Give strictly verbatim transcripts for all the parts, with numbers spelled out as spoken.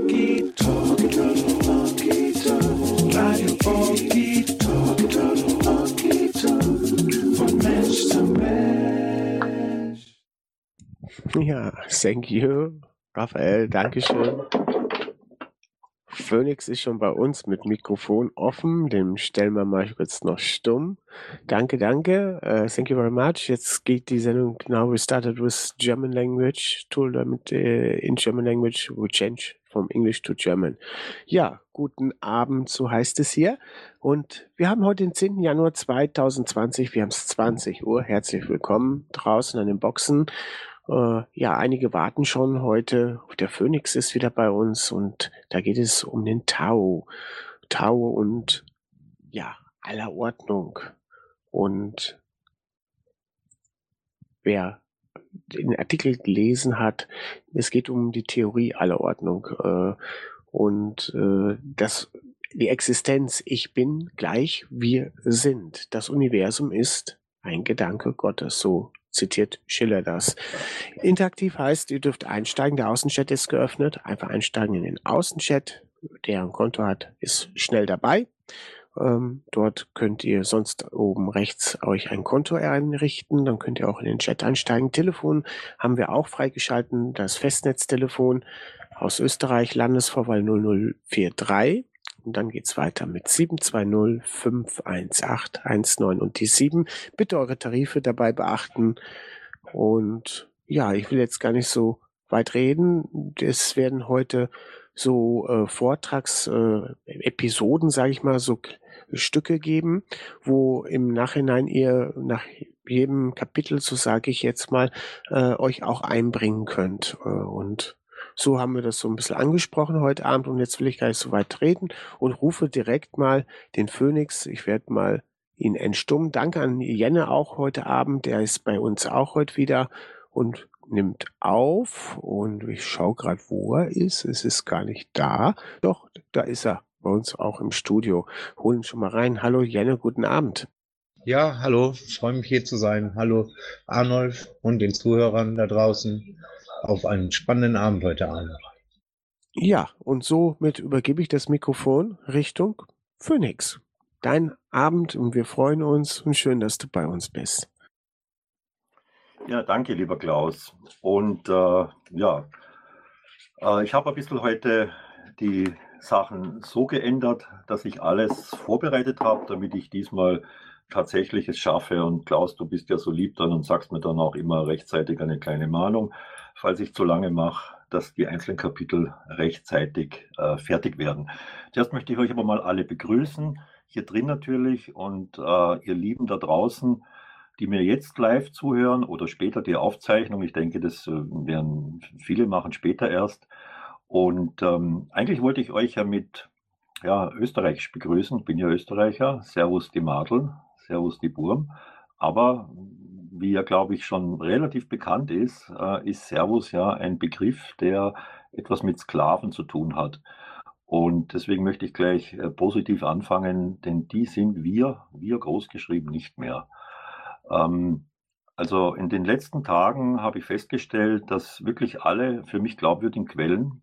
Talkie, Talkie, Talkie, Talkie, Talkie, Radio Talkie, Talkie, Talkie, Talkie, Talkie, von Mensch zu Mensch. Ja, thank you, Raphael, Dankeschön. Phoenix ist schon bei uns mit Mikrofon offen, den stellen wir mal kurz noch stumm. Danke, danke, uh, thank you very much. Jetzt geht die Sendung, now we started with German language, tool damit uh, in German language, we change from English to German. Ja, guten Abend, so heißt es hier. Und wir haben heute den zehnten Januar zweitausendzwanzig, wir haben es zwanzig Uhr, herzlich willkommen draußen an den Boxen. Äh, ja, einige warten schon heute. Der Phoenix ist wieder bei uns und da geht es um den Tao. Tao und ja, aller Ordnung. Und wer den Artikel gelesen hat, es geht um die Theorie aller Ordnung. Äh, und äh, das, die Existenz, ich bin gleich wir sind. Das Universum ist ein Gedanke Gottes, so zitiert Schiller das. Interaktiv heißt, ihr dürft einsteigen, der Außenchat ist geöffnet, einfach einsteigen in den Außenchat, der ein Konto hat, ist schnell dabei. Ähm, dort könnt ihr sonst oben rechts euch ein Konto einrichten, dann könnt ihr auch in den Chat einsteigen. Telefon haben wir auch freigeschalten, das Festnetztelefon aus Österreich, Landesvorwahl null null vier drei. Und dann geht's weiter mit sieben zwei null fünf eins acht eins neun und die sieben. Bitte eure Tarife dabei beachten. Und ja, ich will jetzt gar nicht so weit reden. Es werden heute so äh, Vortragsepisoden, äh, Episoden, sage ich mal, so K- Stücke geben, wo im Nachhinein ihr nach jedem Kapitel, so sage ich jetzt mal, äh, euch auch einbringen könnt. Äh, und so haben wir das so ein bisschen angesprochen heute Abend und jetzt will ich gar nicht so weit reden und rufe direkt mal den Phoenix. Ich werde mal ihn entstummen. Danke an Jenne auch heute Abend. Der ist bei uns auch heute wieder und nimmt auf. Und ich schaue gerade, wo er ist. Es ist gar nicht da. Doch, da ist er. Bei uns auch im Studio. Holen schon mal rein. Hallo Jenne, guten Abend. Ja, hallo, ich freue mich hier zu sein. Hallo Arnolf und den Zuhörern da draußen auf einen spannenden Abend heute Abend. Ja, und somit übergebe ich das Mikrofon Richtung Phoenix. Dein Abend und wir freuen uns und schön, dass du bei uns bist. Ja, danke, lieber Klaus. Und äh, ja, äh, ich habe ein bisschen heute die Sachen so geändert, dass ich alles vorbereitet habe, damit ich diesmal tatsächlich es schaffe. Und Klaus, du bist ja so lieb dann und sagst mir dann auch immer rechtzeitig eine kleine Mahnung, falls ich zu lange mache, dass die einzelnen Kapitel rechtzeitig äh, fertig werden. Zuerst möchte ich euch aber mal alle begrüßen, hier drin natürlich und äh, ihr Lieben da draußen, die mir jetzt live zuhören oder später die Aufzeichnung. Ich denke, das äh, werden viele machen später erst. Und ähm, eigentlich wollte ich euch ja mit ja, Österreichisch begrüßen. Ich bin ja Österreicher. Servus die Madel, Servus die Burm. Aber wie ja, glaube ich, schon relativ bekannt ist, äh, ist Servus ja ein Begriff, der etwas mit Sklaven zu tun hat. Und deswegen möchte ich gleich äh, positiv anfangen, denn die sind wir, wir großgeschrieben, nicht mehr. Ähm, also in den letzten Tagen habe ich festgestellt, dass wirklich alle für mich glaubwürdigen Quellen,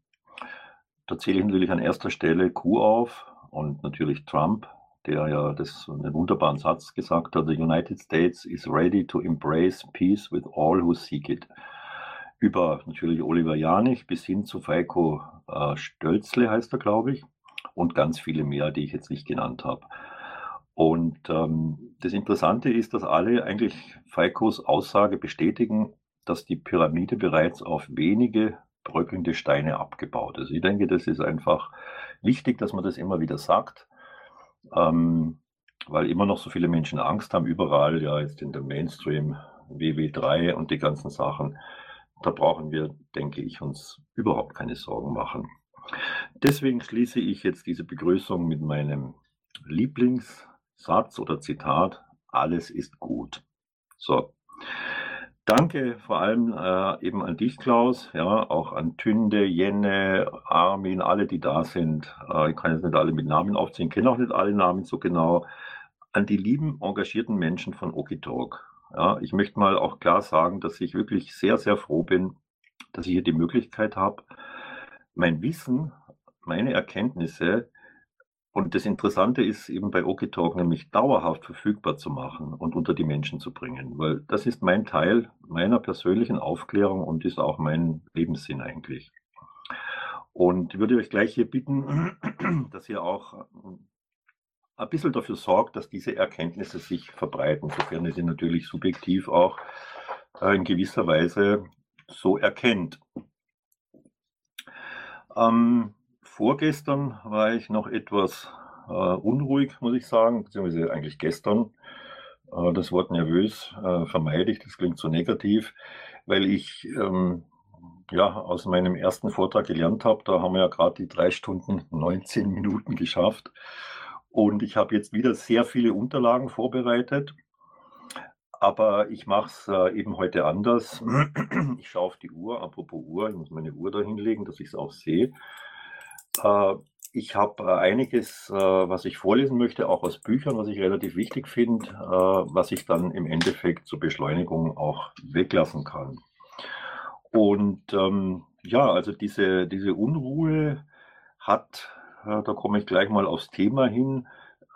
da zähle ich natürlich an erster Stelle Q auf und natürlich Trump, der ja das einen wunderbaren Satz gesagt hat: The United States is ready to embrace peace with all who seek it. Über natürlich Oliver Janich bis hin zu Feiko äh, Stölzle heißt er, glaube ich, und ganz viele mehr, die ich jetzt nicht genannt habe. Und ähm, das Interessante ist, dass alle eigentlich Feikos Aussage bestätigen, dass die Pyramide bereits auf wenige bröckelnde Steine abgebaut ist. Ich denke, das ist einfach wichtig, dass man das immer wieder sagt, ähm, weil immer noch so viele Menschen Angst haben, überall, ja, jetzt in der Mainstream, W W drei und die ganzen Sachen. Da brauchen wir, denke ich, uns überhaupt keine Sorgen machen. Deswegen schließe ich jetzt diese Begrüßung mit meinem Lieblingssatz oder Zitat: Alles ist gut. So. Danke vor allem äh, eben an dich, Klaus, ja, auch an Tünde, Jenne, Armin, alle, die da sind. Äh, ich kann jetzt nicht alle mit Namen aufzählen, kenne auch nicht alle Namen so genau. An die lieben, engagierten Menschen von Okitalk. Ja, ich möchte mal auch klar sagen, dass ich wirklich sehr, sehr froh bin, dass ich hier die Möglichkeit habe, mein Wissen meine Erkenntnisse, und das Interessante ist eben bei OKTalk nämlich dauerhaft verfügbar zu machen und unter die Menschen zu bringen, weil das ist mein Teil meiner persönlichen Aufklärung und ist auch mein Lebenssinn eigentlich. Und ich würde euch gleich hier bitten, dass ihr auch ein bisschen dafür sorgt, dass diese Erkenntnisse sich verbreiten, sofern ihr sie natürlich subjektiv auch äh, in gewisser Weise so erkennt. Ähm, vorgestern war ich noch etwas äh, unruhig, muss ich sagen, beziehungsweise eigentlich gestern. Äh, das Wort nervös äh, vermeide ich, das klingt so negativ, weil ich ähm, ja, aus meinem ersten Vortrag gelernt habe, da haben wir ja gerade die drei Stunden neunzehn Minuten geschafft. Und ich habe jetzt wieder sehr viele Unterlagen vorbereitet, aber ich mache es äh, eben heute anders. Ich schaue auf die Uhr, apropos Uhr, ich muss meine Uhr da hinlegen, dass ich es auch sehe. Äh, ich habe äh, einiges, äh, was ich vorlesen möchte, auch aus Büchern, was ich relativ wichtig finde, äh, was ich dann im Endeffekt zur Beschleunigung auch weglassen kann. Und ähm, ja, also diese, diese Unruhe hat, äh, da komme ich gleich mal aufs Thema hin,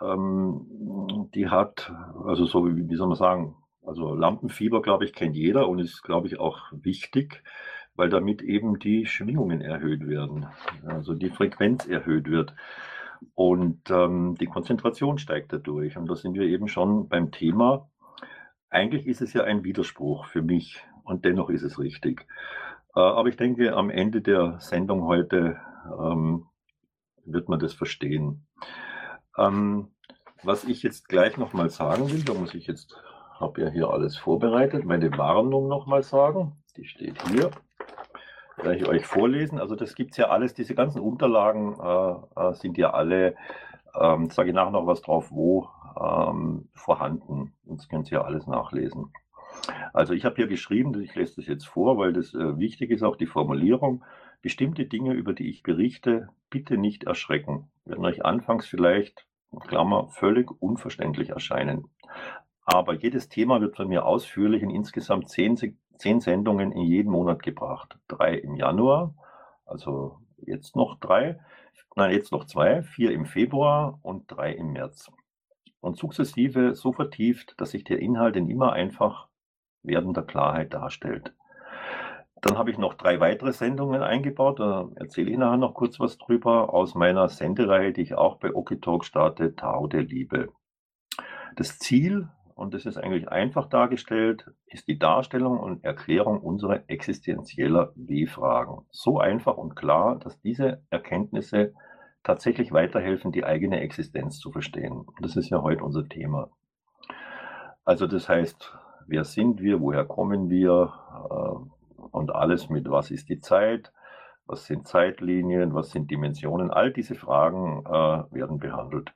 ähm, die hat, also so wie, wie soll man sagen, also Lampenfieber, glaube ich, kennt jeder und ist, glaube ich, auch wichtig, weil damit eben die Schwingungen erhöht werden, also die Frequenz erhöht wird und ähm, die Konzentration steigt dadurch. Und da sind wir eben schon beim Thema. Eigentlich ist es ja ein Widerspruch für mich und dennoch ist es richtig. Äh, aber ich denke, am Ende der Sendung heute ähm, wird man das verstehen. Ähm, was ich jetzt gleich nochmal sagen will, da muss ich jetzt, habe ja hier alles vorbereitet, meine Warnung nochmal sagen, die steht hier, werde ich euch vorlesen. Also das gibt es ja alles, diese ganzen Unterlagen äh, äh, sind ja alle, ähm, sage ich nachher noch was drauf, wo ähm, vorhanden. Das könnt ihr ja alles nachlesen. Also ich habe hier geschrieben, ich lese das jetzt vor, weil das äh, wichtig ist, auch die Formulierung. Bestimmte Dinge, über die ich berichte, bitte nicht erschrecken. Werden euch anfangs vielleicht, Klammer, völlig unverständlich erscheinen. Aber jedes Thema wird von mir ausführlich in insgesamt zehn, zehn Sendungen in jedem Monat gebracht. Drei im Januar, also jetzt noch drei, nein, jetzt noch zwei, vier im Februar und drei im März. Und sukzessive so vertieft, dass sich der Inhalt in immer einfach werdender Klarheit darstellt. Dann habe ich noch drei weitere Sendungen eingebaut, da erzähle ich nachher noch kurz was drüber, aus meiner Sendereihe, die ich auch bei OKTalk starte, Tao der Liebe. Das Ziel, und das ist eigentlich einfach dargestellt, ist die Darstellung und Erklärung unserer existenzieller W-Fragen. So einfach und klar, dass diese Erkenntnisse tatsächlich weiterhelfen, die eigene Existenz zu verstehen. Und das ist ja heute unser Thema. Also das heißt, wer sind wir, woher kommen wir äh, und alles mit, was ist die Zeit, was sind Zeitlinien, was sind Dimensionen, all diese Fragen äh, werden behandelt.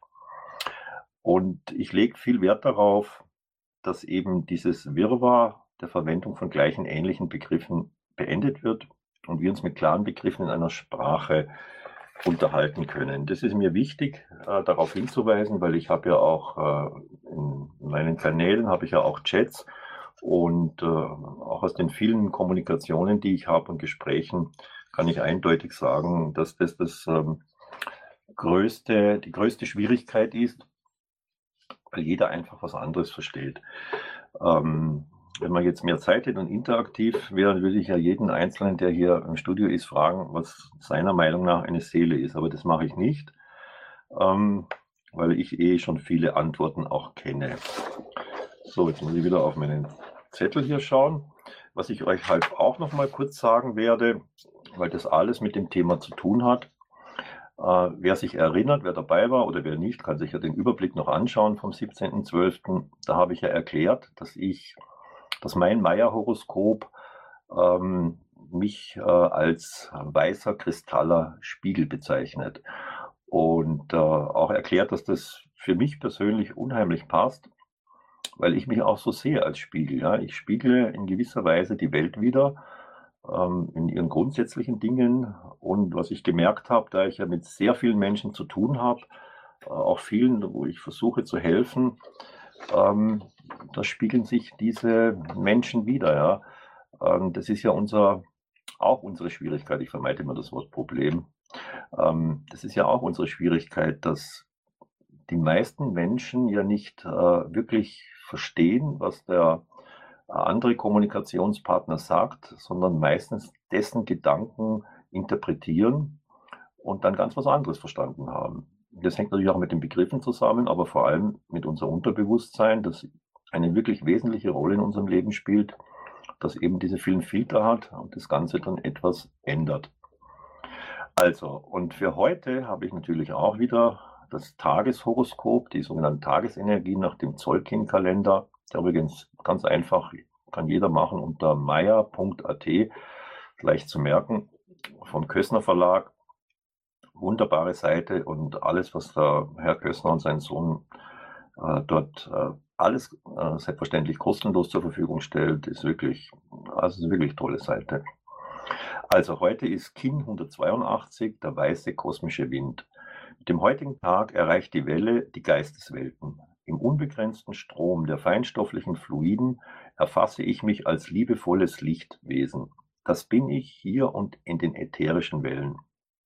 Und ich lege viel Wert darauf, dass eben dieses Wirrwarr der Verwendung von gleichen ähnlichen Begriffen beendet wird und wir uns mit klaren Begriffen in einer Sprache unterhalten können. Das ist mir wichtig, äh, darauf hinzuweisen, weil ich habe ja auch äh, in meinen Kanälen habe ich ja auch Chats und äh, auch aus den vielen Kommunikationen, die ich habe und Gesprächen, kann ich eindeutig sagen, dass das, das ähm, größte, die größte Schwierigkeit ist, weil jeder einfach was anderes versteht. Ähm, wenn man jetzt mehr Zeit hätte und interaktiv wäre, würde ich ja jeden Einzelnen, der hier im Studio ist, fragen, was seiner Meinung nach eine Seele ist. Aber das mache ich nicht, ähm, weil ich eh schon viele Antworten auch kenne. So, jetzt muss ich wieder auf meinen Zettel hier schauen. Was ich euch halt auch noch mal kurz sagen werde, weil das alles mit dem Thema zu tun hat. Uh, wer sich erinnert, wer dabei war oder wer nicht, kann sich ja den Überblick noch anschauen vom siebzehnten zwölften Da habe ich ja erklärt, dass ich, dass mein Maya-Horoskop ähm, mich äh, als weißer kristaller Spiegel bezeichnet. Und äh, auch erklärt, dass das für mich persönlich unheimlich passt, weil ich mich auch so sehe als Spiegel. Ja? Ich spiegle in gewisser Weise die Welt wider, in ihren grundsätzlichen Dingen. Und was ich gemerkt habe, da ich ja mit sehr vielen Menschen zu tun habe, auch vielen, wo ich versuche zu helfen, ähm, da spiegeln sich diese Menschen wieder. Ja. Ähm, das ist ja unser, auch unsere Schwierigkeit. Ich vermeide immer das Wort Problem, Ähm, das ist ja auch unsere Schwierigkeit, dass die meisten Menschen ja nicht äh, wirklich verstehen, was der andere Kommunikationspartner sagt, sondern meistens dessen Gedanken interpretieren und dann ganz was anderes verstanden haben. Das hängt natürlich auch mit den Begriffen zusammen, aber vor allem mit unserem Unterbewusstsein, das eine wirklich wesentliche Rolle in unserem Leben spielt, das eben diese vielen Filter hat und das Ganze dann etwas ändert. Also, und für heute habe ich natürlich auch wieder das Tageshoroskop, die sogenannte Tagesenergie nach dem Zollkin-Kalender. Der übrigens ganz einfach, kann jeder machen unter meier punkt a t, leicht zu merken, vom Kössner Verlag. Wunderbare Seite und alles, was der Herr Kössner und sein Sohn äh, dort äh, alles äh, selbstverständlich kostenlos zur Verfügung stellt, ist wirklich, also eine wirklich tolle Seite. Also heute ist Kin hundertzweiundachtzig, der weiße kosmische Wind. Mit dem heutigen Tag erreicht die Welle die Geisteswelten. Im unbegrenzten Strom der feinstofflichen Fluiden erfasse ich mich als liebevolles Lichtwesen. Das bin ich hier und in den ätherischen Wellen.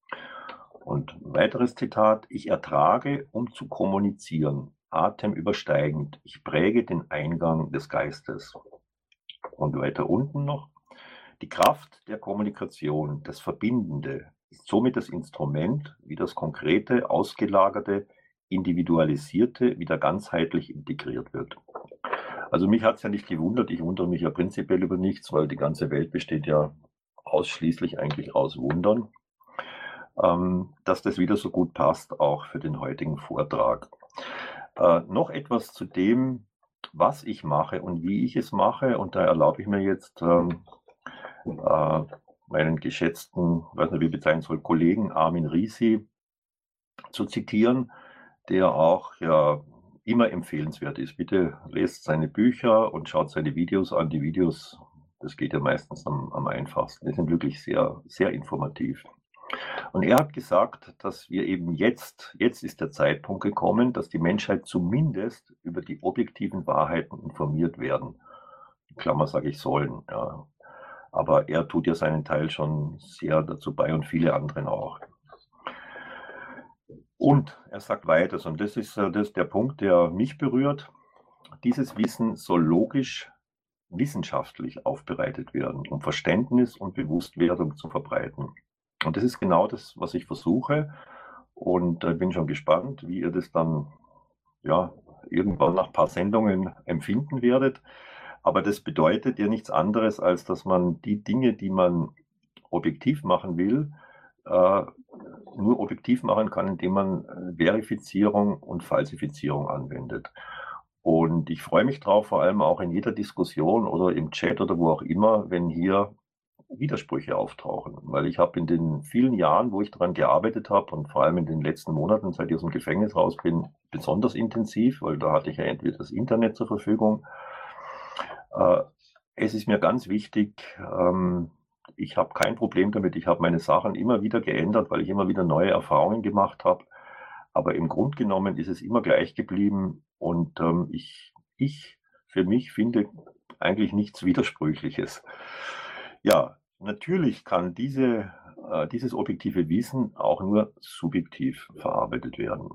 Und ein weiteres Zitat: Ich ertrage, um zu kommunizieren, atemübersteigend. Ich präge den Eingang des Geistes. Und weiter unten noch: Die Kraft der Kommunikation, das Verbindende, ist somit das Instrument, wie das Konkrete, Ausgelagerte, Individualisierte wieder ganzheitlich integriert wird. Also mich hat es ja nicht gewundert, ich wundere mich ja prinzipiell über nichts, weil die ganze Welt besteht ja ausschließlich eigentlich aus Wundern, ähm, dass das wieder so gut passt, auch für den heutigen Vortrag. Äh, noch etwas zu dem, was ich mache und wie ich es mache, und da erlaube ich mir jetzt ähm, äh, meinen geschätzten, weiß nicht, wie ich bezeichnen soll, Kollegen Armin Risi zu zitieren, der auch ja immer empfehlenswert ist. Bitte lest seine Bücher und schaut seine Videos an. Die Videos, das geht ja meistens am, am einfachsten. Die sind wirklich sehr, sehr informativ. Und er hat gesagt, dass wir eben jetzt, jetzt ist der Zeitpunkt gekommen, dass die Menschheit zumindest über die objektiven Wahrheiten informiert werden. In Klammer sage ich sollen, ja. Aber er tut ja seinen Teil schon sehr dazu bei und viele anderen auch. Und er sagt weiter, und das ist, das ist der Punkt, der mich berührt: Dieses Wissen soll logisch, wissenschaftlich aufbereitet werden, um Verständnis und Bewusstwerdung zu verbreiten. Und das ist genau das, was ich versuche, und äh, bin schon gespannt, wie ihr das dann ja irgendwann nach ein paar Sendungen empfinden werdet. Aber das bedeutet ja nichts anderes, als dass man die Dinge, die man objektiv machen will, äh, nur objektiv machen kann, indem man Verifizierung und Falsifizierung anwendet. Und ich freue mich drauf, vor allem auch in jeder Diskussion oder im Chat oder wo auch immer, wenn hier Widersprüche auftauchen. Weil ich habe in den vielen Jahren, wo ich daran gearbeitet habe, und vor allem in den letzten Monaten, seit ich aus dem Gefängnis raus bin, besonders intensiv, weil da hatte ich ja entweder das Internet zur Verfügung. Äh, es ist mir ganz wichtig, ähm, ich habe kein Problem damit, ich habe meine Sachen immer wieder geändert, weil ich immer wieder neue Erfahrungen gemacht habe. Aber im Grunde genommen ist es immer gleich geblieben, und ähm, ich, ich für mich finde eigentlich nichts Widersprüchliches. Ja, natürlich kann diese, äh, dieses objektive Wissen auch nur subjektiv verarbeitet werden.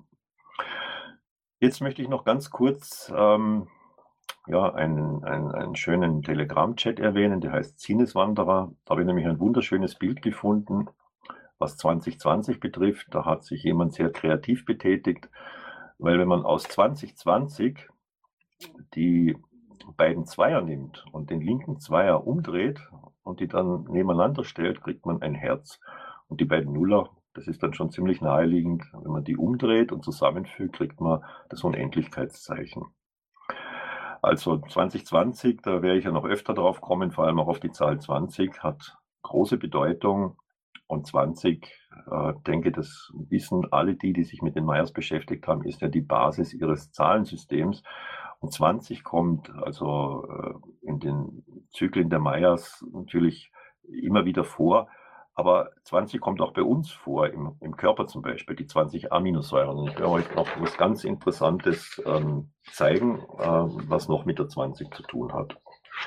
Jetzt möchte ich noch ganz kurz ähm, ja, einen, einen, einen schönen Telegram-Chat erwähnen, der heißt Sinneswanderer. Da habe ich nämlich ein wunderschönes Bild gefunden, was zwanzig zwanzig betrifft. Da hat sich jemand sehr kreativ betätigt, weil wenn man aus zwanzig zwanzig die beiden Zweier nimmt und den linken Zweier umdreht und die dann nebeneinander stellt, kriegt man ein Herz. Und die beiden Nuller, das ist dann schon ziemlich naheliegend. Wenn man die umdreht und zusammenfügt, kriegt man das Unendlichkeitszeichen. Also zwanzig zwanzig, da werde ich ja noch öfter drauf kommen, vor allem auch auf die Zahl zwanzig, hat große Bedeutung. Und zwanzig, äh, denke, das wissen alle die, die sich mit den Mayas beschäftigt haben, ist ja die Basis ihres Zahlensystems. Und zwanzig kommt also äh, in den Zyklen der Mayas natürlich immer wieder vor. Aber zwanzig kommt auch bei uns vor, im, im Körper zum Beispiel, die zwanzig Aminosäuren. Und ich werde euch noch was ganz Interessantes ähm, zeigen, äh, was noch mit der zwanzig zu tun hat.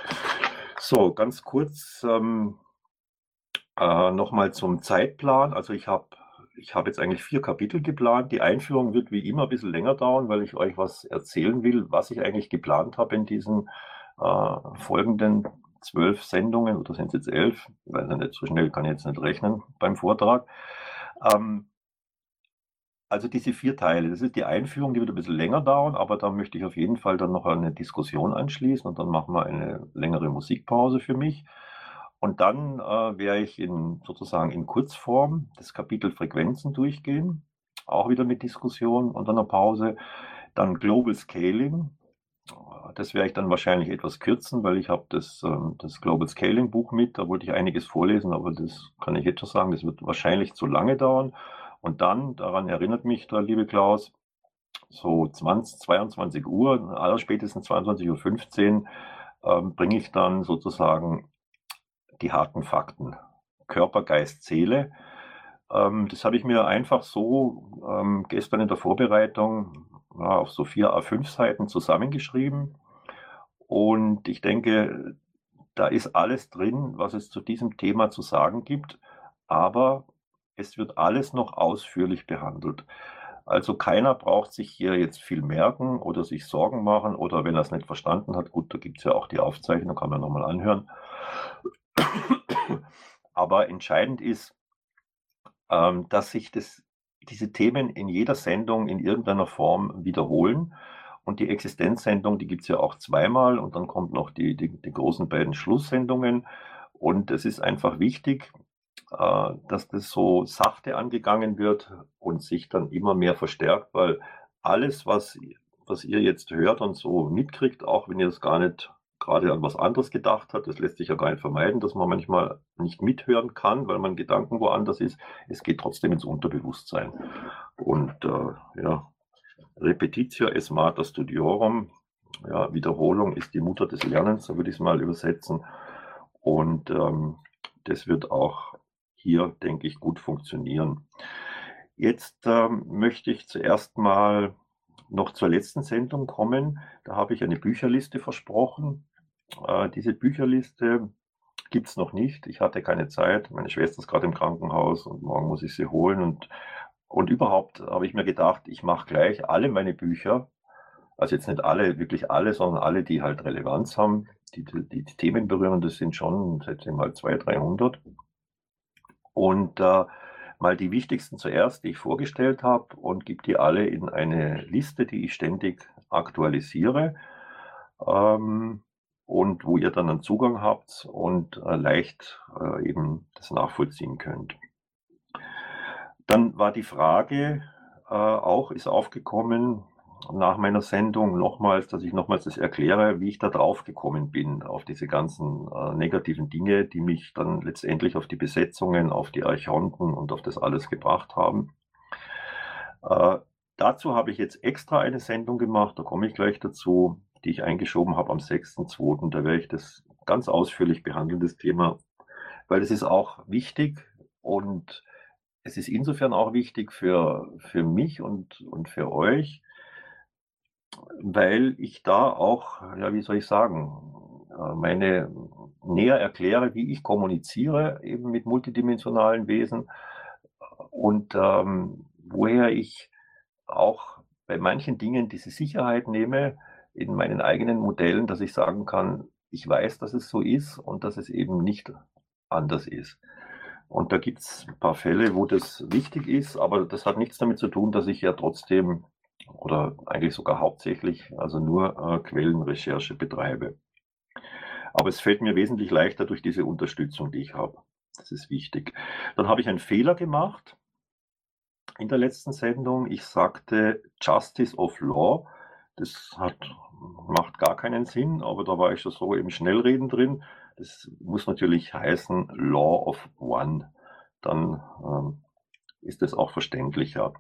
So, ganz kurz ähm, äh, nochmal zum Zeitplan. Also ich habe ich habe jetzt eigentlich vier Kapitel geplant. Die Einführung wird wie immer ein bisschen länger dauern, weil ich euch was erzählen will, was ich eigentlich geplant habe in diesen äh, folgenden zwölf Sendungen, oder sind es jetzt elf? Ich weiß ja nicht, so schnell kann ich jetzt nicht rechnen beim Vortrag. Ähm, also diese vier Teile, das ist die Einführung, die wird ein bisschen länger dauern, aber da möchte ich auf jeden Fall dann noch eine Diskussion anschließen und dann machen wir eine längere Musikpause für mich. Und dann äh, werde ich in, sozusagen in Kurzform das Kapitel Frequenzen durchgehen, auch wieder mit Diskussion und dann eine Pause. Dann Global Scaling, das werde ich dann wahrscheinlich etwas kürzen, weil ich habe das, ähm, das Global Scaling Buch mit, da wollte ich einiges vorlesen, aber das kann ich jetzt schon sagen, das wird wahrscheinlich zu lange dauern. Und dann, daran erinnert mich der liebe Klaus, so zwanzig, zweiundzwanzig Uhr, allerspätestens zweiundzwanzig Uhr fünfzehn, ähm, bringe ich dann sozusagen die harten Fakten. Körper, Geist, Seele. Ähm, das habe ich mir einfach so ähm, gestern in der Vorbereitung ja, auf so vier A fünf Seiten zusammengeschrieben. Und ich denke, da ist alles drin, was es zu diesem Thema zu sagen gibt. Aber es wird alles noch ausführlich behandelt. Also keiner braucht sich hier jetzt viel merken oder sich Sorgen machen oder wenn er es nicht verstanden hat, gut, da gibt es ja auch die Aufzeichnung, kann man nochmal anhören. Aber entscheidend ist, ähm, dass sich das, diese Themen in jeder Sendung in irgendeiner Form wiederholen. Und die Existenzsendung, die gibt es ja auch zweimal und dann kommt noch die, die, die großen beiden Schlusssendungen. Und es ist einfach wichtig, äh, dass das so sachte angegangen wird und sich dann immer mehr verstärkt, weil alles, was, was ihr jetzt hört und so mitkriegt, auch wenn ihr es gar nicht gerade an was anderes gedacht hat, das lässt sich ja gar nicht vermeiden, dass man manchmal nicht mithören kann, weil man Gedanken woanders ist. Es geht trotzdem ins Unterbewusstsein. Und äh, ja, Repetitio est mater studiorum, ja, Wiederholung ist die Mutter des Lernens, so würde ich es mal übersetzen. Und ähm, das wird auch hier, denke ich, gut funktionieren. Jetzt ähm, möchte ich zuerst mal noch zur letzten Sendung kommen. Da habe ich eine Bücherliste versprochen. Äh, diese Bücherliste gibt es noch nicht. Ich hatte keine Zeit. Meine Schwester ist gerade im Krankenhaus und morgen muss ich sie holen. Und, und überhaupt habe ich mir gedacht, ich mache gleich alle meine Bücher, also jetzt nicht alle, wirklich alle, sondern alle, die halt Relevanz haben, die die, die Themen berühren. Das sind schon, schätze ich mal, zweihundert, dreihundert. Und äh, mal die wichtigsten zuerst, die ich vorgestellt habe und gebe die alle in eine Liste, die ich ständig aktualisiere ähm, und wo ihr dann einen Zugang habt und äh, leicht äh, eben das nachvollziehen könnt. Dann war die Frage äh, auch, ist aufgekommen nach meiner Sendung nochmals, dass ich nochmals das erkläre, wie ich da drauf gekommen bin, auf diese ganzen äh, negativen Dinge, die mich dann letztendlich auf die Besetzungen, auf die Archonten und auf das alles gebracht haben. Äh, dazu habe ich jetzt extra eine Sendung gemacht, da komme ich gleich dazu, die ich eingeschoben habe am sechsten zweiten Da werde ich das ganz ausführlich behandeln, das Thema, weil es ist auch wichtig und es ist insofern auch wichtig für, für mich und, und für euch, weil ich da auch, ja, wie soll ich sagen, äh, meine näher erkläre, wie ich kommuniziere, eben mit multidimensionalen Wesen und ähm, woher ich auch bei manchen Dingen diese Sicherheit nehme in meinen eigenen Modellen, dass ich sagen kann, ich weiß, dass es so ist und dass es eben nicht anders ist. Und da gibt es ein paar Fälle, wo das wichtig ist, aber das hat nichts damit zu tun, dass ich ja trotzdem oder eigentlich sogar hauptsächlich, also nur äh, Quellenrecherche betreibe. Aber es fällt mir wesentlich leichter durch diese Unterstützung, die ich habe. Das ist wichtig. Dann habe ich einen Fehler gemacht in der letzten Sendung. Ich sagte Justice of Law. Das hat, macht gar keinen Sinn, aber da war ich schon so im Schnellreden drin. Das muss natürlich heißen Law of One. Dann ähm, ist es auch verständlicher.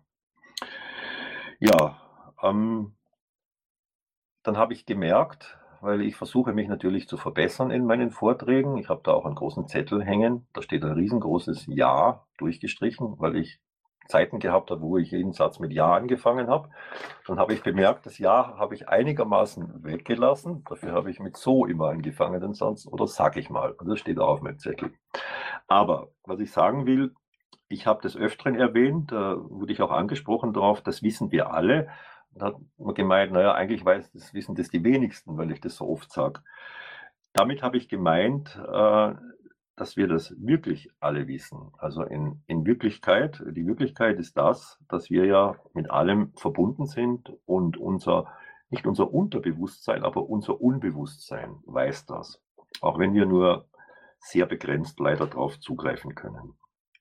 Ja, ähm, dann habe ich gemerkt, weil ich versuche mich natürlich zu verbessern in meinen Vorträgen. Ich habe da auch einen großen Zettel hängen. Da steht ein riesengroßes Ja durchgestrichen, weil ich Zeiten gehabt habe, wo ich jeden Satz mit Ja angefangen habe. Dann habe ich bemerkt, das Ja habe ich einigermaßen weggelassen. Dafür habe ich mit So immer angefangen, den Satz, oder sag ich mal. Und das steht auch auf meinem Zettel. Aber was ich sagen will, ich habe des Öfteren erwähnt, da wurde ich auch angesprochen drauf, das wissen wir alle. Da hat man gemeint, naja, eigentlich weiß, das wissen das die wenigsten, weil ich das so oft sage. Damit habe ich gemeint, äh, dass wir das wirklich alle wissen. Also in, in Wirklichkeit, die Wirklichkeit ist das, dass wir ja mit allem verbunden sind und unser, nicht unser Unterbewusstsein, aber unser Unbewusstsein weiß das. Auch wenn wir nur sehr begrenzt leider darauf zugreifen können.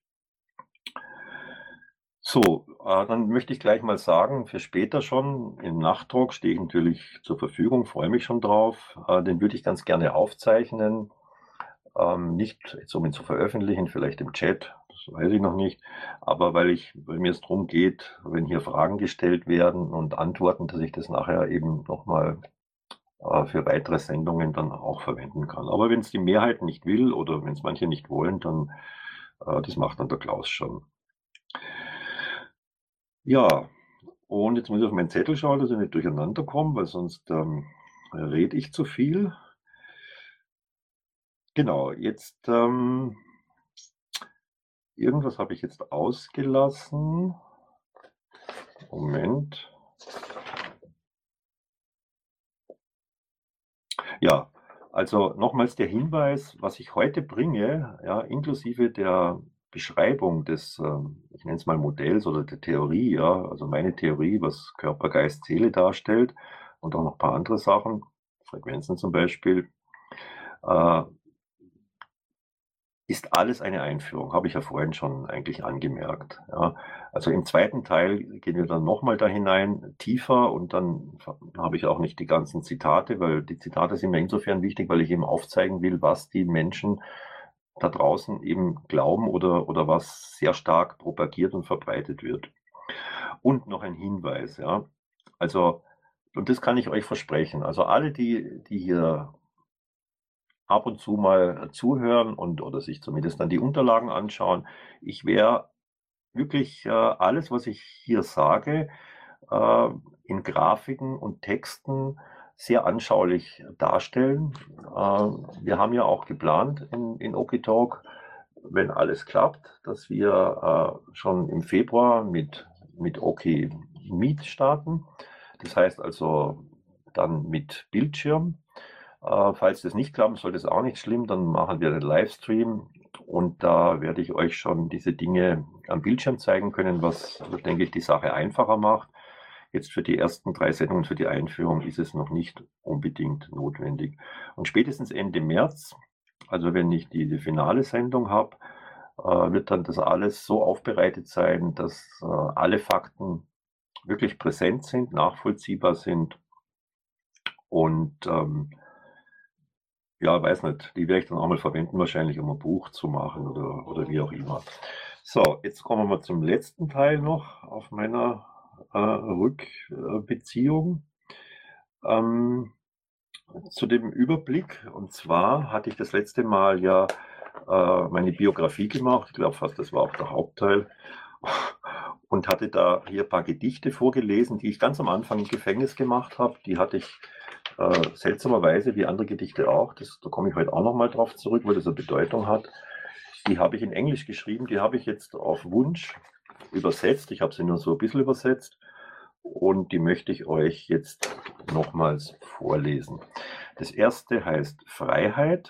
So, äh, dann möchte ich gleich mal sagen, für später schon, im Nachtrag stehe ich natürlich zur Verfügung, freue mich schon drauf. Äh, den würde ich ganz gerne aufzeichnen. Ähm, nicht jetzt um ihn zu veröffentlichen, vielleicht im Chat, das weiß ich noch nicht, aber weil ich, weil mir es darum geht, wenn hier Fragen gestellt werden und Antworten, dass ich das nachher eben nochmal äh, für weitere Sendungen dann auch verwenden kann. Aber wenn es die Mehrheit nicht will oder wenn es manche nicht wollen, dann äh, das macht dann der Klaus schon. Ja, und jetzt muss ich auf meinen Zettel schauen, dass ich nicht durcheinander komme, weil sonst ähm, rede ich zu viel. Genau, jetzt ähm, irgendwas habe ich jetzt ausgelassen. Moment. Ja, also nochmals der Hinweis, was ich heute bringe, ja, inklusive der Beschreibung des, ähm, ich nenne es mal Modells oder der Theorie, ja, also meine Theorie, was Körper, Geist, Seele darstellt und auch noch ein paar andere Sachen, Frequenzen zum Beispiel, äh, ist alles eine Einführung, habe ich ja vorhin schon eigentlich angemerkt. Ja. Also im zweiten Teil gehen wir dann nochmal da hinein, tiefer, und dann habe ich auch nicht die ganzen Zitate, weil die Zitate sind mir insofern wichtig, weil ich eben aufzeigen will, was die Menschen da draußen eben glauben oder, oder was sehr stark propagiert und verbreitet wird. Und noch ein Hinweis, ja. Also, und das kann ich euch versprechen, also alle, die, die hier ab und zu mal zuhören und oder sich zumindest dann die Unterlagen anschauen. Ich werde wirklich äh, alles, was ich hier sage, äh, in Grafiken und Texten sehr anschaulich darstellen. Äh, wir haben ja auch geplant in, in Okitalk, wenn alles klappt, dass wir äh, schon im Februar mit, mit Oki Meet starten. Das heißt also dann mit Bildschirm. Äh, falls das nicht klappt, soll das auch nicht schlimm, dann machen wir einen Livestream und da werde ich euch schon diese Dinge am Bildschirm zeigen können, was, denke ich, die Sache einfacher macht. Jetzt für die ersten drei Sendungen, für die Einführung ist es noch nicht unbedingt notwendig. Und spätestens Ende März, also wenn ich die, die finale Sendung habe, äh, wird dann das alles so aufbereitet sein, dass äh, alle Fakten wirklich präsent sind, nachvollziehbar sind und ähm, ja, weiß nicht, die werde ich dann auch mal verwenden, wahrscheinlich, um ein Buch zu machen oder, oder wie auch immer. So, jetzt kommen wir zum letzten Teil noch auf meiner äh, Rückbeziehung. Ähm, zu dem Überblick, und zwar hatte ich das letzte Mal ja äh, meine Biografie gemacht, ich glaube fast, das war auch der Hauptteil, und hatte da hier ein paar Gedichte vorgelesen, die ich ganz am Anfang im Gefängnis gemacht habe. Die hatte ich äh, seltsamerweise, wie andere Gedichte auch, das, da komme ich heute auch nochmal drauf zurück, weil das eine Bedeutung hat. Die habe ich in Englisch geschrieben, die habe ich jetzt auf Wunsch übersetzt. Ich habe sie nur so ein bisschen übersetzt und die möchte ich euch jetzt nochmals vorlesen. Das erste heißt Freiheit.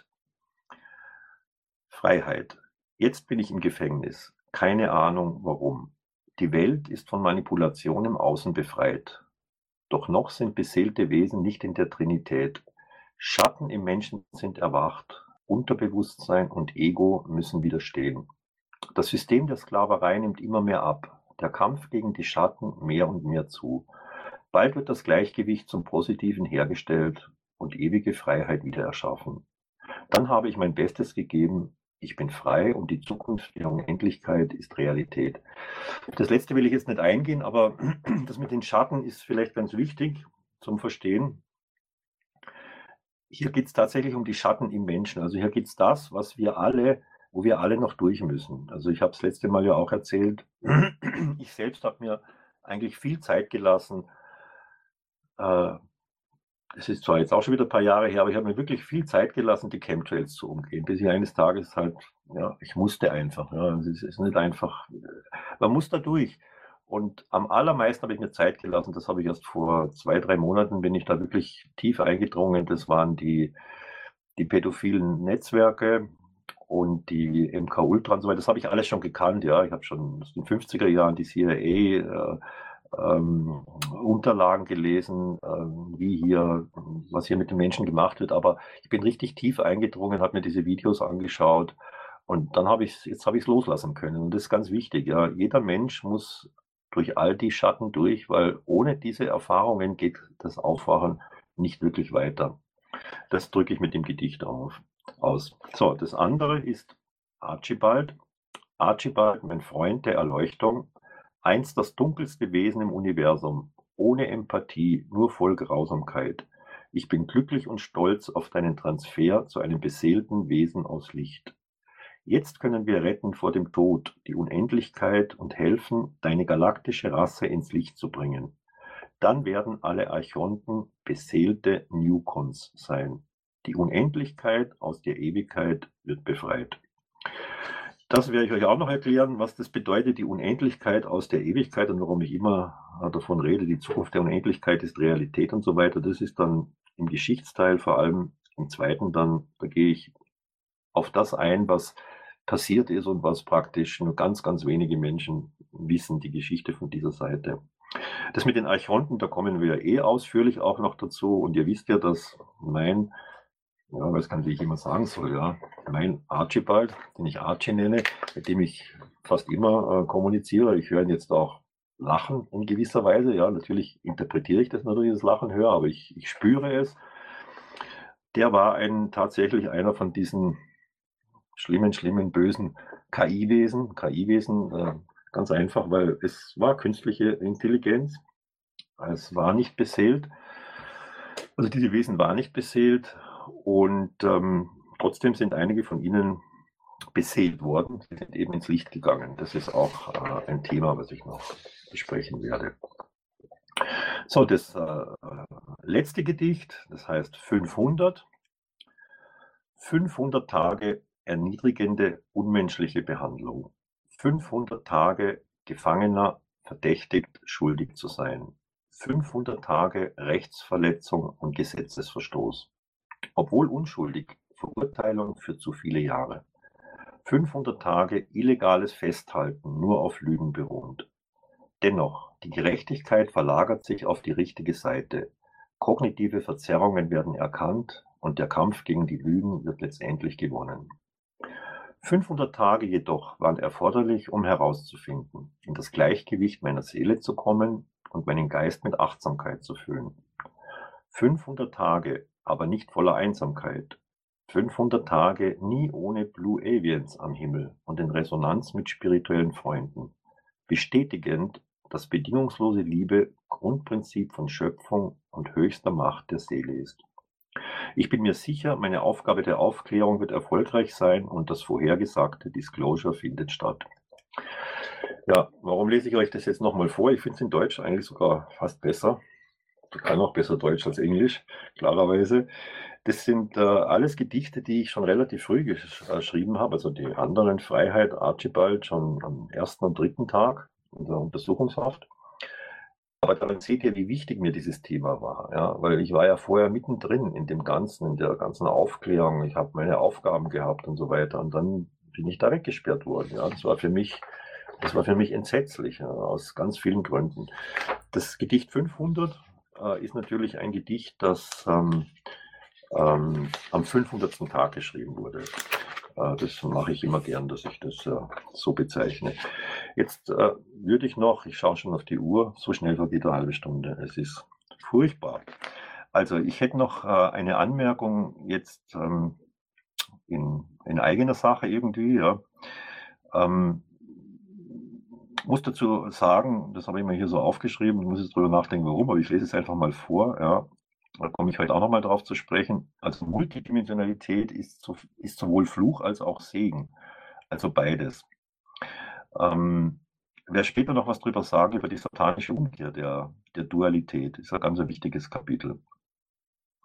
Freiheit. Jetzt bin ich im Gefängnis. Keine Ahnung warum. Die Welt ist von Manipulation im Außen befreit. Doch noch sind beseelte Wesen nicht in der Trinität. Schatten im Menschen sind erwacht. Unterbewusstsein und Ego müssen widerstehen. Das System der Sklaverei nimmt immer mehr ab. Der Kampf gegen die Schatten mehr und mehr zu. Bald wird das Gleichgewicht zum Positiven hergestellt und ewige Freiheit wieder erschaffen. Dann habe ich mein Bestes gegeben. Ich bin frei und die Zukunft der Unendlichkeit ist Realität. Das letzte will ich jetzt nicht eingehen, aber das mit den Schatten ist vielleicht ganz wichtig zum Verstehen. Hier geht es tatsächlich um die Schatten im Menschen. Also hier geht es das, was wir alle, wo wir alle noch durch müssen. Also ich habe es letzte Mal ja auch erzählt, ich selbst habe mir eigentlich viel Zeit gelassen, äh, es ist zwar jetzt auch schon wieder ein paar Jahre her, aber ich habe mir wirklich viel Zeit gelassen, die Chemtrails zu umgehen, bis ich eines Tages halt, ja, ich musste einfach. Ja, es ist nicht einfach, man muss da durch. Und am allermeisten habe ich mir Zeit gelassen, das habe ich erst vor zwei, drei Monaten, bin ich da wirklich tief eingedrungen. Das waren die, die pädophilen Netzwerke und die M K Ultra und so weiter. Das habe ich alles schon gekannt, ja. Ich habe schon aus den fünfziger Jahren die C I A äh, ähm, Unterlagen gelesen, ähm, wie hier, was hier mit den Menschen gemacht wird. Aber ich bin richtig tief eingedrungen, habe mir diese Videos angeschaut und dann habe ich jetzt habe ich es loslassen können. Und das ist ganz wichtig. Ja, jeder Mensch muss durch all die Schatten durch, weil ohne diese Erfahrungen geht das Aufwachen nicht wirklich weiter. Das drücke ich mit dem Gedicht auf, aus. So, das andere ist Archibald. Archibald, mein Freund der Erleuchtung, einst das dunkelste Wesen im Universum, ohne Empathie, nur voll Grausamkeit. Ich bin glücklich und stolz auf deinen Transfer zu einem beseelten Wesen aus Licht. Jetzt können wir retten vor dem Tod, die Unendlichkeit und helfen, deine galaktische Rasse ins Licht zu bringen. Dann werden alle Archonten beseelte Newcons sein. Die Unendlichkeit aus der Ewigkeit wird befreit. Das werde ich euch auch noch erklären, was das bedeutet, die Unendlichkeit aus der Ewigkeit und warum ich immer davon rede, die Zukunft der Unendlichkeit ist Realität und so weiter. Das ist dann im Geschichtsteil, vor allem im zweiten dann, da gehe ich auf das ein, was passiert ist und was praktisch nur ganz, ganz wenige Menschen wissen, die Geschichte von dieser Seite. Das mit den Archonten, da kommen wir eh ausführlich auch noch dazu und ihr wisst ja, dass mein ja, ich weiß gar nicht, wie ich immer sagen soll, ja. Mein Archibald, den ich Archie nenne, mit dem ich fast immer äh, kommuniziere. Ich höre ihn jetzt auch lachen in gewisser Weise. Ja, natürlich interpretiere ich das natürlich, das Lachen höre, aber ich, ich spüre es. Der war ein, tatsächlich einer von diesen schlimmen, schlimmen, bösen K I-Wesen. K I-Wesen, äh, ganz einfach, weil es war künstliche Intelligenz. Es war nicht beseelt. Also diese Wesen waren nicht beseelt. Und ähm, trotzdem sind einige von ihnen beseelt worden. Sie sind eben ins Licht gegangen. Das ist auch äh, ein Thema, was ich noch besprechen werde. So, das äh, letzte Gedicht, das heißt fünfhundert. fünfhundert Tage erniedrigende, unmenschliche Behandlung. fünfhundert Tage Gefangener, verdächtigt, schuldig zu sein. fünfhundert Tage Rechtsverletzung und Gesetzesverstoß. Obwohl unschuldig, Verurteilung für zu viele Jahre. fünfhundert Tage illegales Festhalten, nur auf Lügen beruhend. Dennoch, die Gerechtigkeit verlagert sich auf die richtige Seite. Kognitive Verzerrungen werden erkannt und der Kampf gegen die Lügen wird letztendlich gewonnen. fünfhundert Tage jedoch waren erforderlich, um herauszufinden, in das Gleichgewicht meiner Seele zu kommen und meinen Geist mit Achtsamkeit zu füllen. fünfhundert Tage, aber nicht voller Einsamkeit. fünfhundert Tage nie ohne Blue Avians am Himmel und in Resonanz mit spirituellen Freunden. Bestätigend, dass bedingungslose Liebe Grundprinzip von Schöpfung und höchster Macht der Seele ist. Ich bin mir sicher, meine Aufgabe der Aufklärung wird erfolgreich sein und das vorhergesagte Disclosure findet statt. Ja, warum lese ich euch das jetzt nochmal vor? Ich finde es in Deutsch eigentlich sogar fast besser. Ich kann auch besser Deutsch als Englisch, klarerweise. Das sind äh, alles Gedichte, die ich schon relativ früh geschrieben habe. Also die anderen, Freiheit, Archibald, schon am ersten und dritten Tag in der Untersuchungshaft. Aber dann seht ihr, wie wichtig mir dieses Thema war. Ja? Weil ich war ja vorher mittendrin in dem Ganzen, in der ganzen Aufklärung. Ich habe meine Aufgaben gehabt und so weiter. Und dann bin ich da weggesperrt worden. Ja? Das war für mich, das war für mich entsetzlich, ja? Aus ganz vielen Gründen. Das Gedicht fünfhundert äh, ist natürlich ein Gedicht, das ähm, ähm, am fünfhundertsten Tag geschrieben wurde. Äh, das mache ich immer gern, dass ich das äh, so bezeichne. Jetzt äh, würde ich noch, ich schaue schon auf die Uhr, so schnell vergeht eine halbe Stunde. Es ist furchtbar. Also ich hätte noch äh, eine Anmerkung jetzt ähm, in, in eigener Sache irgendwie. Ja. Ähm, muss dazu sagen, das habe ich mir hier so aufgeschrieben, ich muss jetzt drüber nachdenken, warum, aber ich lese es einfach mal vor. Ja. Da komme ich heute auch nochmal drauf zu sprechen. Also Multidimensionalität ist, so, ist sowohl Fluch als auch Segen. Also beides. Ähm, ich werde später noch was drüber sagen, über die satanische Umkehr der, der Dualität. Das ist ein ganz wichtiges Kapitel.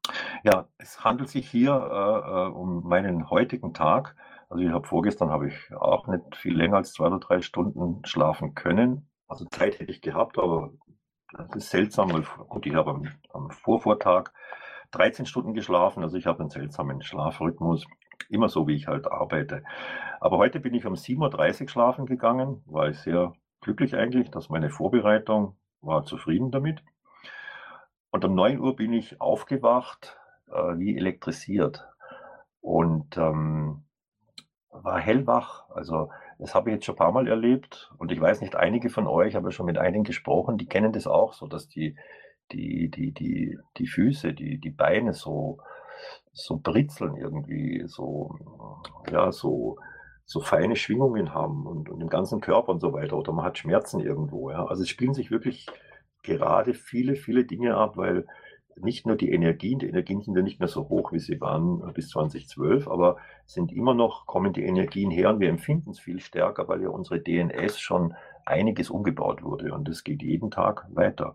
Ja, es handelt sich hier äh, äh, um meinen heutigen Tag. Also ich habe vorgestern habe ich auch nicht viel länger als zwei oder drei Stunden schlafen können. Also Zeit hätte ich gehabt, aber das ist seltsam, weil gut, ich habe am, am Vorvortag dreizehn Stunden geschlafen. Also ich habe einen seltsamen Schlafrhythmus, immer so, wie ich halt arbeite. Aber heute bin ich um sieben Uhr dreißig schlafen gegangen, war ich sehr glücklich eigentlich, dass meine Vorbereitung war zufrieden damit. Und um neun Uhr bin ich aufgewacht, äh, wie elektrisiert und ähm, war hellwach. Also das habe ich jetzt schon ein paar Mal erlebt und ich weiß nicht, einige von euch, habe schon mit einigen gesprochen, die kennen das auch so, dass die, die, die, die, die Füße, die, die Beine so, so britzeln irgendwie, so, ja, so, so feine Schwingungen haben und, und im ganzen Körper und so weiter. Oder man hat Schmerzen irgendwo. Ja. Also es spielen sich wirklich gerade viele, viele Dinge ab, weil nicht nur die Energien, die Energien sind ja nicht mehr so hoch, wie sie waren bis zweitausendzwölf, aber sind immer noch, kommen die Energien her und wir empfinden es viel stärker, weil ja unsere D N S schon einiges umgebaut wurde und es geht jeden Tag weiter.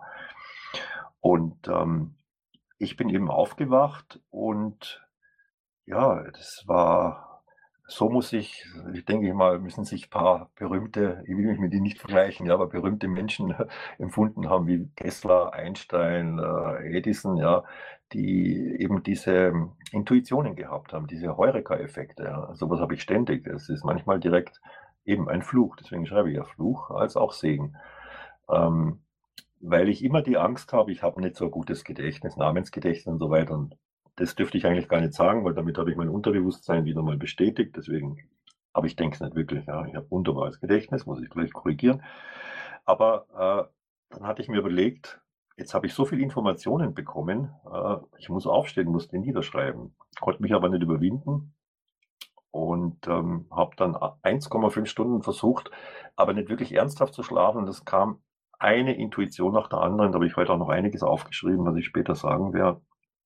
Und ähm, ich bin eben aufgewacht und ja, das war, so muss ich, ich denke mal, müssen sich ein paar berühmte, ich will mich mit denen nicht vergleichen, ja, aber berühmte Menschen empfunden haben, wie Tesla, Einstein, äh, Edison, ja, die eben diese Intuitionen gehabt haben, diese Heureka-Effekte. Ja. Sowas habe ich ständig. Es ist manchmal direkt eben ein Fluch, deswegen schreibe ich ja Fluch als auch Segen. Ähm, weil ich immer die Angst habe, ich habe nicht so ein gutes Gedächtnis, Namensgedächtnis und so weiter. Und das dürfte ich eigentlich gar nicht sagen, weil damit habe ich mein Unterbewusstsein wieder mal bestätigt. Deswegen, aber ich denke es nicht wirklich. Ja. Ich habe wunderbares Gedächtnis, muss ich gleich korrigieren. Aber äh, dann hatte ich mir überlegt, jetzt habe ich so viele Informationen bekommen, äh, ich muss aufstehen, muss die niederschreiben. Konnte mich aber nicht überwinden und ähm, habe dann eins Komma fünf Stunden versucht, aber nicht wirklich ernsthaft zu schlafen. Das kam eine Intuition nach der anderen. Da habe ich heute auch noch einiges aufgeschrieben, was ich später sagen werde.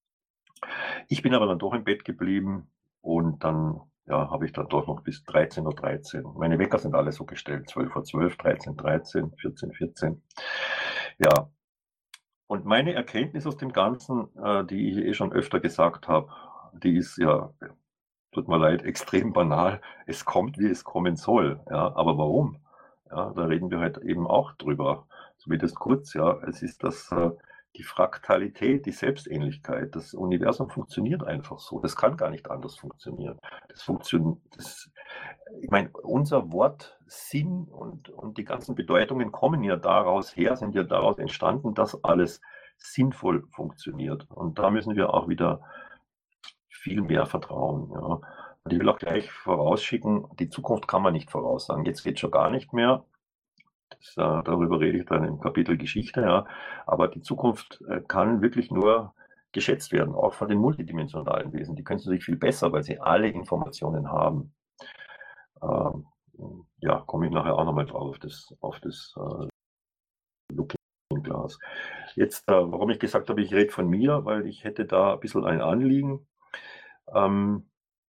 Ich bin aber dann doch im Bett geblieben und dann ja, habe ich dann doch noch bis dreizehn Uhr dreizehn. Meine Wecker sind alle so gestellt, zwölf Uhr zwölf, dreizehn Uhr dreizehn, vierzehn Uhr vierzehn. Ja, und meine Erkenntnis aus dem Ganzen, äh, die ich eh schon öfter gesagt habe, die ist ja, tut mir leid, extrem banal. Es kommt, wie es kommen soll. Ja, aber warum? Ja, da reden wir halt eben auch drüber. Zumindest kurz, ja. Es ist das, äh, die Fraktalität, die Selbstähnlichkeit. Das Universum funktioniert einfach so. Das kann gar nicht anders funktionieren. Das funktioniert, das, ich meine, unser Wort, Sinn und, und die ganzen Bedeutungen kommen ja daraus her, sind ja daraus entstanden, dass alles sinnvoll funktioniert. Und da müssen wir auch wieder viel mehr vertrauen. Ja. Und ich will auch gleich vorausschicken, die Zukunft kann man nicht voraussagen. Jetzt geht schon gar nicht mehr. Das, äh, darüber rede ich dann im Kapitel Geschichte. Ja. Aber die Zukunft äh, kann wirklich nur geschätzt werden, auch von den multidimensionalen Wesen. Die können sich viel besser, weil sie alle Informationen haben. Ähm, ja, komme ich nachher auch nochmal drauf auf das, auf das äh, Looking-Glas. Jetzt, äh, warum ich gesagt habe, ich rede von mir, weil ich hätte da ein bisschen ein Anliegen. Ähm,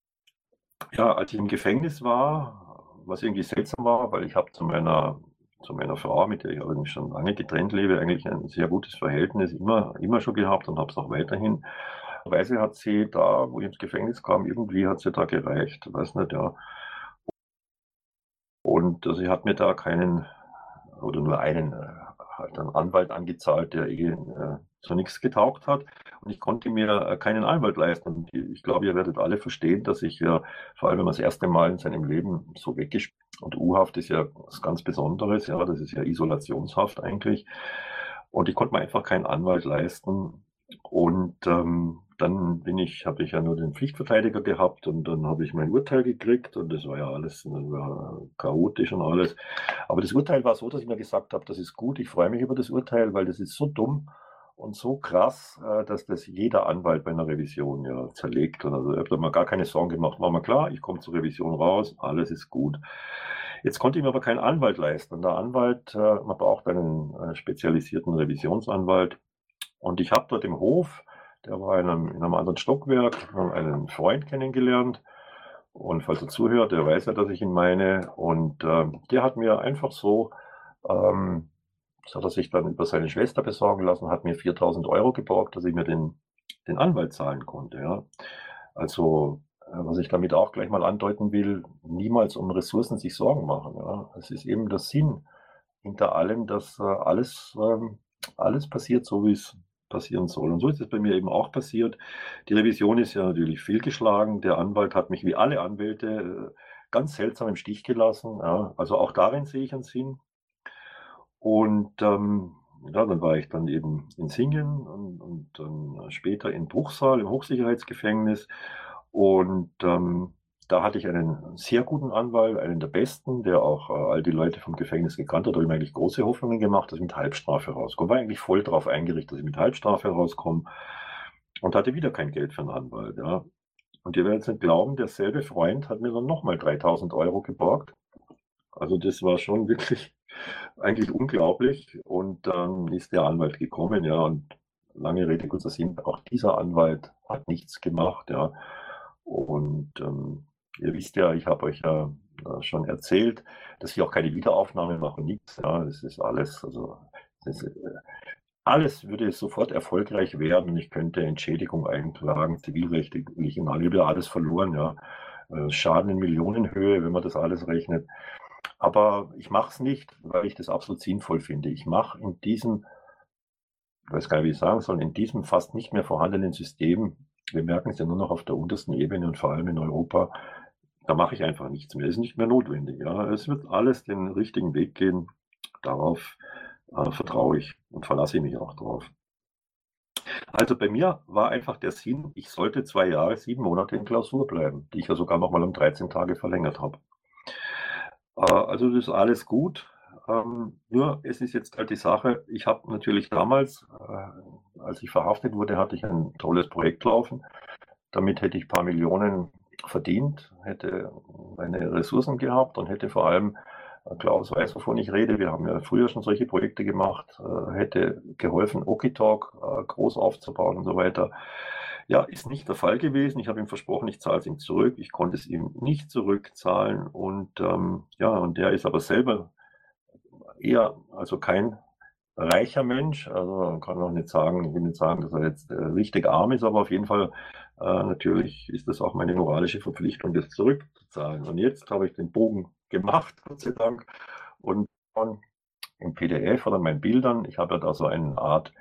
ja, als ich im Gefängnis war, was irgendwie seltsam war, weil ich habe zu meiner, zu meiner Frau, mit der ich übrigens schon lange getrennt lebe, eigentlich ein sehr gutes Verhältnis immer, immer schon gehabt und habe es auch weiterhin. Weise hat sie da, wo ich ins Gefängnis kam, irgendwie hat sie da gereicht, weiß nicht, ja. Und äh, sie hat mir da keinen oder nur einen äh, halt einen Anwalt angezahlt, der eh äh, zu nichts getaugt hat. Und ich konnte mir äh, keinen Anwalt leisten. Und ich glaube, ihr werdet alle verstehen, dass ich ja, vor allem wenn man das erste Mal in seinem Leben so weggespielt, und U-Haft ist ja was ganz Besonderes, ja, das ist ja Isolationshaft eigentlich. Und ich konnte mir einfach keinen Anwalt leisten. Und ähm, dann bin ich, habe ich ja nur den Pflichtverteidiger gehabt und dann habe ich mein Urteil gekriegt und das war ja alles das war chaotisch und alles. Aber das Urteil war so, dass ich mir gesagt habe, das ist gut, ich freue mich über das Urteil, weil das ist so dumm und so krass, äh, dass das jeder Anwalt bei einer Revision ja zerlegt. Und also ich habe da mal gar keine Sorgen gemacht. War mir klar, ich komme zur Revision raus, alles ist gut. Jetzt konnte ich mir aber keinen Anwalt leisten. Und der Anwalt, äh, man braucht einen äh, spezialisierten Revisionsanwalt. Und ich habe dort im Hof, der war in einem, in einem anderen Stockwerk, einen Freund kennengelernt. Und falls er zuhört, der weiß ja, dass ich ihn meine. Und äh, der hat mir einfach so, ähm, das hat er sich dann über seine Schwester besorgen lassen, hat mir viertausend Euro geborgt, dass ich mir den den Anwalt zahlen konnte. Ja. Also, äh, was ich damit auch gleich mal andeuten will, niemals um Ressourcen sich Sorgen machen. Ja. Es ist eben der Sinn hinter allem, dass äh, alles, ähm, alles passiert, so wie es passieren soll. Und so ist es bei mir eben auch passiert. Die Revision ist ja natürlich fehlgeschlagen. Der Anwalt hat mich wie alle Anwälte äh, ganz seltsam im Stich gelassen. Ja. Also auch darin sehe ich einen Sinn. Und ähm, ja, dann war ich dann eben in Singen und, und dann später in Bruchsal im Hochsicherheitsgefängnis. Und ähm, da hatte ich einen sehr guten Anwalt, einen der besten, der auch äh, all die Leute vom Gefängnis gekannt hat. Da habe ich mir eigentlich große Hoffnungen gemacht, dass ich mit Halbstrafe rauskomme. War eigentlich voll darauf eingerichtet, dass ich mit Halbstrafe rauskomme und hatte wieder kein Geld für einen Anwalt. Ja. Und ihr werdet nicht glauben, derselbe Freund hat mir dann nochmal dreitausend Euro geborgt. Also das war schon wirklich eigentlich unglaublich. Und dann ist der Anwalt gekommen, ja, und lange Rede, kurzer Sinn, auch dieser Anwalt hat nichts gemacht, ja. Und ähm, ihr wisst ja, ich habe euch ja äh, schon erzählt, dass ich auch keine Wiederaufnahme mache, nichts, ja. Das ist alles, also das ist, äh, alles würde sofort erfolgreich werden und ich könnte Entschädigung einklagen, zivilrechtlich, ich habe alles verloren, ja. Äh, Schaden in Millionenhöhe, wenn man das alles rechnet. Aber ich mache es nicht, weil ich das absolut sinnvoll finde. Ich mache in diesem, ich weiß gar nicht, wie ich sagen soll, in diesem fast nicht mehr vorhandenen System, wir merken es ja nur noch auf der untersten Ebene und vor allem in Europa, da mache ich einfach nichts mehr. Es ist nicht mehr notwendig. Ja. Es wird alles den richtigen Weg gehen. Darauf äh, vertraue ich und verlasse ich mich auch drauf. Also bei mir war einfach der Sinn, ich sollte zwei Jahre, sieben Monate in Klausur bleiben, die ich ja sogar noch mal um dreizehn Tage verlängert habe. Äh, also das ist alles gut. Ähm, nur es ist jetzt halt die Sache, ich habe natürlich damals, äh, als ich verhaftet wurde, hatte ich ein tolles Projekt laufen. Damit hätte ich ein paar Millionen verdient, hätte meine Ressourcen gehabt und hätte vor allem, äh, Klaus weiß, wovon ich rede, wir haben ja früher schon solche Projekte gemacht, äh, hätte geholfen, Okitalk äh, groß aufzubauen und so weiter. Ja, ist nicht der Fall gewesen. Ich habe ihm versprochen, ich zahle es ihm zurück. Ich konnte es ihm nicht zurückzahlen und ähm, ja, und der ist aber selber eher, also kein reicher Mensch, also man kann auch nicht sagen, ich will nicht sagen, dass er jetzt äh, richtig arm ist, aber auf jeden Fall äh, natürlich ist das auch meine moralische Verpflichtung, das zurückzuzahlen. Und jetzt habe ich den Bogen gemacht, Gott sei Dank, und im P D F oder meinen Bildern, ich habe ja da so eine Art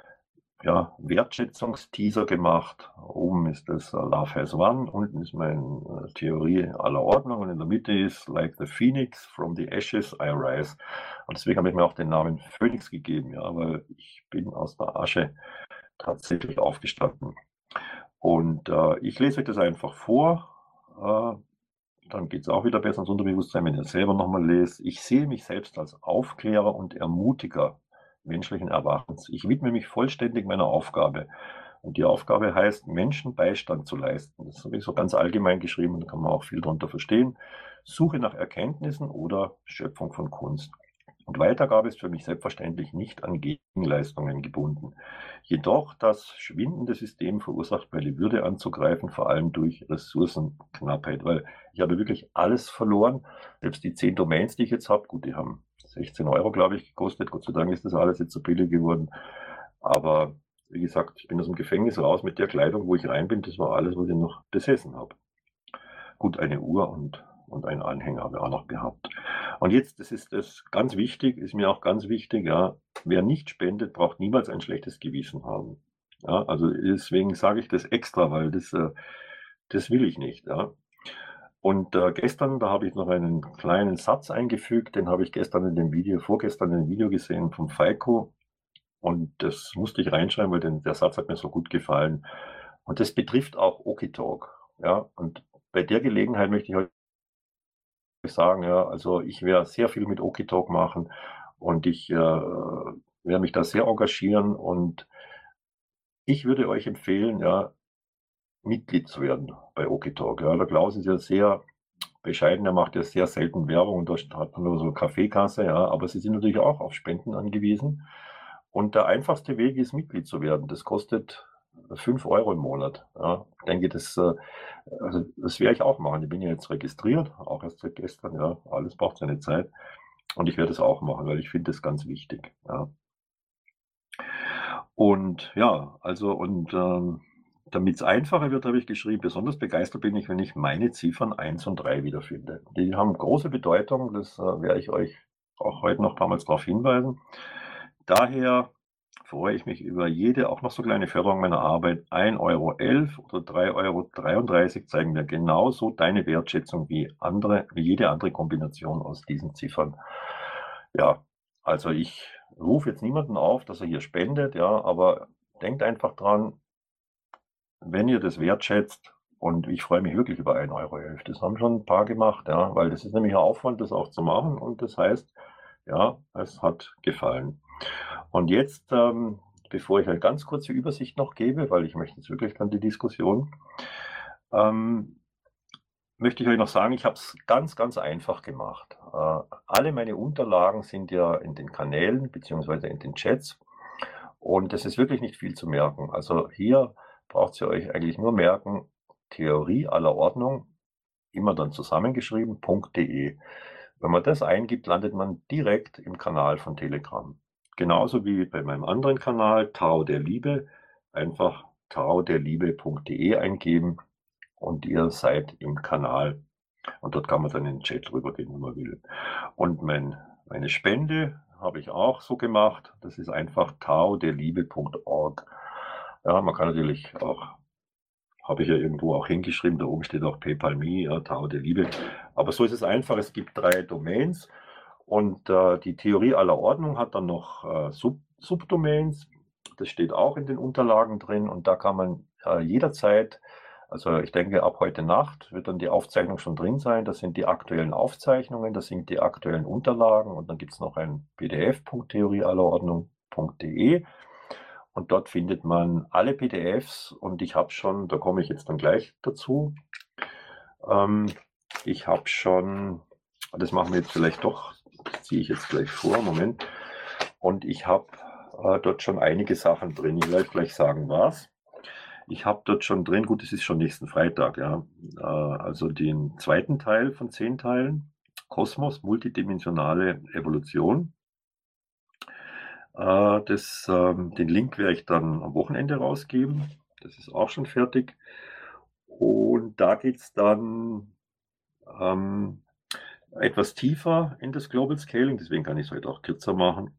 ja, Wertschätzungsteaser gemacht. Oben ist das uh, Love Has Won, unten ist meine uh, Theorie aller Ordnung und in der Mitte ist Like the Phoenix, from the ashes I rise. Und deswegen habe ich mir auch den Namen Phoenix gegeben, ja, weil ich bin aus der Asche tatsächlich aufgestanden. Und äh, ich lese euch das einfach vor. Äh, dann geht es auch wieder besser ins Unterbewusstsein, wenn ihr selber nochmal lest. Ich sehe mich selbst als Aufklärer und Ermutiger menschlichen Erwachens. Ich widme mich vollständig meiner Aufgabe. Und die Aufgabe heißt, Menschen Beistand zu leisten. Das habe ich so ganz allgemein geschrieben, da kann man auch viel darunter verstehen. Suche nach Erkenntnissen oder Schöpfung von Kunst. Und Weitergabe ist für mich selbstverständlich nicht an Gegenleistungen gebunden. Jedoch das schwindende System verursacht meine Würde anzugreifen, vor allem durch Ressourcenknappheit, weil ich habe wirklich alles verloren. Selbst die zehn Domains, die ich jetzt habe, gut, die haben sechzehn Euro, glaube ich, gekostet. Gott sei Dank ist das alles jetzt so billig geworden. Aber wie gesagt, ich bin aus dem Gefängnis raus mit der Kleidung, wo ich rein bin. Das war alles, was ich noch besessen habe. Gut, eine Uhr und, und einen Anhänger habe ich auch noch gehabt. Und jetzt, das ist das ganz wichtig, ist mir auch ganz wichtig, ja, wer nicht spendet, braucht niemals ein schlechtes Gewissen haben. Ja, also deswegen sage ich das extra, weil das, äh, das will ich nicht. Ja. Und äh, gestern, da habe ich noch einen kleinen Satz eingefügt, den habe ich gestern in dem Video, vorgestern in dem Video gesehen vom Falco. Und das musste ich reinschreiben, weil den, der Satz hat mir so gut gefallen. Und das betrifft auch Okitalk. Ja. Und bei der Gelegenheit möchte ich heute sagen, ja, also ich werde sehr viel mit Okitalk machen und ich äh, werde mich da sehr engagieren und ich würde euch empfehlen, ja, Mitglied zu werden bei Okitalk. Ja. Der Klaus ist ja sehr bescheiden, er macht ja sehr selten Werbung und da hat man nur so eine Kaffeekasse, ja, aber sie sind natürlich auch auf Spenden angewiesen. Und der einfachste Weg ist, Mitglied zu werden. Das kostet fünf Euro im Monat. Ja. Ich denke, das, also das werde ich auch machen. Ich bin ja jetzt registriert, auch erst seit gestern, ja, alles braucht seine Zeit. Und ich werde es auch machen, weil ich finde das ganz wichtig. Ja. Und ja, also und ähm, damit es einfacher wird, habe ich geschrieben, besonders begeistert bin ich, wenn ich meine Ziffern eins und drei wiederfinde. Die haben große Bedeutung, das äh, werde ich euch auch heute noch ein paar Mal darauf hinweisen. Daher freue ich mich über jede, auch noch so kleine Förderung meiner Arbeit. ein Euro elf oder drei Euro dreiunddreißig zeigen mir genauso deine Wertschätzung wie andere, wie jede andere Kombination aus diesen Ziffern. Ja, also ich rufe jetzt niemanden auf, dass er hier spendet, ja, aber denkt einfach dran, wenn ihr das wertschätzt, und ich freue mich wirklich über ein Euro elf. Das haben schon ein paar gemacht, ja, weil das ist nämlich ein Aufwand, das auch zu machen. Und das heißt, ja, es hat gefallen. Und jetzt, ähm, bevor ich eine ganz kurze Übersicht noch gebe, weil ich möchte jetzt wirklich dann die Diskussion, ähm, möchte ich euch noch sagen, ich habe es ganz, ganz einfach gemacht. Äh, alle meine Unterlagen sind ja in den Kanälen beziehungsweise in den Chats. Und es ist wirklich nicht viel zu merken. Also hier braucht ihr euch eigentlich nur merken, Theorie aller Ordnung, immer dann zusammengeschrieben, .de. Wenn man das eingibt, landet man direkt im Kanal von Telegram. Genauso wie bei meinem anderen Kanal, Tao der Liebe, einfach tao der liebe.de eingeben und ihr seid im Kanal. Und dort kann man dann in den Chat rübergehen, wenn man will. Und mein, meine Spende habe ich auch so gemacht. Das ist einfach tao der liebe punkt org. Ja, man kann natürlich auch, habe ich ja irgendwo auch hingeschrieben, da oben steht auch PayPal.me, ja, Tao der Liebe. Aber so ist es einfach, es gibt drei Domains und äh, die Theorie aller Ordnung hat dann noch äh, Sub Subdomains. Das steht auch in den Unterlagen drin und da kann man äh, jederzeit, also ich denke ab heute Nacht wird dann die Aufzeichnung schon drin sein. Das sind die aktuellen Aufzeichnungen, das sind die aktuellen Unterlagen und dann gibt es noch ein P D F punkt theorie aller ordnung punkt de. Und dort findet man alle P D Fs und ich habe schon, da komme ich jetzt dann gleich dazu, ähm, ich habe schon, das machen wir jetzt vielleicht doch, das ziehe ich jetzt gleich vor, Moment, und ich habe äh, dort schon einige Sachen drin, ich werde gleich sagen, was. Ich habe dort schon drin, gut, es ist schon nächsten Freitag, ja, äh, also den zweiten Teil von zehn Teilen, Kosmos, multidimensionale Evolution. Äh, das, ähm, den Link werde ich dann am Wochenende rausgeben. Das ist auch schon fertig. Und da geht es dann ähm, etwas tiefer in das Global Scaling, deswegen kann ich es heute auch kürzer machen.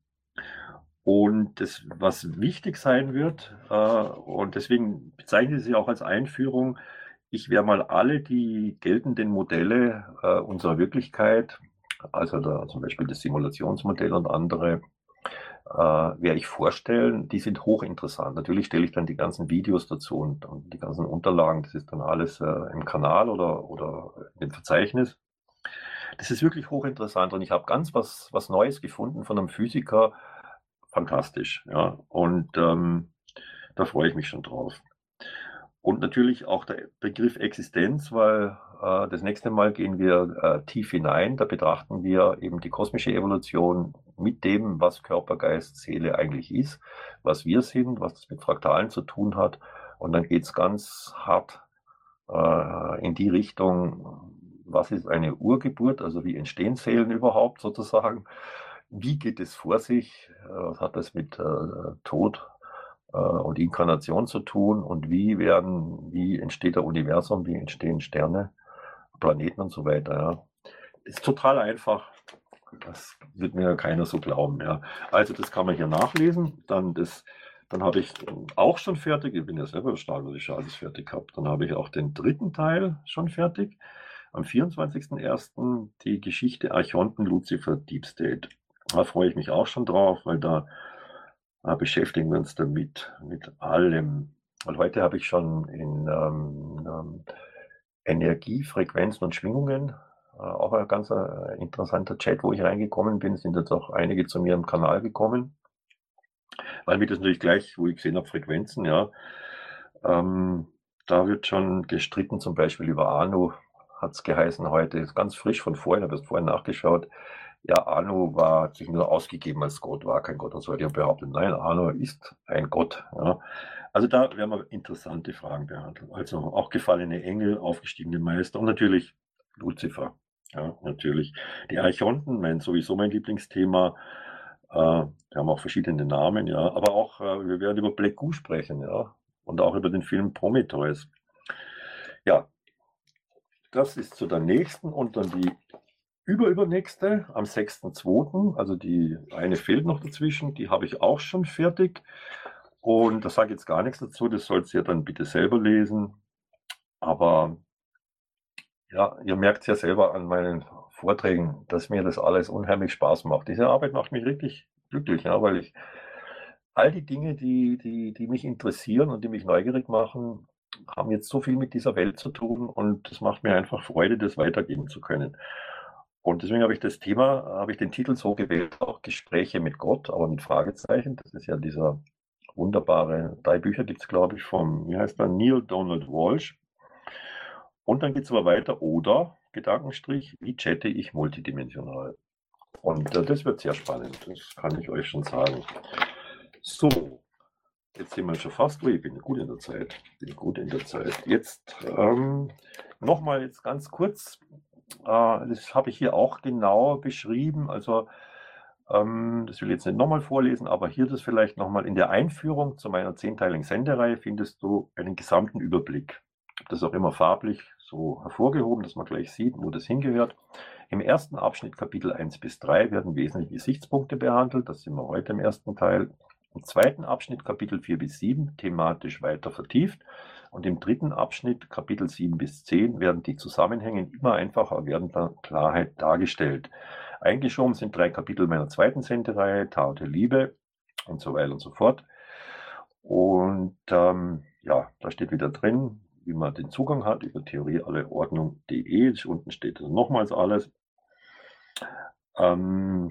Und das, was wichtig sein wird, äh, und deswegen bezeichne ich sie auch als Einführung, ich werde mal alle die geltenden Modelle äh, unserer Wirklichkeit, also da zum Beispiel das Simulationsmodell und andere, äh, werde ich vorstellen. Die sind hochinteressant. Natürlich stelle ich dann die ganzen Videos dazu und, und die ganzen Unterlagen. Das ist dann alles äh, im Kanal oder, oder im Verzeichnis. Das ist wirklich hochinteressant und ich habe ganz was, was Neues gefunden von einem Physiker. Fantastisch, ja. Und ähm, da freue ich mich schon drauf. Und natürlich auch der Begriff Existenz, weil äh, das nächste Mal gehen wir äh, tief hinein. Da betrachten wir eben die kosmische Evolution mit dem, was Körper, Geist, Seele eigentlich ist, was wir sind, was das mit Fraktalen zu tun hat. Und dann geht es ganz hart äh, in die Richtung, was ist eine Urgeburt, also wie entstehen Seelen überhaupt sozusagen, wie geht es vor sich, was hat das mit äh, Tod äh, und Inkarnation zu tun und wie werden, wie entsteht der Universum, wie entstehen Sterne, Planeten und so weiter. Ja. Ist total einfach, das wird mir keiner so glauben. Ja. Also das kann man hier nachlesen, dann das, dann habe ich auch schon fertig, ich bin ja selber stark, dass ich schon alles fertig habe, dann habe ich auch den dritten Teil schon fertig, am vierundzwanzigsten ersten die Geschichte Archonten, Lucifer, Deep State. Da freue ich mich auch schon drauf, weil da äh, beschäftigen wir uns damit mit allem. Und heute habe ich schon in ähm, ähm, Energie, Frequenzen und Schwingungen, äh, auch ein ganz äh, interessanter Chat, wo ich reingekommen bin, sind jetzt auch einige zu mir im Kanal gekommen, weil mir das natürlich gleich, wo ich gesehen habe, Frequenzen, ja, ähm, da wird schon gestritten, zum Beispiel über Anu, hat es geheißen heute, ist ganz frisch von vorhin, habe ich vorhin nachgeschaut. Ja, Anu war sich nur ausgegeben als Gott, war kein Gott und so weiter. Ich habe behauptet, nein, Anu ist ein Gott. Ja. Also da werden wir interessante Fragen behandelt. Also auch gefallene Engel, aufgestiegene Meister und natürlich Lucifer. Ja, natürlich. Die Archonten, mein, sowieso mein Lieblingsthema. Äh, die haben auch verschiedene Namen, ja. Aber auch, äh, wir werden über Black Goo sprechen, ja. Und auch über den Film Prometheus. Ja, das ist zu der nächsten und dann die überübernächste am sechsten zweiten Also die eine fehlt noch dazwischen, die habe ich auch schon fertig. Und da sage ich jetzt gar nichts dazu, das sollt ihr dann bitte selber lesen. Aber ja, ihr merkt es ja selber an meinen Vorträgen, dass mir das alles unheimlich Spaß macht. Diese Arbeit macht mich wirklich glücklich, ja, weil ich all die Dinge, die, die, die mich interessieren und die mich neugierig machen, haben jetzt so viel mit dieser Welt zu tun und es macht mir einfach Freude, das weitergeben zu können. Und deswegen habe ich das Thema, habe ich den Titel so gewählt, auch Gespräche mit Gott, aber mit Fragezeichen. Das ist ja dieser wunderbare, drei Bücher gibt es, glaube ich, vom, wie heißt der, Neil Donald Walsh. Und dann geht es aber weiter, oder, Gedankenstrich, wie chatte ich multidimensional? Und äh, das wird sehr spannend, das kann ich euch schon sagen. So, jetzt sind wir schon fast durch, ich bin gut in der Zeit, bin gut in der Zeit. Jetzt ähm, nochmal jetzt ganz kurz, äh, das habe ich hier auch genau beschrieben, also ähm, das will ich jetzt nicht nochmal vorlesen, aber hier das vielleicht nochmal in der Einführung zu meiner zehnteiligen Sendereihe findest du einen gesamten Überblick. Das ist auch immer farblich so hervorgehoben, dass man gleich sieht, wo das hingehört. Im ersten Abschnitt, Kapitel eins bis drei, werden wesentliche Gesichtspunkte behandelt. Das sind wir heute im ersten Teil. Im zweiten Abschnitt, Kapitel vier bis sieben, thematisch weiter vertieft. Und im dritten Abschnitt, Kapitel sieben bis zehn, werden die Zusammenhänge immer einfacher, werden der Klarheit dargestellt. Eingeschoben sind drei Kapitel meiner zweiten Sendereihe, Tao der Liebe und so weiter und so fort. Und ähm, ja, da steht wieder drin, wie man den Zugang hat über theorie alle ordnung punkt de. Unten steht das nochmals alles. Ähm,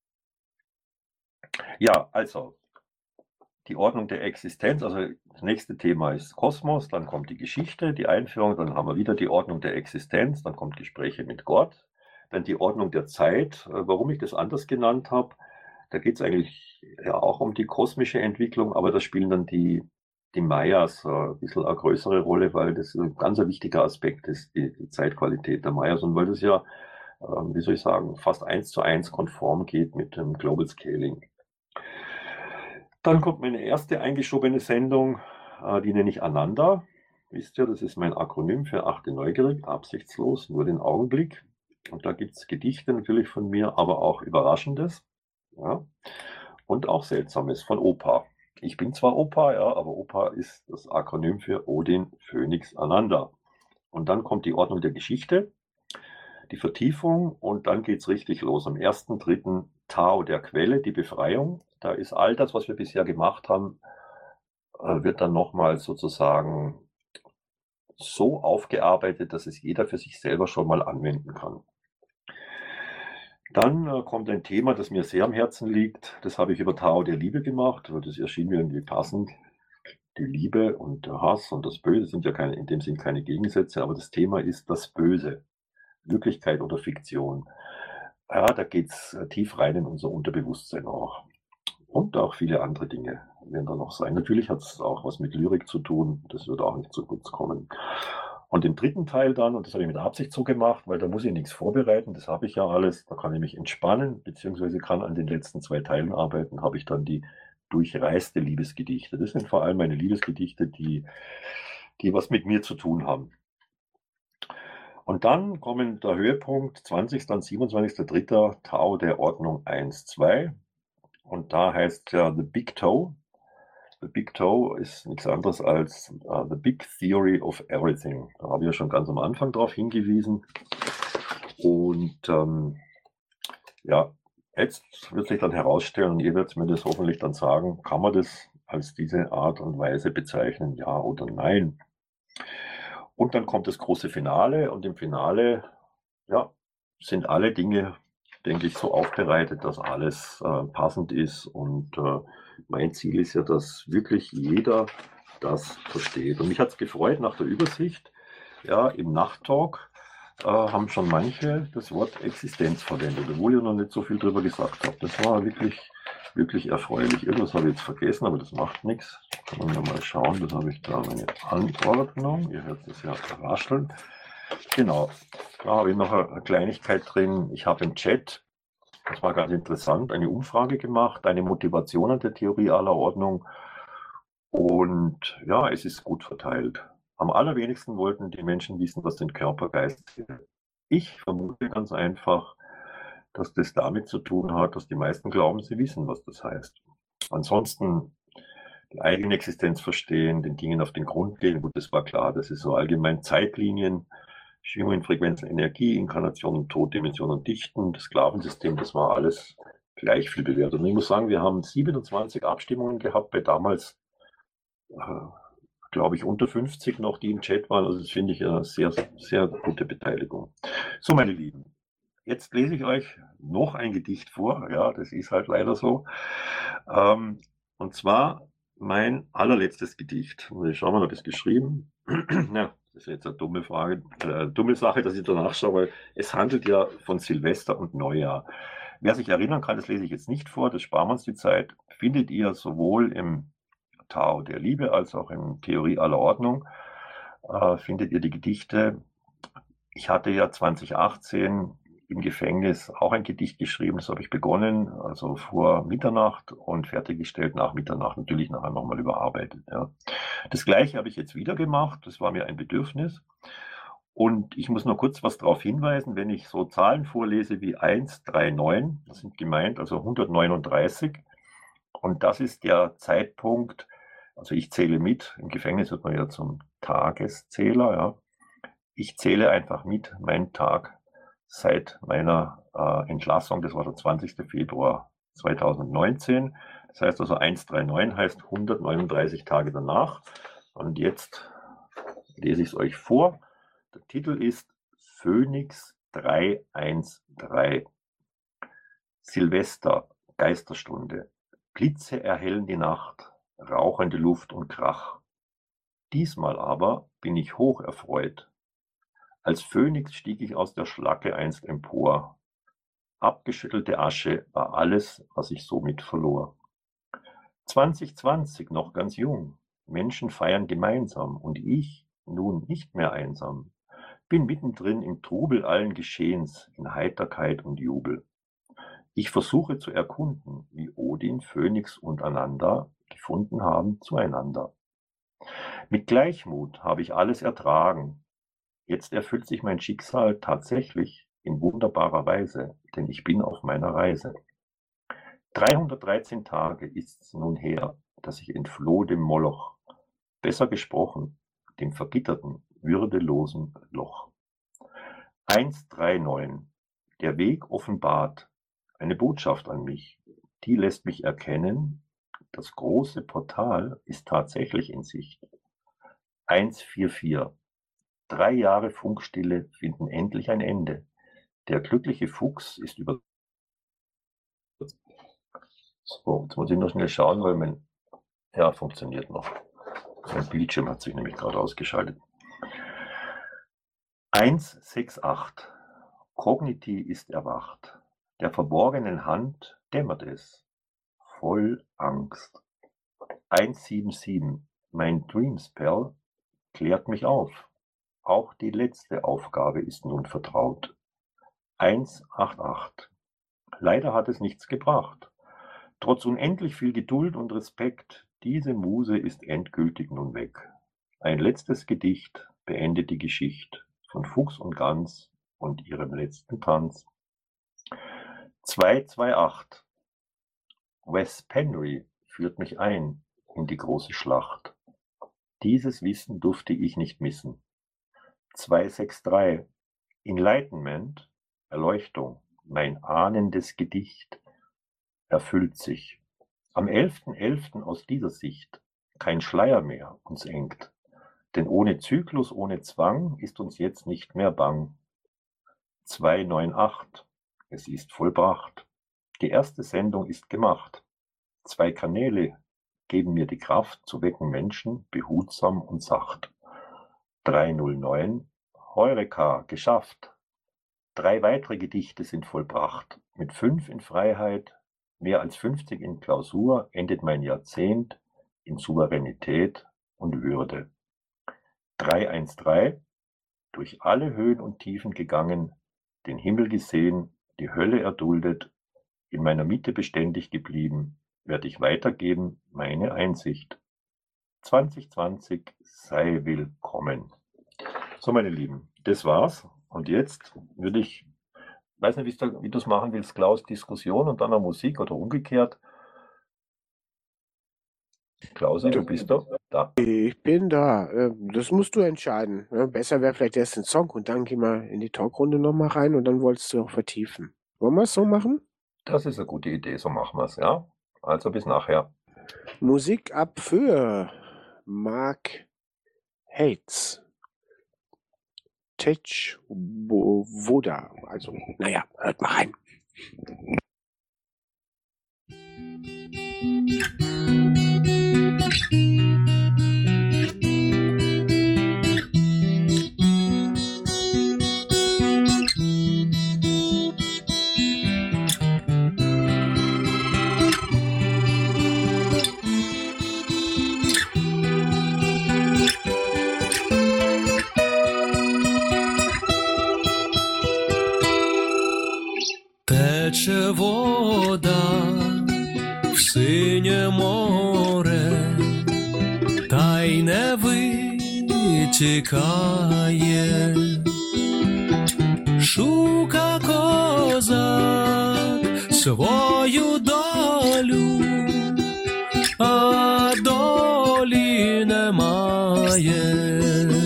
ja, also die Ordnung der Existenz, also das nächste Thema ist Kosmos, dann kommt die Geschichte, die Einführung, dann haben wir wieder die Ordnung der Existenz, dann kommt Gespräche mit Gott, dann die Ordnung der Zeit. Warum ich das anders genannt habe, da geht es eigentlich ja auch um die kosmische Entwicklung, aber da spielen dann die die Mayas äh, ein bisschen eine größere Rolle, weil das ein ganz ein wichtiger Aspekt ist, die, die Zeitqualität der Mayas und weil das ja, äh, wie soll ich sagen, fast eins zu eins konform geht mit dem Global Scaling. Dann kommt meine erste eingeschobene Sendung, äh, die nenne ich Ananda. Wisst ihr, das ist mein Akronym für achte neugierig, absichtslos, nur den Augenblick. Und da gibt es Gedichte natürlich von mir, aber auch Überraschendes, ja, und auch Seltsames von Opa. Ich bin zwar Opa, ja, aber Opa ist das Akronym für Odin, Phönix, Ananda. Und dann kommt die Ordnung der Geschichte, die Vertiefung und dann geht es richtig los. Am ersten dritten Tao der Quelle, die Befreiung. Da ist all das, was wir bisher gemacht haben, wird dann nochmal sozusagen so aufgearbeitet, dass es jeder für sich selber schon mal anwenden kann. Dann äh, kommt ein Thema, das mir sehr am Herzen liegt. Das habe ich über Tao der Liebe gemacht, weil das erschien mir irgendwie passend. Die Liebe und der Hass und das Böse sind ja keine, in dem Sinn keine Gegensätze, aber das Thema ist das Böse. Wirklichkeit oder Fiktion. Ja, da geht es äh, tief rein in unser Unterbewusstsein auch. Und auch viele andere Dinge werden da noch sein. Natürlich hat es auch was mit Lyrik zu tun, das wird auch nicht zu kurz kommen. Und im dritten Teil dann, und das habe ich mit Absicht so gemacht, weil da muss ich nichts vorbereiten, das habe ich ja alles, da kann ich mich entspannen, beziehungsweise kann an den letzten zwei Teilen arbeiten, habe ich dann die durchreiste Liebesgedichte. Das sind vor allem meine Liebesgedichte, die, die was mit mir zu tun haben. Und dann kommen der Höhepunkt, zwanzigster und siebenundzwanzigster dritter Tao der Ordnung eins, zwei. Und da heißt ja The Big Toe. The Big Toe ist nichts anderes als uh, The Big Theory of Everything. Da habe ich ja schon ganz am Anfang darauf hingewiesen. Und ähm, ja, jetzt wird sich dann herausstellen, und ihr werdet mir das hoffentlich dann sagen, kann man das als diese Art und Weise bezeichnen, ja oder nein? Und dann kommt das große Finale und im Finale ja, sind alle Dinge, denke ich, so aufbereitet, dass alles äh, passend ist. Und äh, mein Ziel ist ja, dass wirklich jeder das versteht. Und mich hat es gefreut nach der Übersicht. Ja, im Nachttalk äh, haben schon manche das Wort Existenz verwendet, obwohl ich noch nicht so viel drüber gesagt habe. Das war wirklich, wirklich erfreulich. Irgendwas habe ich jetzt vergessen, aber das macht nichts. Können wir mal schauen, das habe ich da meine Anordnung. Ihr hört es ja rascheln. Genau, da habe ich noch eine Kleinigkeit drin. Ich habe im Chat Das war ganz interessant, eine Umfrage gemacht, eine Motivation an der Theorie aller Ordnung. Und ja, es ist gut verteilt. Am allerwenigsten wollten die Menschen wissen, was den Körper, Geist, Seele. Ich vermute ganz einfach, dass das damit zu tun hat, dass die meisten glauben, sie wissen, was das heißt. Ansonsten die eigene Existenz verstehen, den Dingen auf den Grund gehen, gut, das war klar, das ist so allgemein Zeitlinien, Schwingungen, Frequenzen, Energie, Inkarnation, Tod, Dimension und Dichten, das Sklavensystem, das war alles gleich viel bewertet. Und ich muss sagen, wir haben siebenundzwanzig Abstimmungen gehabt bei damals, äh, glaube ich, unter fünfzig noch, die im Chat waren. Also das finde ich eine sehr, sehr gute Beteiligung. So, meine Lieben, jetzt lese ich euch noch ein Gedicht vor. Ja, das ist halt leider so. Ähm, und zwar mein allerletztes Gedicht. Ich schaue mal, ob ich es geschrieben. Ja, das ist jetzt eine dumme Frage, äh, dumme Sache, dass ich danach schaue, weil es handelt ja von Silvester und Neujahr. Wer sich erinnern kann, das lese ich jetzt nicht vor, das sparen wir uns die Zeit, findet ihr sowohl im Tao der Liebe als auch in Theorie aller Ordnung, äh, findet ihr die Gedichte. Ich hatte ja zwanzig achtzehn im Gefängnis auch ein Gedicht geschrieben, das habe ich begonnen, also vor Mitternacht und fertiggestellt nach Mitternacht, natürlich nachher nochmal überarbeitet. Ja. Das gleiche habe ich jetzt wieder gemacht, das war mir ein Bedürfnis. Und ich muss nur kurz was darauf hinweisen, wenn ich so Zahlen vorlese wie eins, drei, neun, das sind gemeint, also hundertneununddreißig. Und das ist der Zeitpunkt, also ich zähle mit, im Gefängnis wird man ja zum Tageszähler, ja. Ich zähle einfach mit, mein Tag seit meiner äh, Entlassung, das war der zwanzigster Februar zweitausendneunzehn. Das heißt also hundertneunundreißig heißt hundertneununddreißig Tage danach. Und jetzt lese ich es euch vor. Der Titel ist Phönix dreihundertzdreizehn. Silvester, Geisterstunde. Blitze erhellen die Nacht, rauchende Luft und Krach. Diesmal aber bin ich hoch erfreut. Als Phönix stieg ich aus der Schlacke einst empor. Abgeschüttelte Asche war alles, was ich somit verlor. zwanzig zwanzig, noch ganz jung. Menschen feiern gemeinsam und ich, nun nicht mehr einsam, bin mittendrin im Trubel allen Geschehens, in Heiterkeit und Jubel. Ich versuche zu erkunden, wie Odin, Phönix und Ananda gefunden haben zueinander. Mit Gleichmut habe ich alles ertragen. Jetzt erfüllt sich mein Schicksal tatsächlich in wunderbarer Weise, denn ich bin auf meiner Reise. dreihundertdreizehn Tage ist's nun her, dass ich entfloh dem Moloch, besser gesprochen, dem vergitterten, würdelosen Loch. hundertneununddreißig. Der Weg offenbart eine Botschaft an mich, die lässt mich erkennen, das große Portal ist tatsächlich in Sicht. hundertvierundvierzig. Drei Jahre Funkstille finden endlich ein Ende. Der glückliche Fuchs ist über... So, jetzt muss ich noch schnell schauen, weil mein... Ja, funktioniert noch. Mein Bildschirm hat sich nämlich gerade ausgeschaltet. hundertachtundsechzig. Kogniti ist erwacht. Der verborgenen Hand dämmert es. Voll Angst. hundertsiebenundsiebzig. Mein Dream Spell klärt mich auf. Auch die letzte Aufgabe ist nun vertraut. hundertachtundachtzig. Leider hat es nichts gebracht. Trotz unendlich viel Geduld und Respekt, diese Muse ist endgültig nun weg. Ein letztes Gedicht beendet die Geschichte von Fuchs und Gans und ihrem letzten Tanz. zweihunderachtundzwanzig. Wes Penry führt mich ein in die große Schlacht. Dieses Wissen durfte ich nicht missen. zweihunderdreiundsechzig. Enlightenment, Erleuchtung, mein ahnendes Gedicht erfüllt sich. Am elften elften aus dieser Sicht kein Schleier mehr uns engt, denn ohne Zyklus, ohne Zwang ist uns jetzt nicht mehr bang. zweihunderachtzig. Es ist vollbracht. Die erste Sendung ist gemacht. Zwei Kanäle geben mir die Kraft zu wecken Menschen behutsam und sacht. dreihundertneun. Heureka, geschafft. Drei weitere Gedichte sind vollbracht. Mit fünf in Freiheit, mehr als fünfzig in Klausur endet mein Jahrzehnt in Souveränität und Würde. dreihundertzdreizehn. Durch alle Höhen und Tiefen gegangen, den Himmel gesehen, die Hölle erduldet, in meiner Mitte beständig geblieben, werde ich weitergeben meine Einsicht. zwanzig zwanzig sei willkommen. So, meine Lieben, das war's. Und jetzt würde ich, weiß nicht, wie du es machen willst, Klaus, Diskussion und dann noch Musik oder umgekehrt. Klaus, du bist doch da. Ich bin da. Äh, Das musst du entscheiden. Ja, besser wäre vielleicht erst ein Song und dann gehen wir in die Talkrunde nochmal rein und dann wolltest du auch vertiefen. Wollen wir es so machen? Das ist eine gute Idee, so machen wir es, ja? Also bis nachher. Musik ab für Mark Hates. Tech Woda. Also, naja, hört mal rein. Тече вода в синє море, та й не витікає. Шука козак свою долю, а долі немає.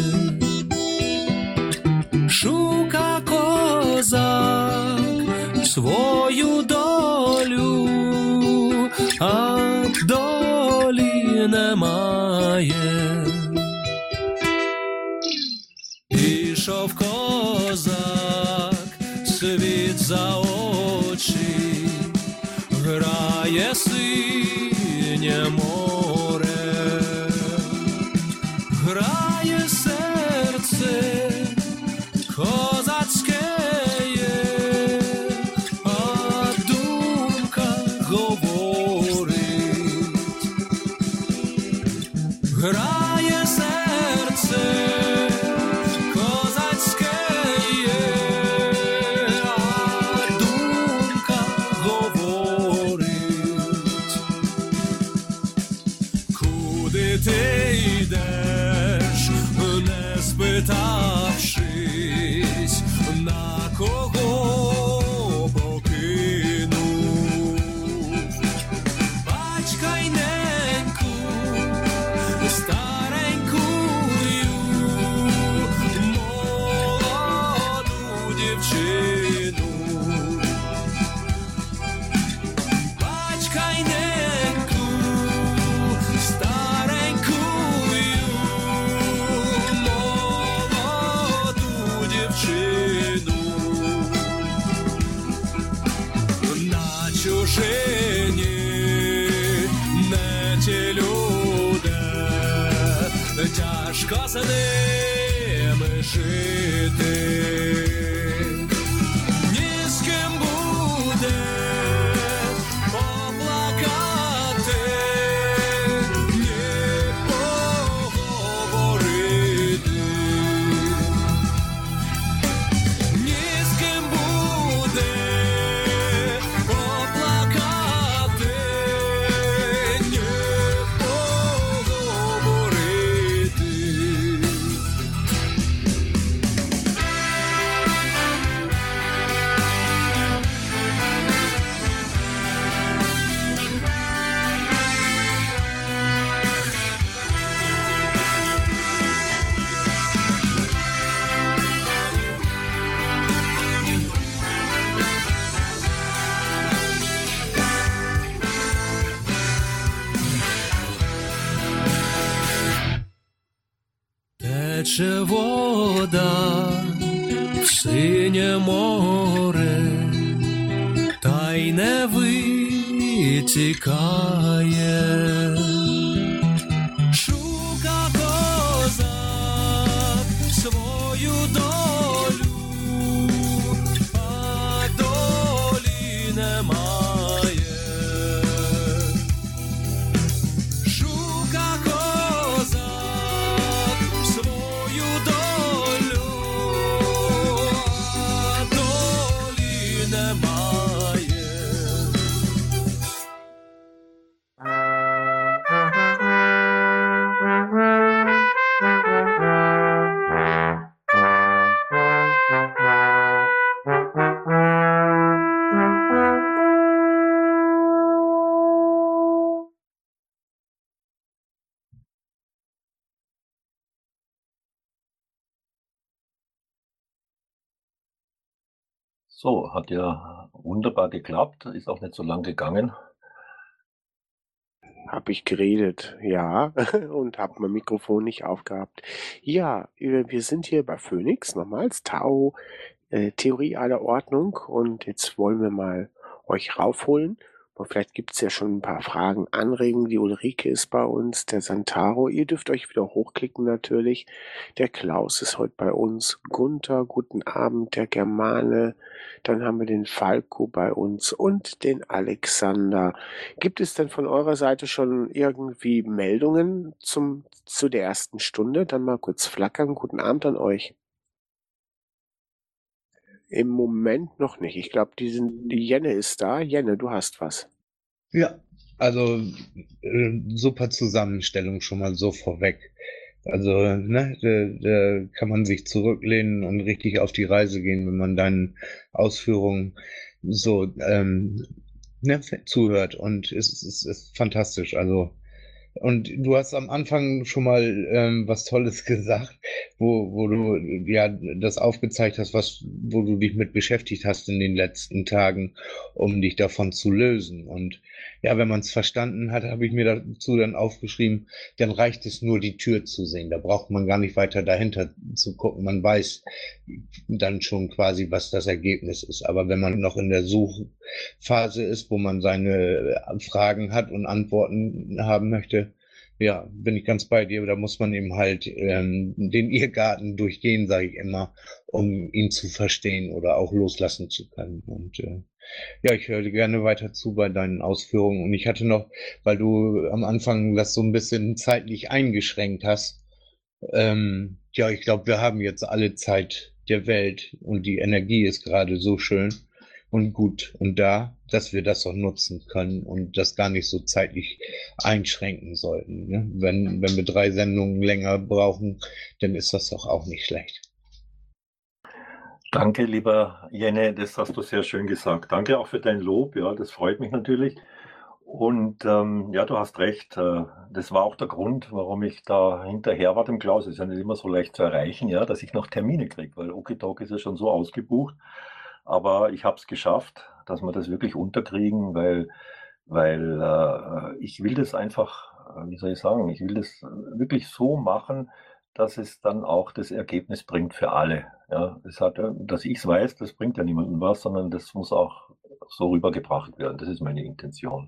Шука козак свою долю, а долі немає. Пішов козак світ за очі, грає синє море, грає серце козацьке. Грає серце козацьке, а думка говорить. Куди ти йдеш, не спитавшись, на кого покинув? Батька й неньку, старенькую, молоду дівчину. Батька й неньку, старенькую, молоду дівчину. На чужині не ті люди, тяжко з ними жити. Ні з ким буде поплакати, ні поговорити. Ні з ким буде поплакати, ні поговорити. Тече вода в синє море, та й не витікає. Шука козак свою долю, а долі немає. Шука козак свою долю, а долі немає. So, hat ja wunderbar geklappt, ist auch nicht so lang gegangen. Habe ich geredet, ja, und habe mein Mikrofon nicht aufgehabt. Ja, wir wir sind hier bei Phoenix, nochmals, Tao, äh, Theorie aller Ordnung. Und jetzt wollen wir mal euch raufholen. Aber vielleicht gibt's ja schon ein paar Fragen, Anregungen. Die Ulrike ist bei uns, der Santaro. Ihr dürft euch wieder hochklicken natürlich. Der Klaus ist heute bei uns. Gunther, guten Abend, der Germane. Dann haben wir den Falco bei uns und den Alexander. Gibt es denn von eurer Seite schon irgendwie Meldungen zum, zu der ersten Stunde? Dann mal kurz flackern. Guten Abend an euch. Im Moment noch nicht. Ich glaube, die sind, die Jenne ist da. Jenne, du hast was. Ja, also äh, super Zusammenstellung schon mal so vorweg. Also, ne, da, da kann man sich zurücklehnen und richtig auf die Reise gehen, wenn man deinen Ausführungen so ähm, ne, zuhört. Und es, es, es ist fantastisch. Also, und du hast am Anfang schon mal ähm, was Tolles gesagt, wo, wo du ja das aufgezeigt hast, was, wo du dich mit beschäftigt hast in den letzten Tagen, um dich davon zu lösen. Und ja, wenn man es verstanden hat, habe ich mir dazu dann aufgeschrieben, dann reicht es nur, die Tür zu sehen. Da braucht man gar nicht weiter dahinter zu gucken. Man weiß dann schon quasi, was das Ergebnis ist. Aber wenn man noch in der Suchphase ist, wo man seine Fragen hat und Antworten haben möchte, ja, bin ich ganz bei dir. Da muss man eben halt ähm, den Irrgarten durchgehen, sage ich immer, um ihn zu verstehen oder auch loslassen zu können. Und äh, ja, ich höre dir gerne weiter zu bei deinen Ausführungen. Und ich hatte noch, weil du am Anfang das so ein bisschen zeitlich eingeschränkt hast, ähm, ja, ich glaube, wir haben jetzt alle Zeit der Welt und die Energie ist gerade so schön und gut und da, dass wir das auch nutzen können und das gar nicht so zeitlich einschränken sollten. Ne? Wenn, wenn wir drei Sendungen länger brauchen, dann ist das doch auch nicht schlecht. Danke, lieber Jenne, das hast du sehr schön gesagt. Danke auch für dein Lob, ja, das freut mich natürlich. Und ähm, ja, du hast recht, äh, das war auch der Grund, warum ich da hinterher war dem Klaus. Es ist ja nicht immer so leicht zu erreichen, ja, dass ich noch Termine kriege, weil Okitalk ist ja schon so ausgebucht. Aber ich habe es geschafft, dass wir das wirklich unterkriegen, weil, weil äh, ich will das einfach, äh, wie soll ich sagen, ich will das wirklich so machen, dass es dann auch das Ergebnis bringt für alle. Ja, es hat, äh, dass ich es weiß, das bringt ja niemandem was, sondern das muss auch so rübergebracht werden. Das ist meine Intention.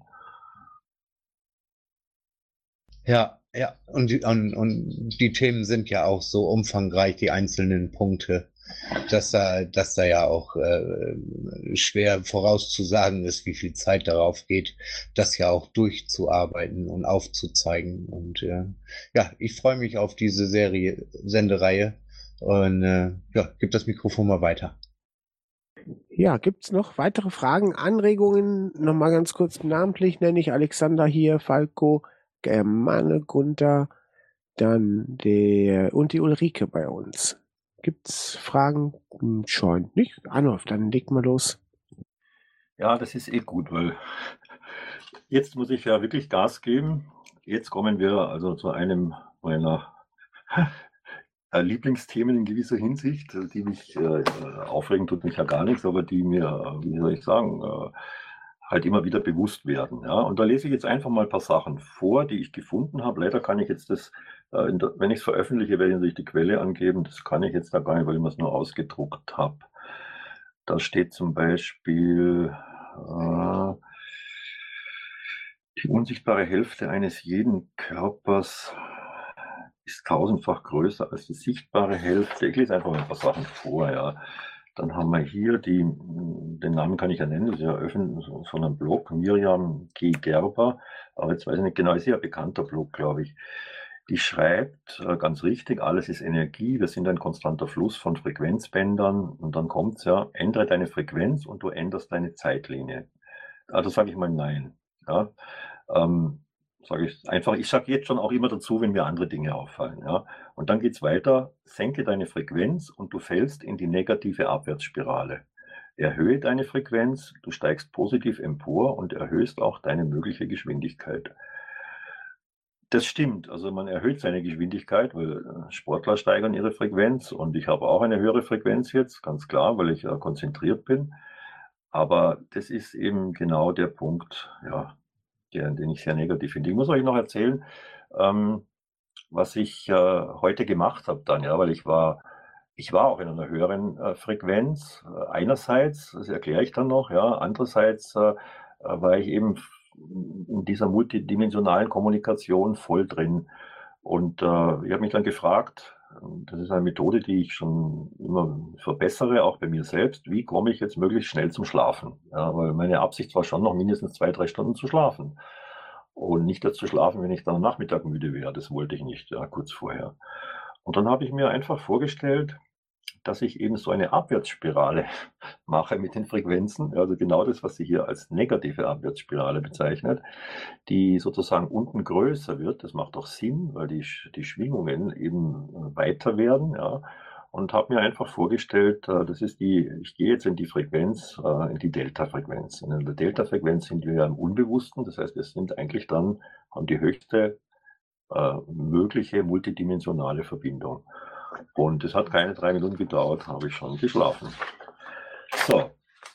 Ja, ja, und die, und, und die Themen sind ja auch so umfangreich, die einzelnen Punkte, dass da, dass da ja auch äh, schwer vorauszusagen ist, wie viel Zeit darauf geht, das ja auch durchzuarbeiten und aufzuzeigen. Und äh, ja, ich freue mich auf diese Serie, Sendereihe und äh, ja, gib das Mikrofon mal weiter. Ja, gibt's noch weitere Fragen, Anregungen? Nochmal ganz kurz namentlich nenne ich Alexander hier, Falco, Germane, Gunther, dann der und die Ulrike bei uns. Gibt's Fragen? Hm, scheint nicht. Arnulf, dann leg mal los. Ja, das ist eh gut, weil jetzt muss ich ja wirklich Gas geben. Jetzt kommen wir also zu einem meiner äh, Lieblingsthemen in gewisser Hinsicht, äh, die mich äh, aufregen, tut mich ja gar nichts, aber die mir, äh, wie soll ich sagen, äh, halt immer wieder bewusst werden. Ja? Und da lese ich jetzt einfach mal ein paar Sachen vor, die ich gefunden habe. Leider kann ich jetzt das, äh, in der, wenn ich es veröffentliche, werde ich natürlich die Quelle angeben. Das kann ich jetzt da gar nicht, weil ich mir es nur ausgedruckt habe. Da steht zum Beispiel, äh, die unsichtbare Hälfte eines jeden Körpers ist tausendfach größer als die sichtbare Hälfte. Ich lese einfach mal ein paar Sachen vor, ja. Dann haben wir hier die, den Namen kann ich ja nennen, das ist ja öffentlich von einem Blog, Miriam G. Gerber, aber jetzt weiß ich nicht genau, ist ja ein bekannter Blog, glaube ich. Die schreibt, äh, ganz richtig, alles ist Energie, wir sind ein konstanter Fluss von Frequenzbändern und dann kommt's ja, ändere deine Frequenz und du änderst deine Zeitlinie. Also sage ich mal nein. Ja. Ähm, sage ich einfach, ich sage jetzt schon auch immer dazu, wenn mir andere Dinge auffallen. Ja. Und dann geht's weiter, senke deine Frequenz und du fällst in die negative Abwärtsspirale. Erhöhe deine Frequenz, du steigst positiv empor und erhöhst auch deine mögliche Geschwindigkeit. Das stimmt. Also man erhöht seine Geschwindigkeit, weil äh, Sportler steigern ihre Frequenz und ich habe auch eine höhere Frequenz jetzt, ganz klar, weil ich ja konzentriert bin. Aber das ist eben genau der Punkt, ja, der, den ich sehr negativ finde. Ich muss euch noch erzählen, ähm, was ich äh, heute gemacht habe dann, ja, weil ich war, ich war auch in einer höheren äh, Frequenz. Äh, einerseits, das erkläre ich dann noch, ja, andererseits äh, äh, war ich eben f- in dieser multidimensionalen Kommunikation voll drin. Und äh, ich habe mich dann gefragt, und das ist eine Methode, die ich schon immer verbessere, auch bei mir selbst, wie komme ich jetzt möglichst schnell zum Schlafen? Ja, weil meine Absicht war schon noch mindestens zwei, drei Stunden zu schlafen. Und nicht jetzt zu schlafen, wenn ich dann am Nachmittag müde wäre. Das wollte ich nicht, ja, kurz vorher. Und dann habe ich mir einfach vorgestellt, dass ich eben so eine Abwärtsspirale mache mit den Frequenzen, also genau das, was sie hier als negative Abwärtsspirale bezeichnet, die sozusagen unten größer wird. Das macht auch Sinn, weil die, Sch- die Schwingungen eben äh, weiter werden, ja. Und habe mir einfach vorgestellt, äh, das ist die, ich gehe jetzt in die Frequenz, äh, in die Delta-Frequenz. In der Delta-Frequenz sind wir ja im Unbewussten, das heißt, wir sind eigentlich dann, haben die höchste äh, mögliche multidimensionale Verbindung. Und es hat keine drei Minuten gedauert, habe ich schon geschlafen. So,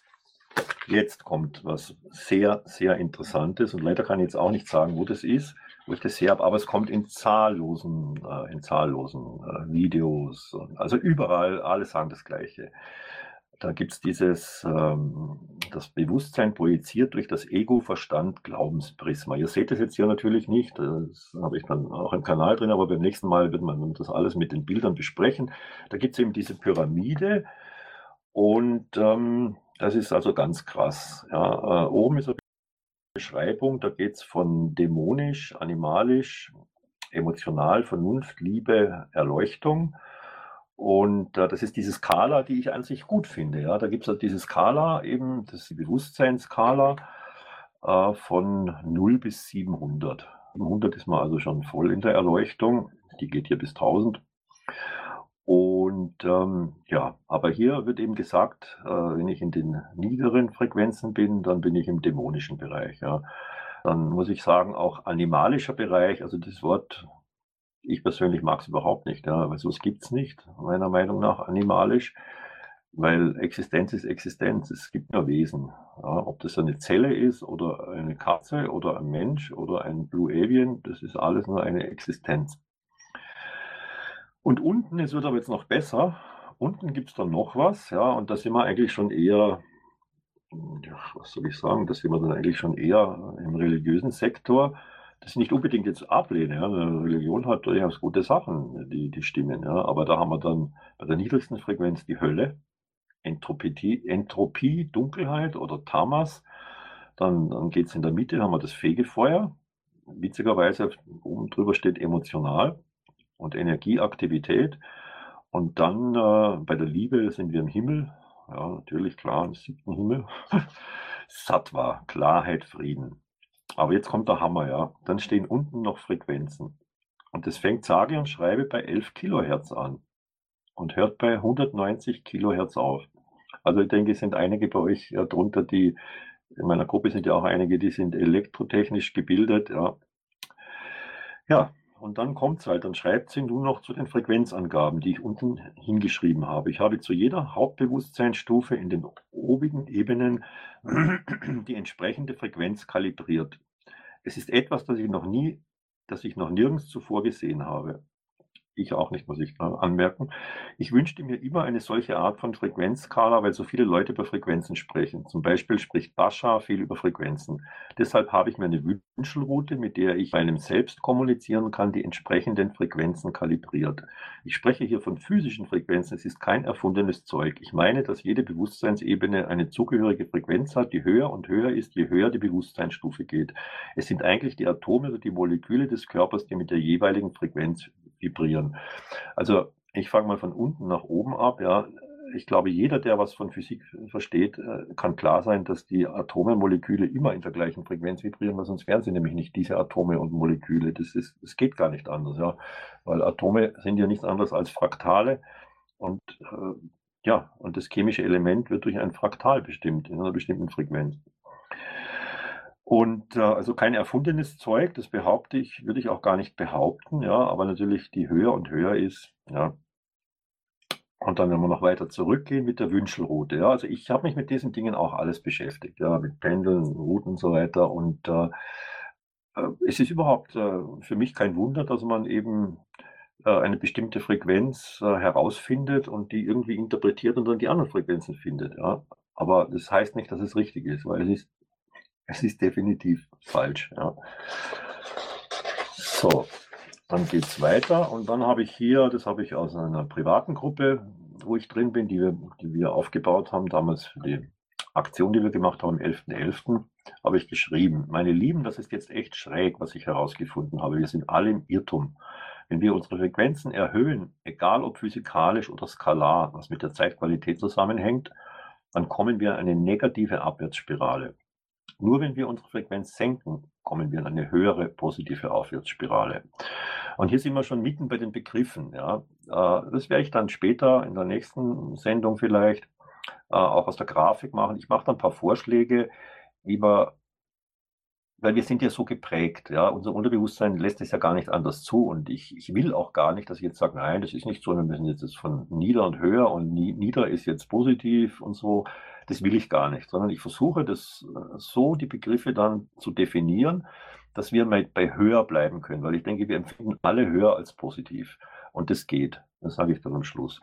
jetzt kommt was sehr, sehr Interessantes und leider kann ich jetzt auch nicht sagen, wo das ist, wo ich das her habe, aber es kommt in zahllosen, äh, in zahllosen äh, Videos, und, also überall, alle sagen das Gleiche. Da gibt es dieses, ähm, das Bewusstsein projiziert durch das Ego-Verstand-Glaubensprisma. Ihr seht das jetzt hier natürlich nicht, das habe ich dann auch im Kanal drin, aber beim nächsten Mal wird man das alles mit den Bildern besprechen. Da gibt es eben diese Pyramide und ähm, das ist also ganz krass. Ja, äh, oben ist eine Beschreibung, da geht es von dämonisch, animalisch, emotional, Vernunft, Liebe, Erleuchtung. Und äh, das ist diese Skala, die ich an sich gut finde. Ja, da gibt es halt diese Skala eben, das ist die Bewusstseinsskala äh, von null bis siebenhundert. siebenhundert ist man also schon voll in der Erleuchtung. Die geht hier bis tausend. Und ähm, ja, aber hier wird eben gesagt, äh, wenn ich in den niederen Frequenzen bin, dann bin ich im dämonischen Bereich. Ja. Dann muss ich sagen, auch animalischer Bereich, also das Wort, ich persönlich mag es überhaupt nicht, ja, weil sowas gibt es nicht, meiner Meinung nach, animalisch, weil Existenz ist Existenz, es gibt nur Wesen. Ja, ob das eine Zelle ist oder eine Katze oder ein Mensch oder ein Blue Avian, das ist alles nur eine Existenz. Und unten, es wird aber jetzt noch besser, unten gibt es dann noch was, ja, und da sind wir eigentlich schon eher, ja, was soll ich sagen, da sind wir dann eigentlich schon eher im religiösen Sektor, das nicht unbedingt jetzt ablehne, ja, eine Religion hat durchaus gute Sachen, die, die stimmen, ja, aber da haben wir dann bei der niedrigsten Frequenz die Hölle, Entropie, Entropie Dunkelheit oder Tamas, dann, dann geht es in der Mitte, haben wir das Fegefeuer, witzigerweise oben drüber steht emotional und Energieaktivität. Und dann äh, bei der Liebe sind wir im Himmel. Ja, natürlich, klar, im siebten Himmel. Sattva, Klarheit, Frieden. Aber jetzt kommt der Hammer, ja. Dann stehen unten noch Frequenzen. Und das fängt sage und schreibe bei elf Kilohertz an und hört bei hundertneunzig Kilohertz auf. Also ich denke, es sind einige bei euch ja, drunter, die, in meiner Gruppe sind ja auch einige, die sind elektrotechnisch gebildet, ja. Ja, und dann kommt's halt, dann schreibt sie nun noch zu den Frequenzangaben, die ich unten hingeschrieben habe. Ich habe zu jeder Hauptbewusstseinsstufe in den obigen Ebenen die entsprechende Frequenz kalibriert. Es ist etwas, das ich noch nie, das ich noch nirgends zuvor gesehen habe. Ich auch nicht, muss ich äh, anmerken. Ich wünschte mir immer eine solche Art von Frequenzskala, weil so viele Leute über Frequenzen sprechen. Zum Beispiel spricht Bascha viel über Frequenzen. Deshalb habe ich mir eine Wünschelroute, mit der ich meinem Selbst kommunizieren kann, die entsprechenden Frequenzen kalibriert. Ich spreche hier von physischen Frequenzen, es ist kein erfundenes Zeug. Ich meine, dass jede Bewusstseinsebene eine zugehörige Frequenz hat, die höher und höher ist, je höher die Bewusstseinsstufe geht. Es sind eigentlich die Atome oder die Moleküle des Körpers, die mit der jeweiligen Frequenz vibrieren. Also ich fange mal von unten nach oben ab. Ja. Ich glaube, jeder, der was von Physik versteht, äh, kann klar sein, dass die Atome und Moleküle immer in der gleichen Frequenz vibrieren, weil sonst wären sie nämlich nicht diese Atome und Moleküle. Das ist, das geht gar nicht anders, ja. Weil Atome sind ja nichts anderes als Fraktale und äh, ja, und das chemische Element wird durch ein Fraktal bestimmt, in einer bestimmten Frequenz. Und äh, also kein erfundenes Zeug, das behaupte ich, würde ich auch gar nicht behaupten, ja, aber natürlich die höher und höher ist, ja. Und dann, wenn wir noch weiter zurückgehen mit der Wünschelroute, ja, also ich habe mich mit diesen Dingen auch alles beschäftigt, ja, mit Pendeln, Routen und so weiter. Und äh, äh, es ist überhaupt äh, für mich kein Wunder, dass man eben äh, eine bestimmte Frequenz äh, herausfindet und die irgendwie interpretiert und dann die anderen Frequenzen findet, ja. Aber das heißt nicht, dass es richtig ist, weil es ist, es ist definitiv falsch, ja. So, dann geht's weiter und dann habe ich hier, das habe ich aus einer privaten Gruppe, wo ich drin bin, die wir, die wir aufgebaut haben, damals für die Aktion, die wir gemacht haben, am elften elften, habe ich geschrieben: Meine Lieben, das ist jetzt echt schräg, was ich herausgefunden habe. Wir sind alle im Irrtum. Wenn wir unsere Frequenzen erhöhen, egal ob physikalisch oder skalar, was mit der Zeitqualität zusammenhängt, dann kommen wir in eine negative Abwärtsspirale. Nur wenn wir unsere Frequenz senken, kommen wir in eine höhere positive Aufwärtsspirale. Und hier sind wir schon mitten bei den Begriffen. Ja. Äh, Das werde ich dann später in der nächsten Sendung vielleicht äh, auch aus der Grafik machen. Ich mache dann ein paar Vorschläge, wie wir, weil wir sind ja so geprägt. Ja. Unser Unterbewusstsein lässt es ja gar nicht anders zu. Und ich, ich will auch gar nicht, dass ich jetzt sage, nein, das ist nicht so, wir müssen jetzt das von nieder und höher und nie, nieder ist jetzt positiv und so. Das will ich gar nicht, sondern ich versuche das äh, so, die Begriffe dann zu definieren, dass wir mal bei höher bleiben können, weil ich denke, wir empfinden alle höher als positiv. Und das geht. Das sage ich dann am Schluss.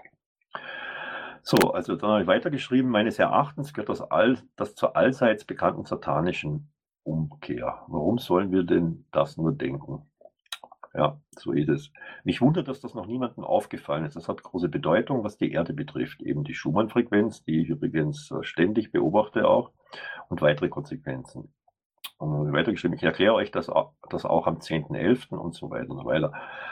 So, also dann habe ich weitergeschrieben: Meines Erachtens gehört das, all, das zur allseits bekannten satanischen Umkehr. Warum sollen wir denn das nur denken? Ja, so ist es. Mich wundert, dass das noch niemandem aufgefallen ist. Das hat große Bedeutung, was die Erde betrifft. Eben die Schumann-Frequenz, die ich übrigens äh, ständig beobachte auch, und weitere Konsequenzen. Und dann habe ich weitergeschrieben: Ich erkläre euch das, au- das auch am zehnten elften und so weiter und so weiter.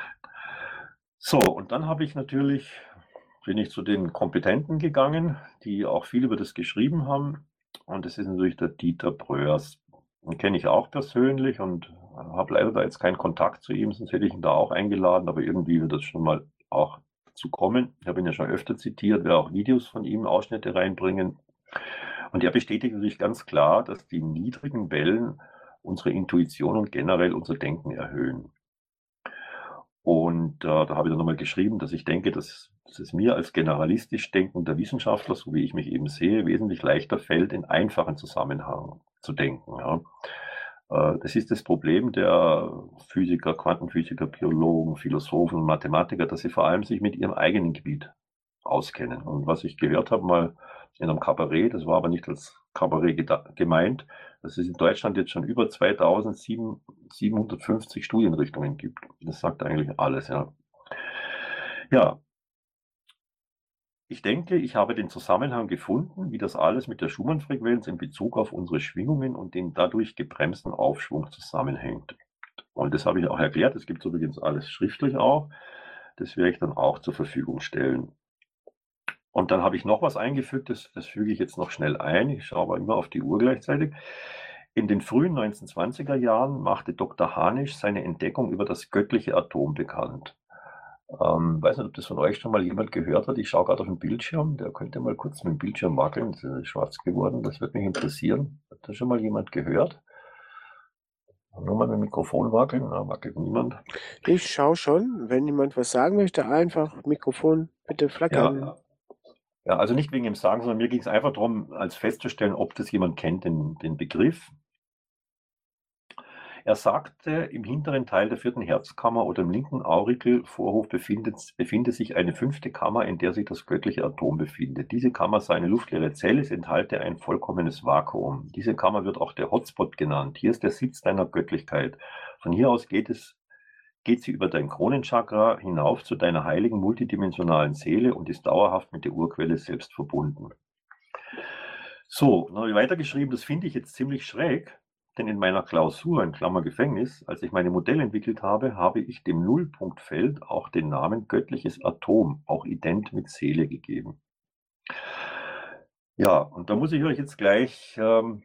So, und dann habe ich natürlich, bin ich zu den Kompetenten gegangen, die auch viel über das geschrieben haben. Und das ist natürlich der Dieter Bröers. Den kenne ich auch persönlich und habe leider da jetzt keinen Kontakt zu ihm, sonst hätte ich ihn da auch eingeladen, aber irgendwie wird das schon mal auch zu kommen. Ich habe ihn ja schon öfter zitiert, werde auch Videos von ihm, Ausschnitte reinbringen. Und er bestätigt natürlich ganz klar, dass die niedrigen Wellen unsere Intuition und generell unser Denken erhöhen. Und äh, da habe ich dann nochmal geschrieben, dass ich denke, dass, dass es mir als generalistisch denkender Wissenschaftler, so wie ich mich eben sehe, wesentlich leichter fällt, in einfachen Zusammenhang zu denken. Ja. Äh, das ist das Problem der Physiker, Quantenphysiker, Biologen, Philosophen und Mathematiker, dass sie vor allem sich mit ihrem eigenen Gebiet auskennen. Und was ich gehört habe mal in einem Kabarett, das war aber nicht als Kabarett geda- gemeint, dass es in Deutschland jetzt schon über zweitausendsiebenhundertfünfzig Studienrichtungen gibt. Das sagt eigentlich alles, ja. Ja, ich denke, ich habe den Zusammenhang gefunden, wie das alles mit der Schumann-Frequenz in Bezug auf unsere Schwingungen und den dadurch gebremsten Aufschwung zusammenhängt. Und das habe ich auch erklärt. Das gibt es übrigens alles schriftlich auch. Das werde ich dann auch zur Verfügung stellen. Und dann habe ich noch was eingefügt, das, das füge ich jetzt noch schnell ein. Ich schaue aber immer auf die Uhr gleichzeitig. In den frühen neunzehnhundertzwanziger Jahren machte Doktor Hanisch seine Entdeckung über das göttliche Atom bekannt. Ähm, weiß nicht, ob das von euch schon mal jemand gehört hat. Ich schaue gerade auf den Bildschirm. Der könnte mal kurz mit dem Bildschirm wackeln. Das ist schwarz geworden. Das wird mich interessieren. Hat das schon mal jemand gehört? Nur mal mit dem Mikrofon wackeln. Da wackelt niemand. Ich schaue schon. Wenn jemand was sagen möchte, einfach Mikrofon bitte Ja, flackern. ja. Ja, also nicht wegen dem Sagen, sondern mir ging es einfach darum, als festzustellen, ob das jemand kennt, den, den Begriff. Er sagte, im hinteren Teil der vierten Herzkammer oder im linken Aurikelvorhof befindet, befinde sich eine fünfte Kammer, in der sich das göttliche Atom befindet. Diese Kammer sei eine luftleere Zelle, es enthalte ein vollkommenes Vakuum. Diese Kammer wird auch der Hotspot genannt. Hier ist der Sitz deiner Göttlichkeit. Von hier aus geht es, geht sie über dein Kronenchakra hinauf zu deiner heiligen multidimensionalen Seele und ist dauerhaft mit der Urquelle selbst verbunden. So, dann habe ich weitergeschrieben, das finde ich jetzt ziemlich schräg, denn in meiner Klausur, in Klammer Gefängnis, als ich meine Modelle entwickelt habe, habe ich dem Nullpunktfeld auch den Namen göttliches Atom, auch ident mit Seele, gegeben. Ja, und da muss ich euch jetzt gleich ähm,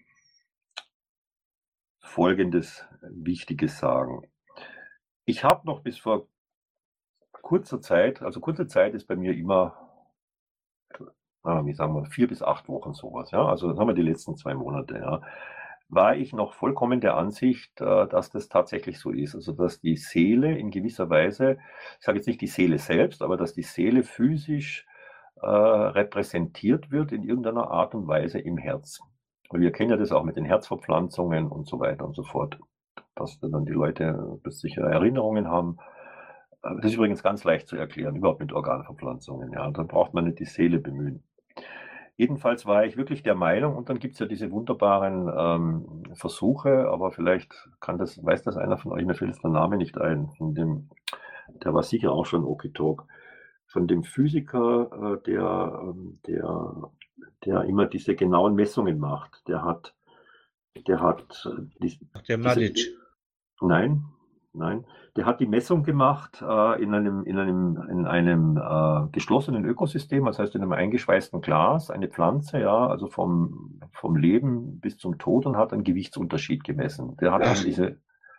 Folgendes Wichtiges sagen. Ich habe noch bis vor kurzer Zeit, also kurze Zeit ist bei mir immer, äh, wie sagen wir, vier bis acht Wochen sowas, ja, also das haben wir die letzten zwei Monate, ja. war ich noch vollkommen der Ansicht, äh, dass das tatsächlich so ist. Also dass die Seele in gewisser Weise, ich sage jetzt nicht die Seele selbst, aber dass die Seele physisch äh, repräsentiert wird in irgendeiner Art und Weise im Herz. Und wir kennen ja das auch mit den Herzverpflanzungen und so weiter und so fort, dass dann die Leute sicher Erinnerungen haben. Das ist übrigens ganz leicht zu erklären, überhaupt mit Organverpflanzungen. Ja, dann braucht man nicht die Seele bemühen. Jedenfalls war ich wirklich der Meinung, und dann gibt es ja diese wunderbaren ähm, Versuche, aber vielleicht kann das, weiß das einer von euch, mir fällt jetzt der Name nicht ein, von dem, der war sicher auch schon Okie-Talk, von dem Physiker, äh, der, ähm, der, der immer diese genauen Messungen macht. Der hat, der hat, äh, die, Der diese, Madic. nein, nein, der hat die Messung gemacht äh, in einem, in einem, in einem äh, geschlossenen Ökosystem, das heißt in einem eingeschweißten Glas, eine Pflanze, ja, also vom, vom Leben bis zum Tod, und hat einen Gewichtsunterschied gemessen. Der hat dann Ach, diese,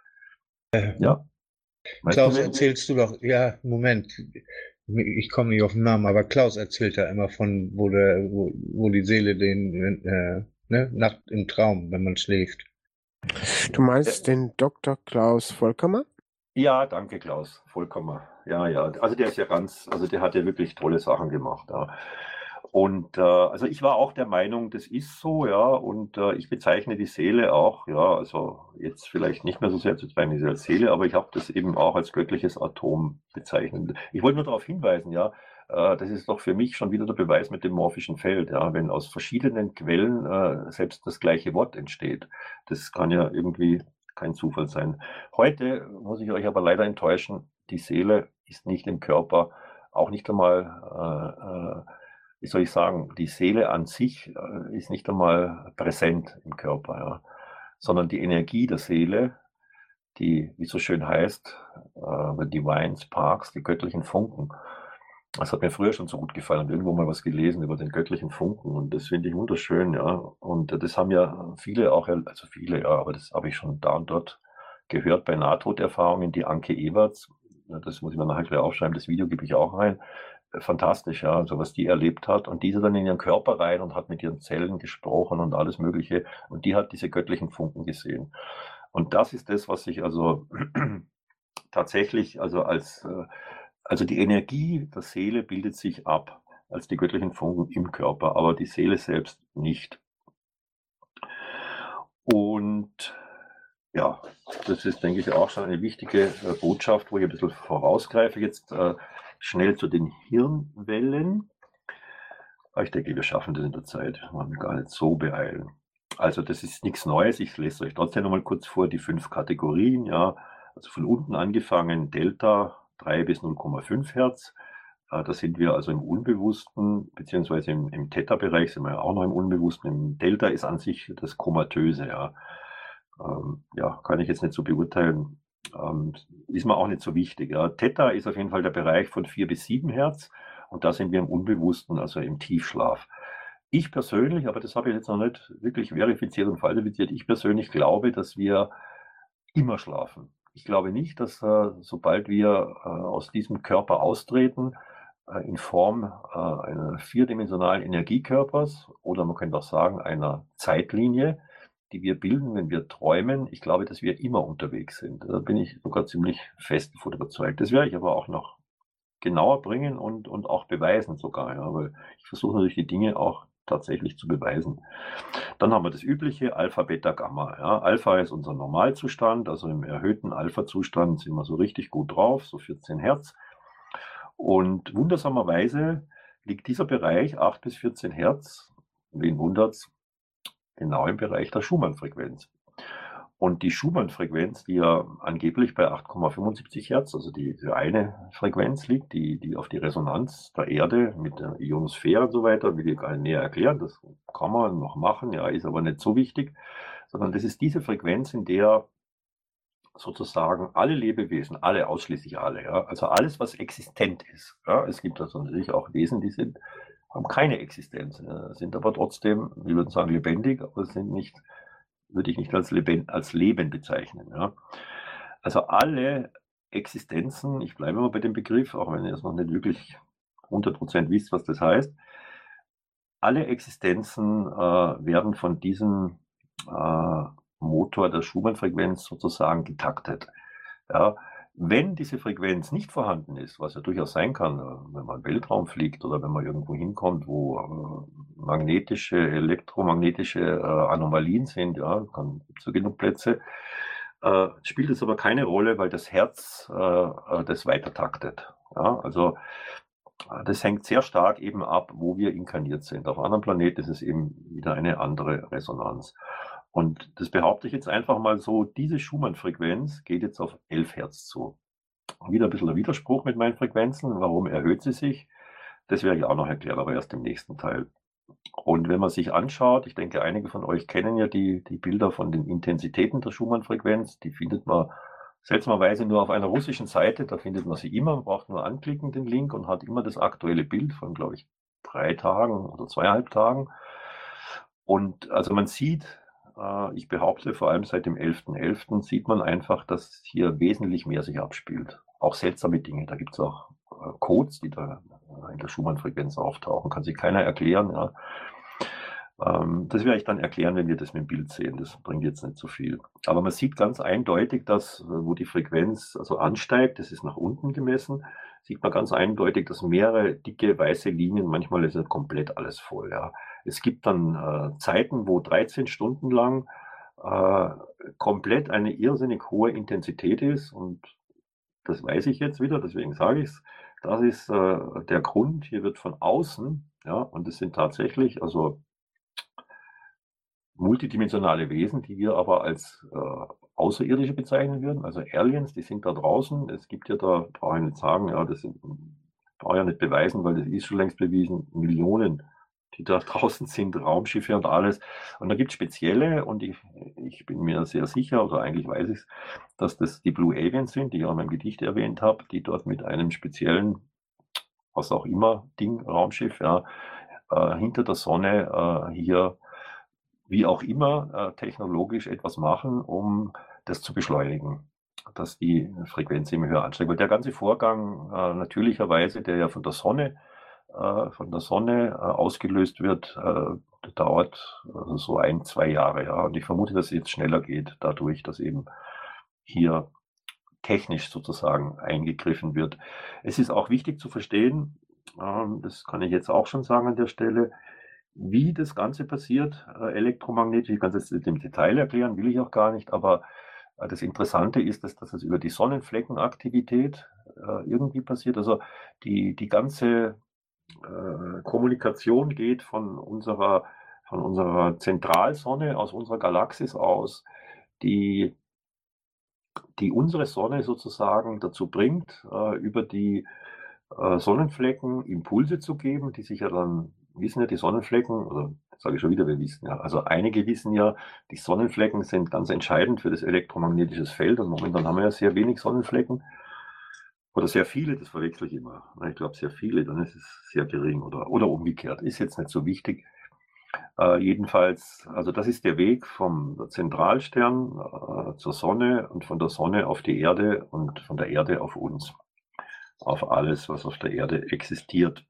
äh, ja, weißt du Klaus, wen? erzählst du doch, ja, Moment, ich komme nicht auf den Namen, aber Klaus erzählt da immer von, wo, der, wo, wo die Seele den, äh, ne, Nacht im Traum, wenn man schläft. Du meinst den Doktor Klaus Volkamer? Ja, danke, Klaus. Vollkommen. Ja, ja. Also der ist ja ganz, also der hat ja wirklich tolle Sachen gemacht. Ja. Und äh, also ich war auch der Meinung, das ist so, ja. Und äh, ich bezeichne die Seele auch, ja, also jetzt vielleicht nicht mehr so sehr zu bezeichnen als Seele, aber ich habe das eben auch als göttliches Atom bezeichnet. Ich wollte nur darauf hinweisen, ja, äh, das ist doch für mich schon wieder der Beweis mit dem morphischen Feld, ja, wenn aus verschiedenen Quellen äh, selbst das gleiche Wort entsteht. Das kann ja irgendwie kein Zufall sein. Heute muss ich euch aber leider enttäuschen, die Seele ist nicht im Körper, auch nicht einmal, äh, äh, wie soll ich sagen, die Seele an sich äh, ist nicht einmal präsent im Körper, ja, sondern die Energie der Seele, die, wie es so schön heißt, äh, the divine sparks, die göttlichen Funken. Das hat mir früher schon so gut gefallen und irgendwo mal was gelesen über den göttlichen Funken, und das finde ich wunderschön, ja. Und das haben ja viele auch, also viele, ja, aber das habe ich schon da und dort gehört bei Nahtoderfahrungen, die Anke Ewerts, das muss ich mir nachher gleich aufschreiben, das Video gebe ich auch rein. Fantastisch, ja, also was die erlebt hat, und diese dann in ihren Körper rein und hat mit ihren Zellen gesprochen und alles Mögliche, und die hat diese göttlichen Funken gesehen. Und das ist das, was ich also tatsächlich, also als, also die Energie der Seele bildet sich ab als die göttlichen Funken im Körper, aber die Seele selbst nicht. Und ja, das ist, denke ich, auch schon eine wichtige äh, Botschaft, wo ich ein bisschen vorausgreife. Jetzt äh, schnell zu den Hirnwellen. Aber ich denke, wir schaffen das in der Zeit. Wir müssen gar nicht so beeilen. Also das ist nichts Neues. Ich lese euch trotzdem noch mal kurz vor die fünf Kategorien. Ja, also von unten angefangen Delta drei bis null Komma fünf Hertz. Äh, da sind wir also im Unbewussten, beziehungsweise im, im Theta-Bereich sind wir ja auch noch im Unbewussten. Im Delta ist an sich das Komatöse. Ja, ähm, ja, kann ich jetzt nicht so beurteilen. Ähm, ist mir auch nicht so wichtig. Ja. Theta ist auf jeden Fall der Bereich von vier bis sieben Hertz, und da sind wir im Unbewussten, also im Tiefschlaf. Ich persönlich, aber das habe ich jetzt noch nicht wirklich verifiziert und falsifiziert, ich persönlich glaube, dass wir immer schlafen. Ich glaube nicht, dass äh, sobald wir äh, aus diesem Körper austreten, äh, in Form äh, einer vierdimensionalen Energiekörpers, oder man könnte auch sagen einer Zeitlinie, die wir bilden, wenn wir träumen, ich glaube, dass wir immer unterwegs sind. Da bin ich sogar ziemlich fest davon überzeugt. Das werde ich aber auch noch genauer bringen und, und auch beweisen sogar, ja, weil ich versuche natürlich die Dinge auch tatsächlich zu beweisen. Dann haben wir das übliche Alpha, Beta, Gamma. Ja. Alpha ist unser Normalzustand, also im erhöhten Alpha-Zustand sind wir so richtig gut drauf, so vierzehn Hertz. Und wundersamerweise liegt dieser Bereich acht bis vierzehn Hertz, wen wundert's, genau im Bereich der Schumann-Frequenz. Und die Schumann-Frequenz, die ja angeblich bei acht Komma fünfundsiebzig Hertz, also die, die eine Frequenz liegt, die, die auf die Resonanz der Erde mit der Ionosphäre und so weiter, will ich gar nicht näher erklären, das kann man noch machen, ja, ist aber nicht so wichtig, sondern das ist diese Frequenz, in der sozusagen alle Lebewesen, alle, ausschließlich alle, ja, also alles, was existent ist, ja, es gibt also natürlich auch Wesen, die sind, haben keine Existenz, äh, sind aber trotzdem, wir würden sagen lebendig, aber sind nicht, würde ich nicht als Leben, als Leben bezeichnen. Ja. Also alle Existenzen, ich bleibe mal bei dem Begriff, auch wenn ihr es noch nicht wirklich hundert Prozent wisst, was das heißt, alle Existenzen äh, werden von diesem äh, Motor der Schumann-Frequenz sozusagen getaktet. Ja, wenn diese Frequenz nicht vorhanden ist, was ja durchaus sein kann, äh, wenn man im Weltraum fliegt oder wenn man irgendwo hinkommt, wo äh, magnetische, elektromagnetische äh, Anomalien sind, ja, kann gibt's ja genug Plätze, äh, spielt es aber keine Rolle, weil das Herz äh, äh, das weitertaktet. Ja, also äh, das hängt sehr stark eben ab, wo wir inkarniert sind. Auf anderen Planeten ist es eben wieder eine andere Resonanz. Und das behaupte ich jetzt einfach mal so, diese Schumann-Frequenz geht jetzt auf elf Hertz zu. Wieder ein bisschen der Widerspruch mit meinen Frequenzen. Warum erhöht sie sich? Das werde ich auch noch erklären, aber erst im nächsten Teil. Und wenn man sich anschaut, ich denke, einige von euch kennen ja die, die Bilder von den Intensitäten der Schumann-Frequenz. Die findet man seltsamerweise nur auf einer russischen Seite. Da findet man sie immer. Man braucht nur anklicken, den Link, und hat immer das aktuelle Bild von, glaube ich, drei Tagen oder zweieinhalb Tagen. Und also man sieht, äh, ich behaupte, vor allem seit dem elften elften sieht man einfach, dass hier wesentlich mehr sich abspielt. Auch seltsame Dinge. Da gibt es auch äh, Codes, die da äh, in der Schumann-Frequenz auftauchen. Kann sich keiner erklären. Ja. Ähm, das werde ich dann erklären, wenn wir das mit dem Bild sehen. Das bringt jetzt nicht so viel. Aber man sieht ganz eindeutig, dass, äh, wo die Frequenz also ansteigt, das ist nach unten gemessen, sieht man ganz eindeutig, dass mehrere dicke weiße Linien, manchmal ist ja komplett alles voll. Ja. Es gibt dann äh, Zeiten, wo dreizehn Stunden lang äh, komplett eine irrsinnig hohe Intensität ist, und das weiß ich jetzt wieder, deswegen sage ich es. Das ist äh, der Grund. Hier wird von außen, ja, und es sind tatsächlich also multidimensionale Wesen, die wir aber als äh, Außerirdische bezeichnen würden, also Aliens, die sind da draußen. Es gibt ja da, brauche ich nicht sagen, ja, das sind, brauche ich ja nicht beweisen, weil das ist schon längst bewiesen, Millionen, die da draußen sind, Raumschiffe und alles. Und da gibt es spezielle, und ich, ich bin mir sehr sicher, oder eigentlich weiß ich es, dass das die Blue Aliens sind, die ich auch in meinem Gedicht erwähnt habe, die dort mit einem speziellen, was auch immer, Ding, Raumschiff, ja, äh, hinter der Sonne äh, hier, wie auch immer, äh, technologisch etwas machen, um das zu beschleunigen, dass die Frequenz immer höher ansteigt. Weil der ganze Vorgang äh, natürlicherweise, der ja von der Sonne äh, von der Sonne äh, ausgelöst wird, äh, dauert äh, so ein, zwei Jahre. Ja. Und ich vermute, dass es jetzt schneller geht, dadurch, dass eben hier technisch sozusagen eingegriffen wird. Es ist auch wichtig zu verstehen, ähm, das kann ich jetzt auch schon sagen an der Stelle, wie das Ganze passiert, äh, elektromagnetisch. Ich kann es jetzt im Detail erklären, will ich auch gar nicht, aber äh, das Interessante ist, dass, dass es über die Sonnenfleckenaktivität äh, irgendwie passiert. Also die, die ganze äh, Kommunikation geht von unserer, von unserer Zentralsonne, aus unserer Galaxis aus, die, die unsere Sonne sozusagen dazu bringt, äh, über die äh, Sonnenflecken Impulse zu geben, die sich ja dann, wissen ja die Sonnenflecken, oder sage ich schon wieder, wir wissen ja, also einige wissen ja, die Sonnenflecken sind ganz entscheidend für das elektromagnetische Feld, und momentan haben wir ja sehr wenig Sonnenflecken. Oder sehr viele, das verwechsel ich immer. Ich glaube sehr viele, dann ist es sehr gering, oder, oder umgekehrt. Ist jetzt nicht so wichtig. Äh, jedenfalls, also das ist der Weg vom Zentralstern äh, zur Sonne und von der Sonne auf die Erde und von der Erde auf uns. Auf alles, was auf der Erde existiert.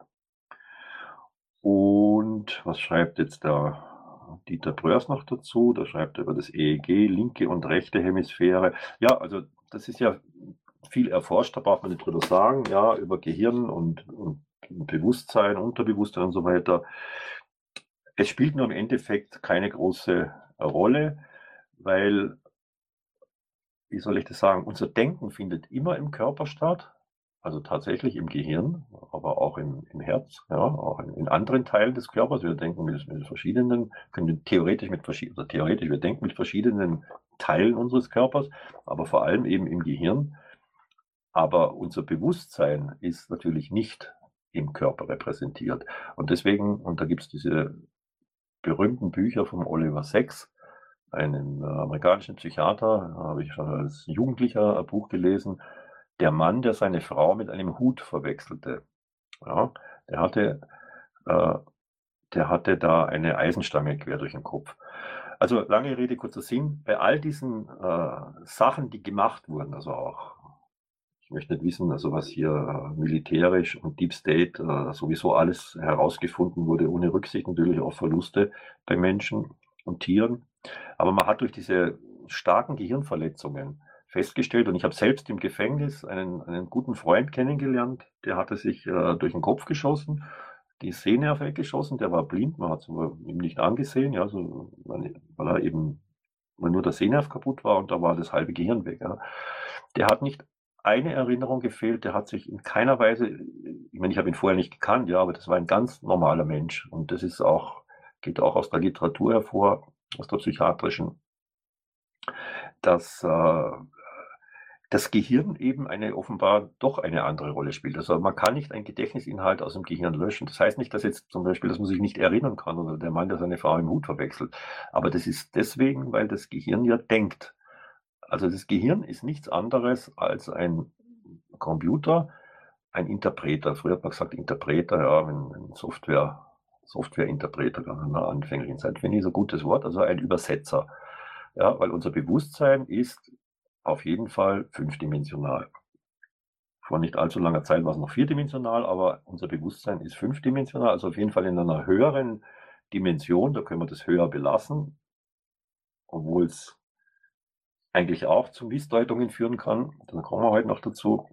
Und was schreibt jetzt da Dieter Bröers noch dazu? Da schreibt er über das E E G, linke und rechte Hemisphäre. Ja, also das ist ja viel erforscht, da braucht man nicht drüber sagen, ja, über Gehirn und, und Bewusstsein, Unterbewusstsein und so weiter. Es spielt nur im Endeffekt keine große Rolle, weil, wie soll ich das sagen, unser Denken findet immer im Körper statt, also tatsächlich im Gehirn, aber auch im, im Herz, ja, auch in, in anderen Teilen des Körpers. Wir denken mit, mit verschiedenen, können theoretisch mit verschiedenen, also theoretisch, wir denken mit verschiedenen Teilen unseres Körpers, aber vor allem eben im Gehirn. Aber unser Bewusstsein ist natürlich nicht im Körper repräsentiert. Und deswegen, und da gibt es diese berühmten Bücher von Oliver Sacks, einem äh, amerikanischen Psychiater, habe ich schon als Jugendlicher ein Buch gelesen, Der Mann, der seine Frau mit einem Hut verwechselte. Ja, der hatte, äh, der hatte da eine Eisenstange quer durch den Kopf. Also lange Rede, kurzer Sinn, bei all diesen äh, Sachen, die gemacht wurden, also auch, ich möchte nicht wissen, also was hier äh, militärisch und Deep State äh, sowieso alles herausgefunden wurde, ohne Rücksicht natürlich auf Verluste bei Menschen und Tieren. Aber man hat durch diese starken Gehirnverletzungen festgestellt, und ich habe selbst im Gefängnis einen, einen guten Freund kennengelernt, der hatte sich äh, durch den Kopf geschossen, die Sehnerve weggeschossen, der war blind, man hat es ihm nicht angesehen, ja, so, weil er eben weil nur der Sehnerv kaputt war und da war das halbe Gehirn weg. Ja. Der hat nicht eine Erinnerung gefehlt, der hat sich in keiner Weise, ich meine, ich habe ihn vorher nicht gekannt, ja, aber das war ein ganz normaler Mensch und das ist auch, geht auch aus der Literatur hervor, aus der psychiatrischen, dass äh, das Gehirn eben eine offenbar doch eine andere Rolle spielt. Also man kann nicht einen Gedächtnisinhalt aus dem Gehirn löschen. Das heißt nicht, dass jetzt zum Beispiel, dass man sich nicht erinnern kann oder der Mann, der seine Frau im Hut verwechselt. Aber das ist deswegen, weil das Gehirn ja denkt. Also das Gehirn ist nichts anderes als ein Computer, ein Interpreter. Früher hat man gesagt Interpreter, ja, ein Software, Softwareinterpreter, ganz in der anfänglichen Zeit. Finde ich so ein gutes Wort, also ein Übersetzer. Ja, weil unser Bewusstsein ist auf jeden Fall fünfdimensional. Vor nicht allzu langer Zeit war es noch vierdimensional, aber unser Bewusstsein ist fünfdimensional, also auf jeden Fall in einer höheren Dimension, da können wir das höher belassen, obwohl es eigentlich auch zu Missdeutungen führen kann. Dann kommen wir heute noch dazu.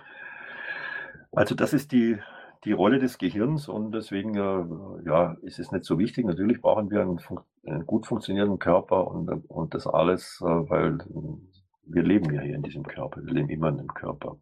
Also das ist die, die Rolle des Gehirns und deswegen äh, ja, ist es nicht so wichtig. Natürlich brauchen wir einen, einen gut funktionierenden Körper und, und das alles, äh, weil wir leben ja hier in diesem Körper, wir leben immer in dem Körper.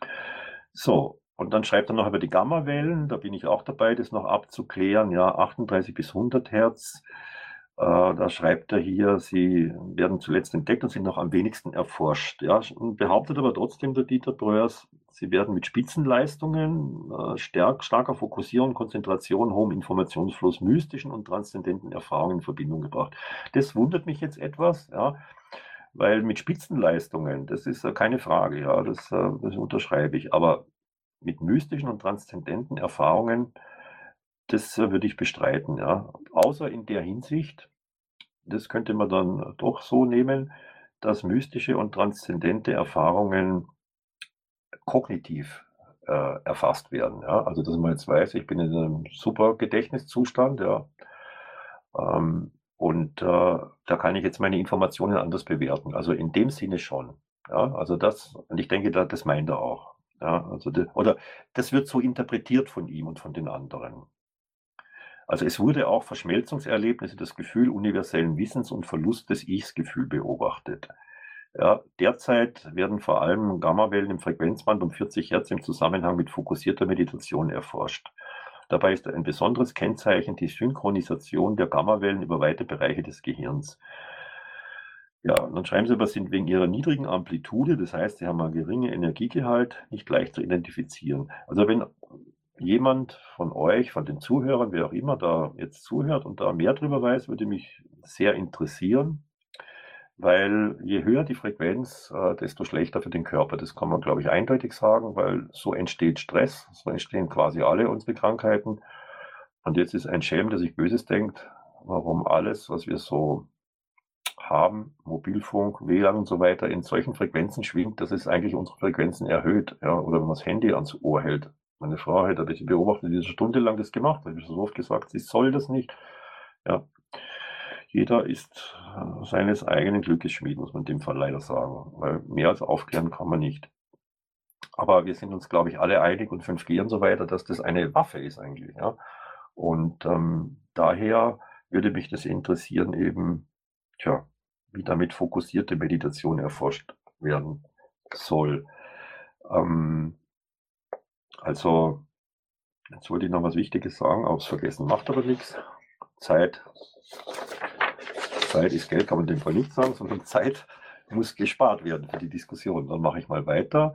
So, und dann schreibt er noch über die Gammawellen, da bin ich auch dabei, das noch abzuklären, ja, achtunddreißig bis hundert Hertz, äh, da schreibt er hier, sie werden zuletzt entdeckt und sind noch am wenigsten erforscht, ja, und behauptet aber trotzdem der Dieter Breuers, sie werden mit Spitzenleistungen, äh, stark, starker Fokussierung, Konzentration, hohem Informationsfluss, mystischen und transzendenten Erfahrungen in Verbindung gebracht. Das wundert mich jetzt etwas, ja, weil mit Spitzenleistungen, das ist äh, keine Frage, ja, das, äh, das unterschreibe ich, aber mit mystischen und transzendenten Erfahrungen, das äh, würde ich bestreiten, ja, außer in der Hinsicht, das könnte man dann doch so nehmen, dass mystische und transzendente Erfahrungen kognitiv äh, erfasst werden, ja, also dass man jetzt weiß, ich bin in einem super Gedächtniszustand, ja, ähm, und äh, da kann ich jetzt meine Informationen anders bewerten. Also in dem Sinne schon. Ja, also das, und ich denke, da, das meint er auch. Ja, also de, oder das wird so interpretiert von ihm und von den anderen. Also es wurde auch Verschmelzungserlebnisse, das Gefühl universellen Wissens und Verlust des Ichs-Gefühl beobachtet. Ja, derzeit werden vor allem Gammawellen im Frequenzband um vierzig Hertz im Zusammenhang mit fokussierter Meditation erforscht. Dabei ist ein besonderes Kennzeichen die Synchronisation der Gammawellen über weite Bereiche des Gehirns. Ja, und dann schreiben sie aber, sind wegen ihrer niedrigen Amplitude, das heißt, sie haben einen geringen Energiegehalt, nicht leicht zu identifizieren. Also wenn jemand von euch, von den Zuhörern, wer auch immer da jetzt zuhört und da mehr drüber weiß, würde mich sehr interessieren, weil je höher die Frequenz, äh, desto schlechter für den Körper. Das kann man, glaube ich, eindeutig sagen, weil so entsteht Stress, so entstehen quasi alle unsere Krankheiten. Und jetzt ist ein Schelm, der sich Böses denkt, warum alles, was wir so haben, Mobilfunk, W L A N und so weiter, in solchen Frequenzen schwingt, dass es eigentlich unsere Frequenzen erhöht. Ja, oder wenn man das Handy ans Ohr hält. Meine Frau hat ein bisschen beobachtet, die hat stundenlang das gemacht, habe ich so oft gesagt, sie soll das nicht. Ja. Jeder ist äh, seines eigenen Glückes Schmied, muss man in dem Fall leider sagen, weil mehr als aufklären kann man nicht. Aber wir sind uns, glaube ich, alle einig und fünf G und so weiter, dass das eine Waffe ist eigentlich. Ja? Und ähm, daher würde mich das interessieren, eben, tja, wie damit fokussierte Meditation erforscht werden soll. Ähm, also, jetzt wollte ich noch was Wichtiges sagen, aufs Vergessen macht aber nichts. Zeit. Zeit ist Geld, kann man in dem Fall nicht sagen, sondern Zeit muss gespart werden für die Diskussion. Dann mache ich mal weiter.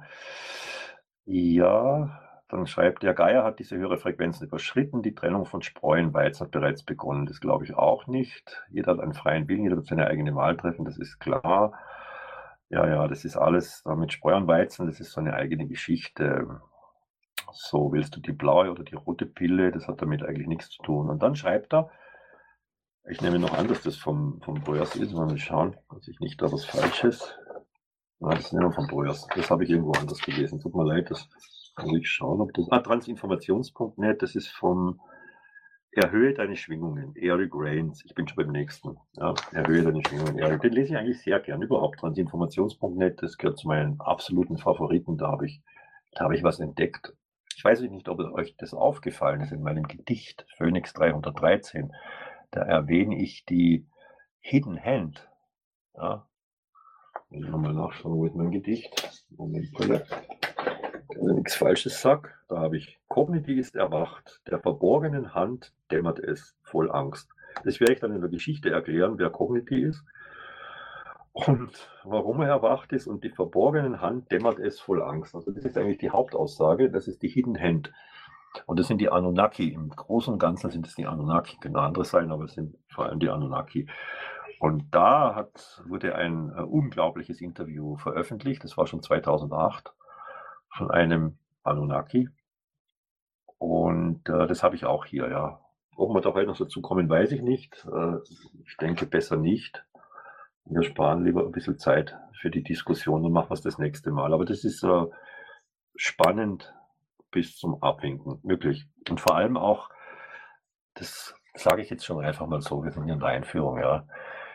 Ja, dann schreibt der Geier hat diese höhere Frequenzen überschritten. Die Trennung von Spreu und Weizen hat bereits begonnen. Das glaube ich auch nicht. Jeder hat einen freien Willen, jeder wird seine eigene Wahl treffen, das ist klar. Ja, ja, das ist alles mit Spreu und Weizen, das ist so eine eigene Geschichte. So, willst du die blaue oder die rote Pille? Das hat damit eigentlich nichts zu tun. Und dann schreibt er, ich nehme noch an, dass das vom, vom Breuers ist. Mal schauen, dass ich nicht da was Falsches. Nein, das ist nicht vom Breuers. Das habe ich irgendwo anders gelesen. Tut mir leid, das muss ich schauen, ob das. Ah, transinformations punkt net, das ist vom Erhöhe deine Schwingungen, Eric Rains. Ich bin schon beim nächsten. Ja, erhöhe deine Schwingungen, Eric. Den lese ich eigentlich sehr gern, überhaupt. Transinformations Punkt net, das gehört zu meinen absoluten Favoriten. Da habe ich, da habe ich was entdeckt. Ich weiß nicht, ob euch das aufgefallen ist in meinem Gedicht Phoenix dreihundertdreizehn. Da erwähne ich die Hidden Hand. Ja. Ich will nochmal nachschauen, wo ist mein Gedicht. Moment, bitte. Dass ich nichts Falsches sag. Da habe ich, Cognity ist erwacht, der verborgenen Hand dämmert es voll Angst. Das werde ich dann in der Geschichte erklären, wer Cognity ist und warum er erwacht ist, und die verborgenen Hand dämmert es voll Angst. Also das ist eigentlich die Hauptaussage, das ist die Hidden Hand. Und das sind die Anunnaki. Im Großen und Ganzen sind es die Anunnaki, können andere sein, aber es sind vor allem die Anunnaki. Und da hat, wurde ein äh, unglaubliches Interview veröffentlicht, das war schon zweitausendacht, von einem Anunnaki. Und äh, das habe ich auch hier, ja. Ob wir da heute noch dazu kommen, weiß ich nicht. Äh, ich denke besser nicht. Wir sparen lieber ein bisschen Zeit für die Diskussion und machen wir es das nächste Mal. Aber das ist äh, spannend bis zum Abwinken, wirklich. Und vor allem auch, das sage ich jetzt schon einfach mal so, wir sind hier in der Einführung, ja.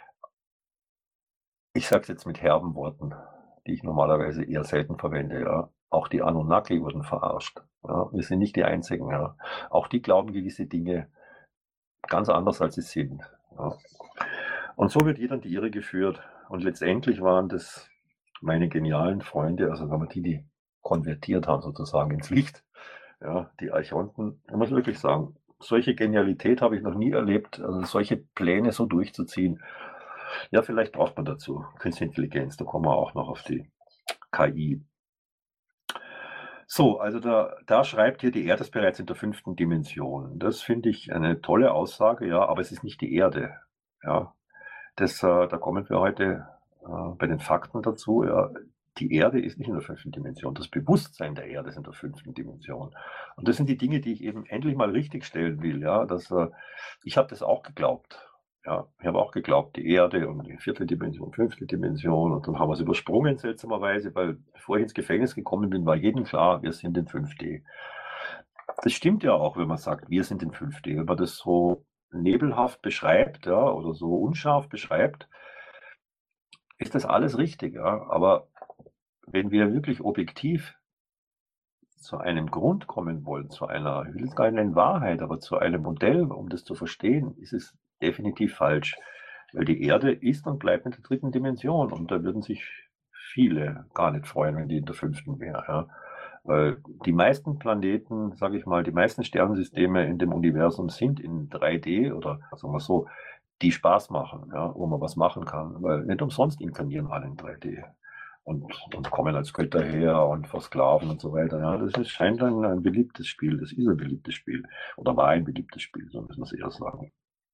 Ich sage es jetzt mit herben Worten, die ich normalerweise eher selten verwende, ja. Auch die Anunnaki wurden verarscht. Ja. Wir sind nicht die Einzigen, ja. Auch die glauben gewisse Dinge ganz anders, als sie sind. Ja. Und so wird jeder in die Irre geführt. Und letztendlich waren das meine genialen Freunde, also wenn man die, die konvertiert haben sozusagen ins Licht, ja, die Archonten. Ich muss wirklich sagen, solche Genialität habe ich noch nie erlebt, also solche Pläne so durchzuziehen. Ja, vielleicht braucht man dazu Künstliche Intelligenz, da kommen wir auch noch auf die K I. So, also da, da schreibt hier, die Erde ist bereits in der fünften Dimension. Das finde ich eine tolle Aussage, ja, aber es ist nicht die Erde. Ja, das, äh, da kommen wir heute äh, bei den Fakten dazu. Ja. Die Erde ist nicht in der fünften Dimension. Das Bewusstsein der Erde ist in der fünften Dimension. Und das sind die Dinge, die ich eben endlich mal richtig stellen will. Ja, dass, äh, ich habe das auch geglaubt. Ja, ich habe auch geglaubt, die Erde und die vierte Dimension, fünfte Dimension. Und dann haben wir es übersprungen, seltsamerweise, weil bevor ich ins Gefängnis gekommen bin, war jedem klar, wir sind in fünf D. Das stimmt ja auch, wenn man sagt, wir sind in fünf D. Wenn man das so nebelhaft beschreibt, ja, oder so unscharf beschreibt, ist das alles richtig. Ja. Aber wenn wir wirklich objektiv zu einem Grund kommen wollen, zu einer, ich will jetzt gar nicht nennen Wahrheit, aber zu einem Modell, um das zu verstehen, ist es definitiv falsch. Weil die Erde ist und bleibt in der dritten Dimension, und da würden sich viele gar nicht freuen, wenn die in der fünften wäre. Ja. Weil die meisten Planeten, sage ich mal, die meisten Sternensysteme in dem Universum sind in drei D oder sagen wir so, die Spaß machen, ja, wo man was machen kann. Weil nicht umsonst inkarnieren alle in drei D. Und, und kommen als Götter her und versklaven und so weiter. Ja, das ist, scheint ein, ein beliebtes Spiel. Das ist ein beliebtes Spiel. Oder war ein beliebtes Spiel, so müssen wir es eher sagen.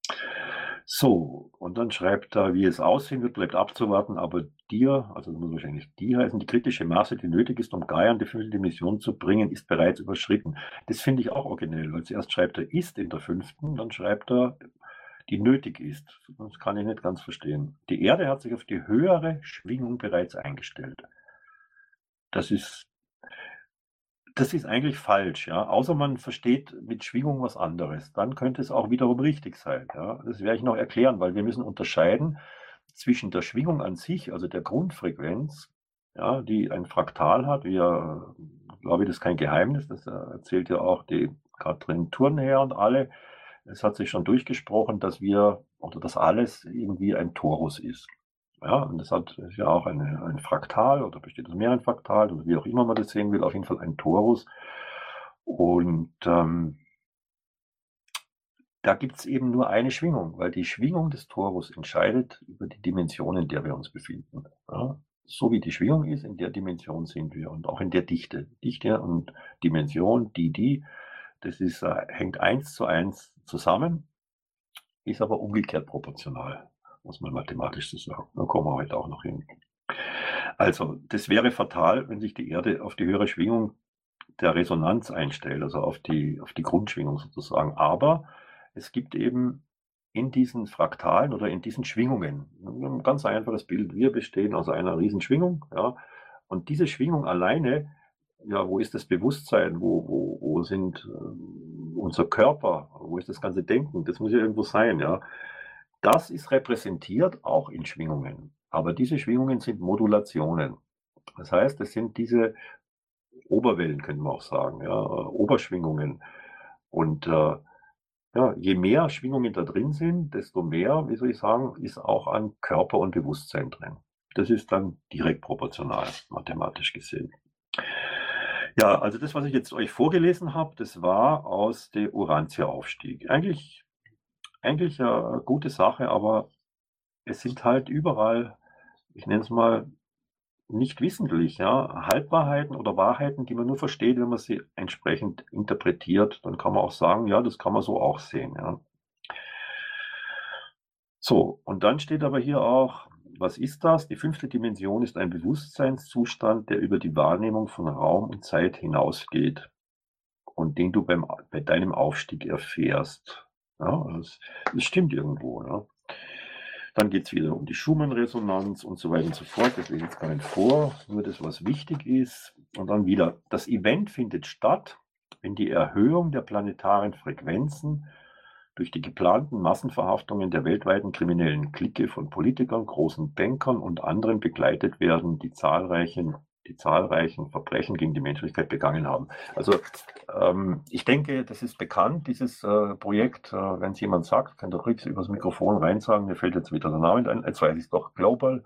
So, und dann schreibt er, wie es aussehen wird, bleibt abzuwarten, aber dir, also das muss wahrscheinlich die heißen, die kritische Masse, die nötig ist, um Gaia in die fünfte Dimension zu bringen, ist bereits überschritten. Das finde ich auch originell, weil zuerst schreibt er, ist in der fünften, dann schreibt er, die nötig ist. Das kann ich nicht ganz verstehen. Die Erde hat sich auf die höhere Schwingung bereits eingestellt. Das ist, das ist eigentlich falsch, ja. Außer man versteht mit Schwingung was anderes. Dann könnte es auch wiederum richtig sein. Ja. Das werde ich noch erklären, weil wir müssen unterscheiden zwischen der Schwingung an sich, also der Grundfrequenz, ja, die ein Fraktal hat. Wir, glaube ich, das ist kein Geheimnis. Das erzählt ja auch die Katrin Thurnherr und alle. Es hat sich schon durchgesprochen, dass wir oder dass alles irgendwie ein Torus ist. Ja, und das hat ist ja auch eine, ein Fraktal oder besteht aus mehreren Fraktalen oder wie auch immer man das sehen will, auf jeden Fall ein Torus. Und ähm, da gibt es eben nur eine Schwingung, weil die Schwingung des Torus entscheidet über die Dimension, in der wir uns befinden. Ja, so wie die Schwingung ist, in der Dimension sind wir und auch in der Dichte. Dichte und Dimension, die, die, das ist, äh, hängt eins zu eins zusammen, ist aber umgekehrt proportional, muss man mathematisch so sagen. Da kommen wir heute auch noch hin. Also, das wäre fatal, wenn sich die Erde auf die höhere Schwingung der Resonanz einstellt, also auf die, auf die Grundschwingung sozusagen. Aber es gibt eben in diesen Fraktalen oder in diesen Schwingungen, ein ganz einfaches Bild, wir bestehen aus einer riesen Schwingung, ja, und diese Schwingung alleine, ja, wo ist das Bewusstsein, wo, wo, wo sind äh, unser Körper, wo ist das ganze Denken, das muss ja irgendwo sein, ja. Das ist repräsentiert auch in Schwingungen. Aber diese Schwingungen sind Modulationen. Das heißt, es sind diese Oberwellen, könnte man auch sagen, ja, Oberschwingungen. Und äh, ja, je mehr Schwingungen da drin sind, desto mehr, wie soll ich sagen, ist auch an Körper und Bewusstsein drin. Das ist dann direkt proportional, mathematisch gesehen. Ja, also das, was ich jetzt euch vorgelesen habe, das war aus der Urantia-Aufstieg. Eigentlich, eigentlich eine gute Sache, aber es sind halt überall, ich nenne es mal, nicht wissentlich, ja, Halbwahrheiten oder Wahrheiten, die man nur versteht, wenn man sie entsprechend interpretiert. Dann kann man auch sagen, ja, das kann man so auch sehen, ja. So, und dann steht aber hier auch, was ist das? Die fünfte Dimension ist ein Bewusstseinszustand, der über die Wahrnehmung von Raum und Zeit hinausgeht und den du beim, bei deinem Aufstieg erfährst. Ja, das, das stimmt irgendwo, ja. Dann geht es wieder um die Schumann-Resonanz und so weiter und so fort. Das lese ich jetzt gar nicht vor, nur das, was wichtig ist. Und dann wieder, das Event findet statt, wenn die Erhöhung der planetaren Frequenzen durch die geplanten Massenverhaftungen der weltweiten kriminellen Clique von Politikern, großen Bankern und anderen begleitet werden, die zahlreichen, die zahlreichen Verbrechen gegen die Menschlichkeit begangen haben. Also ähm, ich denke, das ist bekannt, dieses äh, Projekt. Äh, wenn es jemand sagt, kann der Rix übers Mikrofon rein sagen, mir fällt jetzt wieder der Name ein, jetzt weiß ich es doch, Global,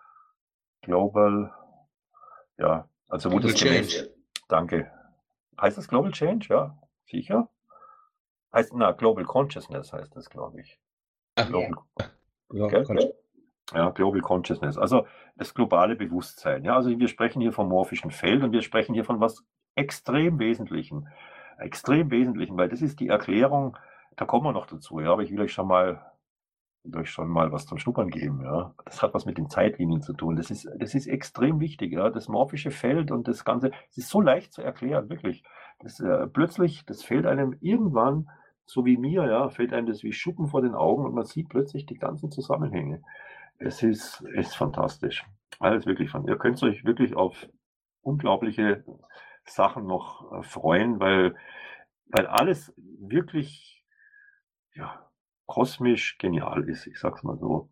Global, ja, also wo Global das gemäß, Change. danke. Heißt das Global Change? Ja, sicher. Heißt, na, Global Consciousness heißt das, glaube ich. Ach, Global, ja, gell? Kon- Ja, Global Consciousness, also das globale Bewusstsein. Ja, also wir sprechen hier vom morphischen Feld und wir sprechen hier von was extrem Wesentlichem. Extrem Wesentlichem, weil das ist die Erklärung, da kommen wir noch dazu, ja, aber ich will euch schon mal, will euch schon mal was zum Schnuppern geben, ja. Das hat was mit den Zeitlinien zu tun. Das ist, das ist extrem wichtig, ja. Das morphische Feld und das Ganze, es ist so leicht zu erklären, wirklich. Das, äh, plötzlich, das fällt einem irgendwann, so wie mir, ja, fällt einem das wie Schuppen vor den Augen und man sieht plötzlich die ganzen Zusammenhänge. Es ist, ist fantastisch. Alles wirklich von. Ihr könnt euch wirklich auf unglaubliche Sachen noch äh, freuen, weil, weil alles wirklich ja, kosmisch genial ist. Ich sag's mal so.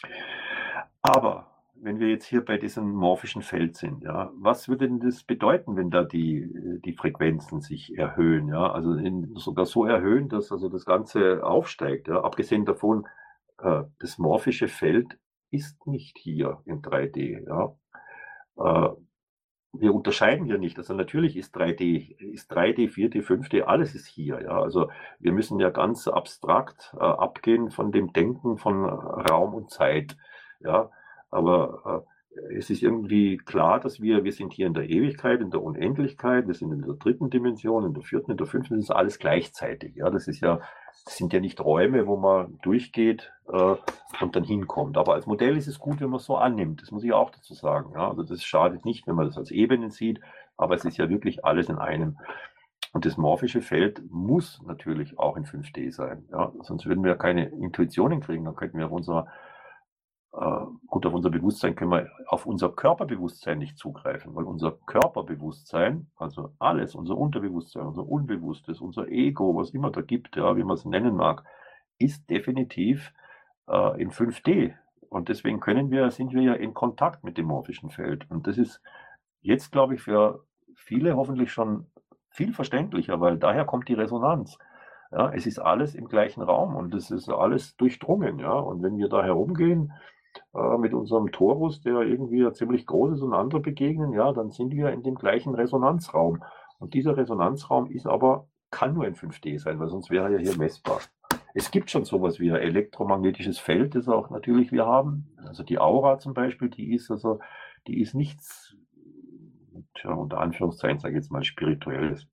Aber wenn wir jetzt hier bei diesem morphischen Feld sind, ja, was würde denn das bedeuten, wenn da die, die Frequenzen sich erhöhen, ja, also in, sogar so erhöhen, dass also das Ganze aufsteigt, ja, abgesehen davon, äh, das morphische Feld ist nicht hier in drei D, ja. Äh, wir unterscheiden hier nicht. Also natürlich ist drei D, ist drei D, vier D, fünf D, alles ist hier, ja. Also wir müssen ja ganz abstrakt äh, abgehen von dem Denken von Raum und Zeit, ja. Aber äh, es ist irgendwie klar, dass wir, wir sind hier in der Ewigkeit, in der Unendlichkeit, wir sind in der dritten Dimension, in der vierten, in der fünften, das ist alles gleichzeitig, ja. Das ist ja, das sind ja nicht Räume, wo man durchgeht äh, und dann hinkommt. Aber als Modell ist es gut, wenn man es so annimmt. Das muss ich auch dazu sagen. Ja? Also das schadet nicht, wenn man das als Ebenen sieht, aber es ist ja wirklich alles in einem. Und das morphische Feld muss natürlich auch in fünf D sein. Ja? Sonst würden wir keine Intuitionen kriegen. Dann könnten wir auf unser, äh, gut, auf unser Bewusstsein können wir auf unser Körperbewusstsein nicht zugreifen, weil unser Körperbewusstsein, also alles, unser Unterbewusstsein, unser Unbewusstes, unser Ego, was immer da gibt, ja, wie man es nennen mag, ist definitiv äh, in fünf D. Und deswegen können wir, sind wir ja in Kontakt mit dem morphischen Feld. Und das ist jetzt, glaube ich, für viele hoffentlich schon viel verständlicher, weil daher kommt die Resonanz. Ja, es ist alles im gleichen Raum und es ist alles durchdrungen. Ja, und wenn wir da herumgehen äh, mit unserem Torus, der irgendwie ziemlich groß ist und andere begegnen, ja, dann sind wir in dem gleichen Resonanzraum. Und dieser Resonanzraum ist aber, kann nur in fünf D sein, weil sonst wäre er ja hier messbar. Es gibt schon sowas wie ein elektromagnetisches Feld, das auch natürlich wir haben. Also die Aura zum Beispiel, die ist also, die ist nichts, tja, unter Anführungszeichen sage ich jetzt mal, spirituelles.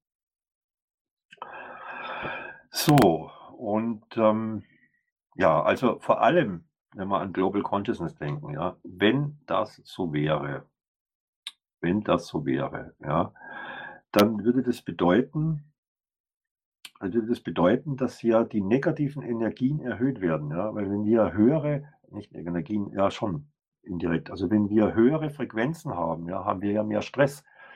So, und ähm, ja, also vor allem, wenn wir an Global Consciousness denken, ja, wenn das so wäre, wenn das so wäre, ja, dann würde das bedeuten, dann würde das bedeuten, dass ja die negativen Energien erhöht werden, ja, weil wenn wir höhere, nicht Energien, ja schon indirekt, also wenn wir höhere Frequenzen haben, ja, haben wir ja mehr Stress.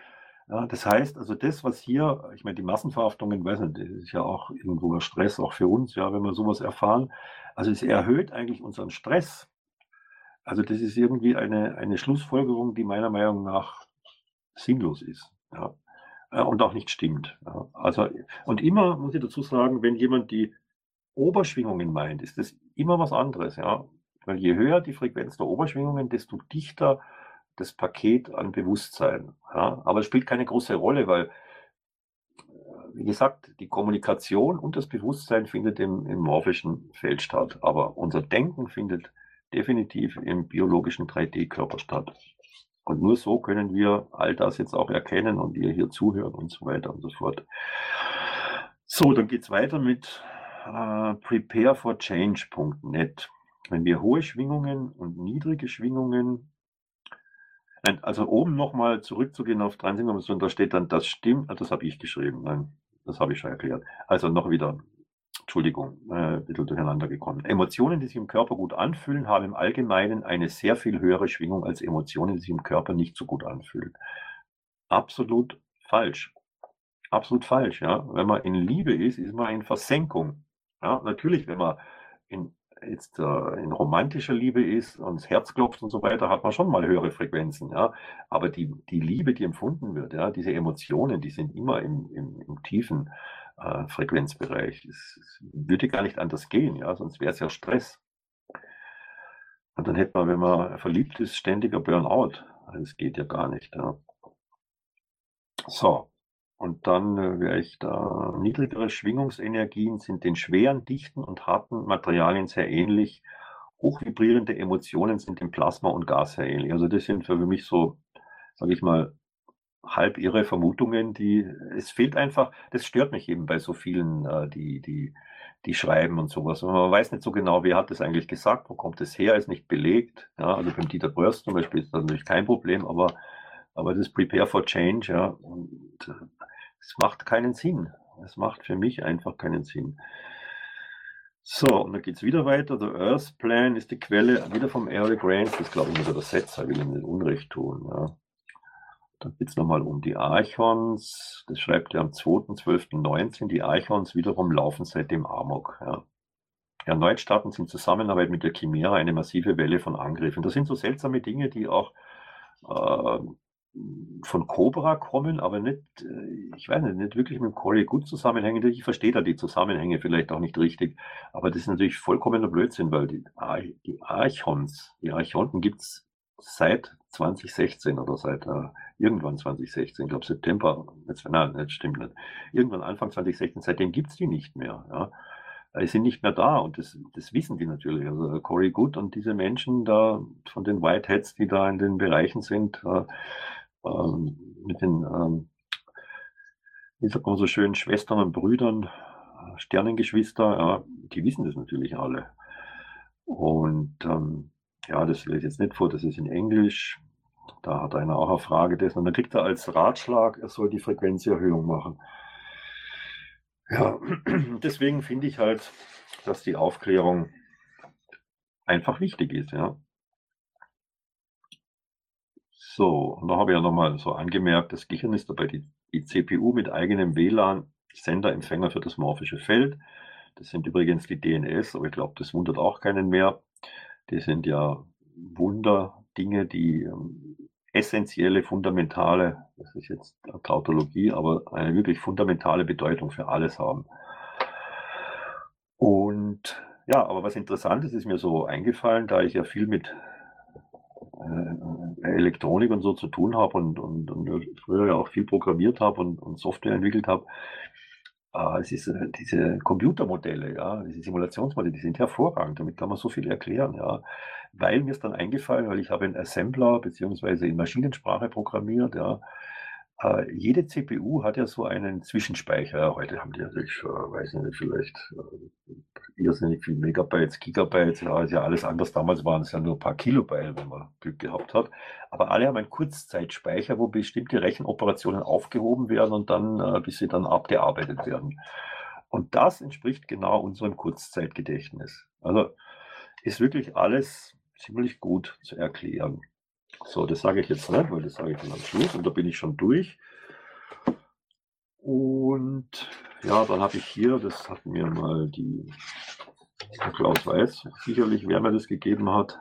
Ja, das heißt, also das, was hier, ich meine, die Massenverhaftungen, weiß nicht, das ist ja auch irgendwo ein Stress, auch für uns, ja, wenn wir sowas erfahren. Also es erhöht eigentlich unseren Stress. Also das ist irgendwie eine, eine Schlussfolgerung, die meiner Meinung nach sinnlos ist. Ja. Äh, Und auch nicht stimmt. Ja. Also, und immer muss ich dazu sagen, wenn jemand die Oberschwingungen meint, ist das immer was anderes. Ja. Weil je höher die Frequenz der Oberschwingungen, desto dichter das Paket an Bewusstsein. Ja. Aber es spielt keine große Rolle, weil, wie gesagt, die Kommunikation und das Bewusstsein findet im, im morphischen Feld statt. Aber unser Denken findet definitiv im biologischen drei D-Körper statt. Und nur so können wir all das jetzt auch erkennen und ihr hier zuhören und so weiter und so fort. So, dann geht's weiter mit äh, prepare for change punkt net. Wenn wir hohe Schwingungen und niedrige Schwingungen, nein, also oben nochmal zurückzugehen auf Transformation, da steht dann, das stimmt, ah, das habe ich geschrieben, nein, das habe ich schon erklärt. Also noch wieder, Entschuldigung, äh, ein bisschen durcheinander gekommen. Emotionen, die sich im Körper gut anfühlen, haben im Allgemeinen eine sehr viel höhere Schwingung als Emotionen, die sich im Körper nicht so gut anfühlen. Absolut falsch. Absolut falsch, ja. Wenn man in Liebe ist, ist man in Versenkung. Ja, natürlich, wenn man in, jetzt äh, in romantischer Liebe ist und das Herz klopft und so weiter, hat man schon mal höhere Frequenzen, ja. Aber die, die Liebe, die empfunden wird, ja, diese Emotionen, die sind immer im, im, im tiefen äh, Frequenzbereich. Es, es würde gar nicht anders gehen, ja, sonst wäre es ja Stress. Und dann hätte man, wenn man verliebt ist, ständiger Burnout. Das geht ja gar nicht, ja. So. Und dann äh, wäre ich da. Niedrigere Schwingungsenergien sind den schweren, dichten und harten Materialien sehr ähnlich. Hochvibrierende Emotionen sind dem Plasma und Gas sehr ähnlich. Also das sind für mich so, sage ich mal, halb irre Vermutungen, die, es fehlt einfach, das stört mich eben bei so vielen, äh, die, die, die schreiben und sowas. Und man weiß nicht so genau, wer hat das eigentlich gesagt, wo kommt es her, ist nicht belegt. Ja, also beim Dieter Bröers zum Beispiel ist das natürlich kein Problem, aber, aber das Prepare for Change, ja, und äh, es macht keinen Sinn. Es macht für mich einfach keinen Sinn. So, und dann geht es wieder weiter. The Earth Plan ist die Quelle, wieder vom Eric Grant, das glaube ich nur der Setzer, will ihm nicht Unrecht tun. Ja. Dann geht es nochmal um die Archons. Das schreibt er am zweiten zwölften neunzehn. Die Archons wiederum laufen seitdem Amok. Ja. Erneut starten sie in Zusammenarbeit mit der Chimera eine massive Welle von Angriffen. Das sind so seltsame Dinge, die auch äh, von Cobra kommen, aber nicht, äh, ich weiß nicht, nicht wirklich mit Corey gut zusammenhängen. Ich verstehe da die Zusammenhänge vielleicht auch nicht richtig, aber das ist natürlich vollkommener Blödsinn, weil die, Ar die Archons, die Archonten gibt es seit zwanzig sechzehn oder seit äh, irgendwann zwanzig sechzehn, ich glaube September, jetzt, nein, das stimmt nicht, irgendwann Anfang zwanzig sechzehn, seitdem gibt es die nicht mehr. Ja. Die sind nicht mehr da und das, das wissen die natürlich. Also Corey Good und diese Menschen da von den Whiteheads, die da in den Bereichen sind, äh, ähm, mit den, ähm, wie sagt man so schön, Schwestern und Brüdern, äh, Sternengeschwister, ja, die wissen das natürlich alle. Und ähm, ja, das lese ich jetzt nicht vor, das ist in Englisch. Da hat einer auch eine Frage dessen. Und dann kriegt er als Ratschlag, er soll die Frequenzerhöhung machen. Ja, deswegen finde ich halt, dass die Aufklärung einfach wichtig ist, ja. So, und da habe ich ja nochmal so angemerkt, das Gehirn ist dabei die, die C P U mit eigenem W L A N, Senderempfänger für das morphische Feld. Das sind übrigens die D N S, aber ich glaube, das wundert auch keinen mehr. Die sind ja Wunderdinge, die ähm, essentielle, fundamentale, das ist jetzt Tautologie, aber eine wirklich fundamentale Bedeutung für alles haben. Und ja, aber was interessant ist, ist mir so eingefallen, da ich ja viel mit äh, Elektronik und so zu tun habe und, und, und früher ja auch viel programmiert habe und, und Software entwickelt habe. Äh, es ist äh, diese Computermodelle, ja, diese Simulationsmodelle, die sind hervorragend, damit kann man so viel erklären, ja. Weil mir ist dann eingefallen, weil ich habe einen Assembler beziehungsweise in Maschinensprache programmiert, ja. Äh, jede C P U hat ja so einen Zwischenspeicher. Ja, heute haben die natürlich, äh, weiß ich nicht, vielleicht äh, irrsinnig viel Megabytes, Gigabytes, ja, ist ja alles anders. Damals waren es ja nur ein paar Kilobyte, wenn man Glück gehabt hat. Aber alle haben einen Kurzzeitspeicher, wo bestimmte Rechenoperationen aufgehoben werden und dann, äh, bis sie dann abgearbeitet werden. Und das entspricht genau unserem Kurzzeitgedächtnis. Also ist wirklich alles ziemlich gut zu erklären. So, das sage ich jetzt nicht, weil das sage ich dann am Schluss und da bin ich schon durch. Und ja, dann habe ich hier, das hat mir mal die der Klaus weiß sicherlich, wer mir das gegeben hat.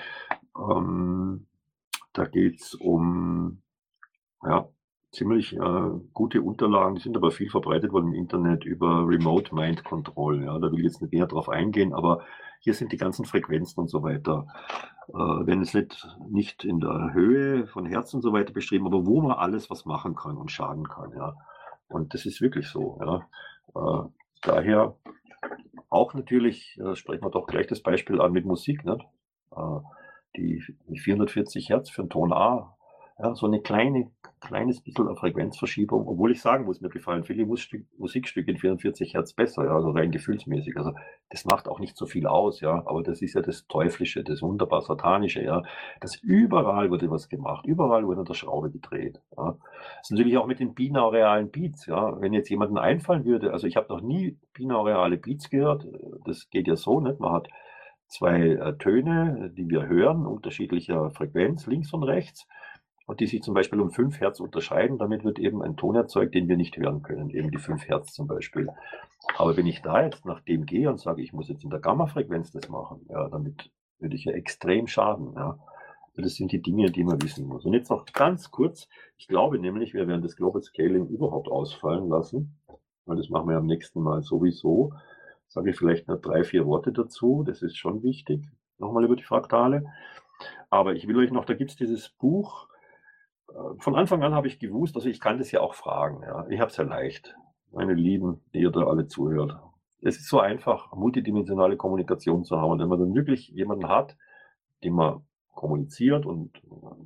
Ähm, da geht es um ja, ziemlich äh, gute Unterlagen, die sind aber viel verbreitet worden im Internet über Remote Mind Control. Ja, da will ich jetzt nicht näher drauf eingehen, aber hier sind die ganzen Frequenzen und so weiter. Äh, wenn es nicht, nicht in der Höhe von Herz und so weiter beschrieben, aber wo man alles was machen kann und schaden kann. Ja. Und das ist wirklich so. Ja. Äh, daher auch natürlich, äh, sprechen wir doch gleich das Beispiel an mit Musik. Nicht? Äh, die, die vierhundertvierzig Hertz für einen Ton A, ja, so eine kleine, kleines bisschen eine Frequenzverschiebung, obwohl ich sagen muss, mir gefallen viele Musikstück, Musikstücke in vierundvierzig Hertz besser, ja, also rein gefühlsmäßig. Also das macht auch nicht so viel aus, ja, aber das ist ja das Teuflische, das wunderbar Satanische, ja, dass überall wurde was gemacht, überall wurde an der Schraube gedreht. Ja. Das ist natürlich auch mit den binauralen Beats, ja, wenn jetzt jemandem einfallen würde, also ich habe noch nie binaurale Beats gehört, das geht ja so, nicht, man hat zwei äh, Töne, die wir hören, unterschiedlicher Frequenz, links und rechts, und die sich zum Beispiel um fünf Hertz unterscheiden. Damit wird eben ein Ton erzeugt, den wir nicht hören können, eben die fünf Hertz zum Beispiel. Aber wenn ich da jetzt nach dem gehe und sage, ich muss jetzt in der Gamma-Frequenz das machen, ja, damit würde ich ja extrem schaden. Ja. Das sind die Dinge, die man wissen muss. Und jetzt noch ganz kurz, ich glaube nämlich, wir werden das Global Scaling überhaupt ausfallen lassen, weil das machen wir am nächsten Mal sowieso. Sage ich vielleicht noch drei, vier Worte dazu, das ist schon wichtig, nochmal über die Fraktale. Aber ich will euch noch, da gibt es dieses Buch, von Anfang an habe ich gewusst, also ich kann das ja auch fragen, ja. Ich habe es ja leicht, meine Lieben, die ihr da alle zuhört. Es ist so einfach, multidimensionale Kommunikation zu haben. Und wenn man dann wirklich jemanden hat, dem man kommuniziert und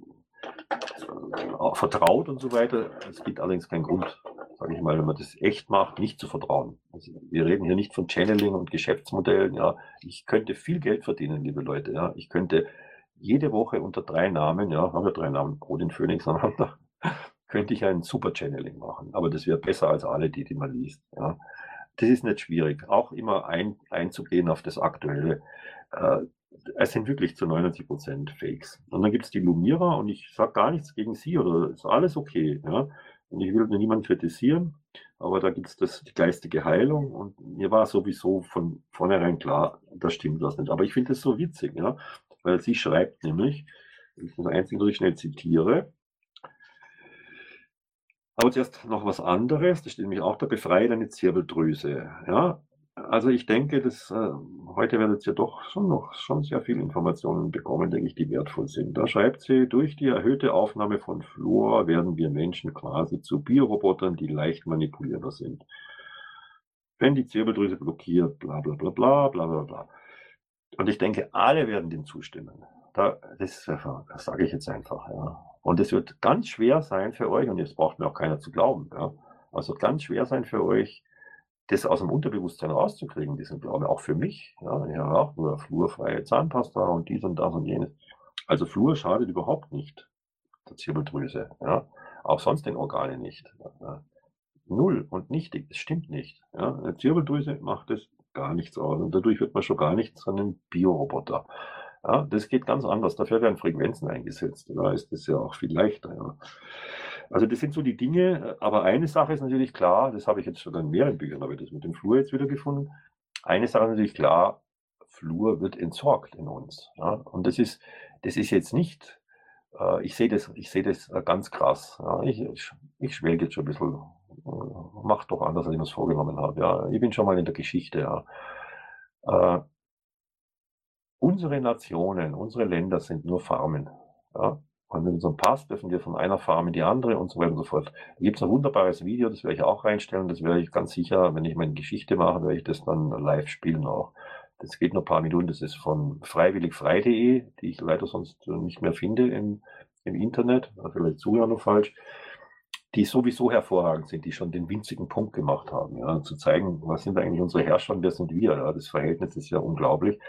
äh, auch vertraut und so weiter, es gibt allerdings keinen Grund, sage ich mal, wenn man das echt macht, nicht zu vertrauen. Also wir reden hier nicht von Channeling und Geschäftsmodellen. Ja. Ich könnte viel Geld verdienen, liebe Leute. Ja. Ich könnte jede Woche unter drei Namen, ja, haben wir drei Namen, Odin, Phoenix, könnte ich ein super Channeling machen. Aber das wäre besser als alle, die, die man liest. Ja. Das ist nicht schwierig. Auch immer ein, einzugehen auf das Aktuelle. Äh, es sind wirklich zu neunundneunzig Prozent Fakes. Und dann gibt es die Lumierer und ich sage gar nichts gegen sie oder ist alles okay. Ja. Und ich will niemanden kritisieren, aber da gibt es die geistige Heilung und mir war sowieso von vornherein klar, da stimmt was nicht. Aber ich finde es so witzig, ja. Weil sie schreibt nämlich, das ist das Einzige, was ich schnell zitiere, aber zuerst noch was anderes, das steht nämlich auch da, befreie deine Zirbeldrüse. Ja? Also ich denke, dass, äh, heute werdet ihr doch schon noch schon sehr viele Informationen bekommen, denke ich, die wertvoll sind. Da schreibt sie, durch die erhöhte Aufnahme von Fluor werden wir Menschen quasi zu Biorobotern, die leicht manipulierbar sind. Wenn die Zirbeldrüse blockiert, bla bla bla bla bla bla bla. Und ich denke, alle werden dem zustimmen. Da, das, das sage ich jetzt einfach. Ja. Und es wird ganz schwer sein für euch, und jetzt braucht mir auch keiner zu glauben, ja. Also ganz schwer sein für euch, das aus dem Unterbewusstsein rauszukriegen, diesen Glaube, auch für mich. Ja. Ich habe auch nur fluorfreie Zahnpasta und dies und das und jenes. Also Fluor schadet überhaupt nicht der Zirbeldrüse. Ja. Auch sonst den Organen nicht. Ja. Null und nichtig, das stimmt nicht. Ja. Eine Zirbeldrüse macht es gar nichts aus. Und dadurch wird man schon gar nichts an einem Bioroboter. Ja, das geht ganz anders. Dafür werden Frequenzen eingesetzt. Da ist das ja auch viel leichter. Ja. Also das sind so die Dinge. Aber eine Sache ist natürlich klar, das habe ich jetzt schon in mehreren Büchern, habe ich das mit dem Fluor jetzt wieder gefunden. Eine Sache ist natürlich klar, Fluor wird entsorgt in uns. Ja. Und das ist, das ist jetzt nicht, äh, ich sehe das, ich sehe das ganz krass. Ja. Ich, ich, ich schwelge jetzt schon ein bisschen. Macht doch anders, als ich mir das vorgenommen habe. Ja, ich bin schon mal in der Geschichte. Ja. Äh, unsere Nationen, unsere Länder sind nur Farmen. Ja. Und wenn es uns passt, dürfen wir von einer Farm in die andere und so weiter und so fort. Da gibt es ein wunderbares Video, das werde ich auch reinstellen. Das werde ich ganz sicher, wenn ich meine Geschichte mache, werde ich das dann live spielen auch. Das geht nur ein paar Minuten. Das ist von freiwilligfrei punkt de, die ich leider sonst nicht mehr finde im, im Internet. Vielleicht zuhören noch falsch. Die sowieso hervorragend sind, die schon den winzigen Punkt gemacht haben, ja, zu zeigen, was sind eigentlich unsere Herrscher und wer sind wir. Ja, das Verhältnis ist ja unglaublich.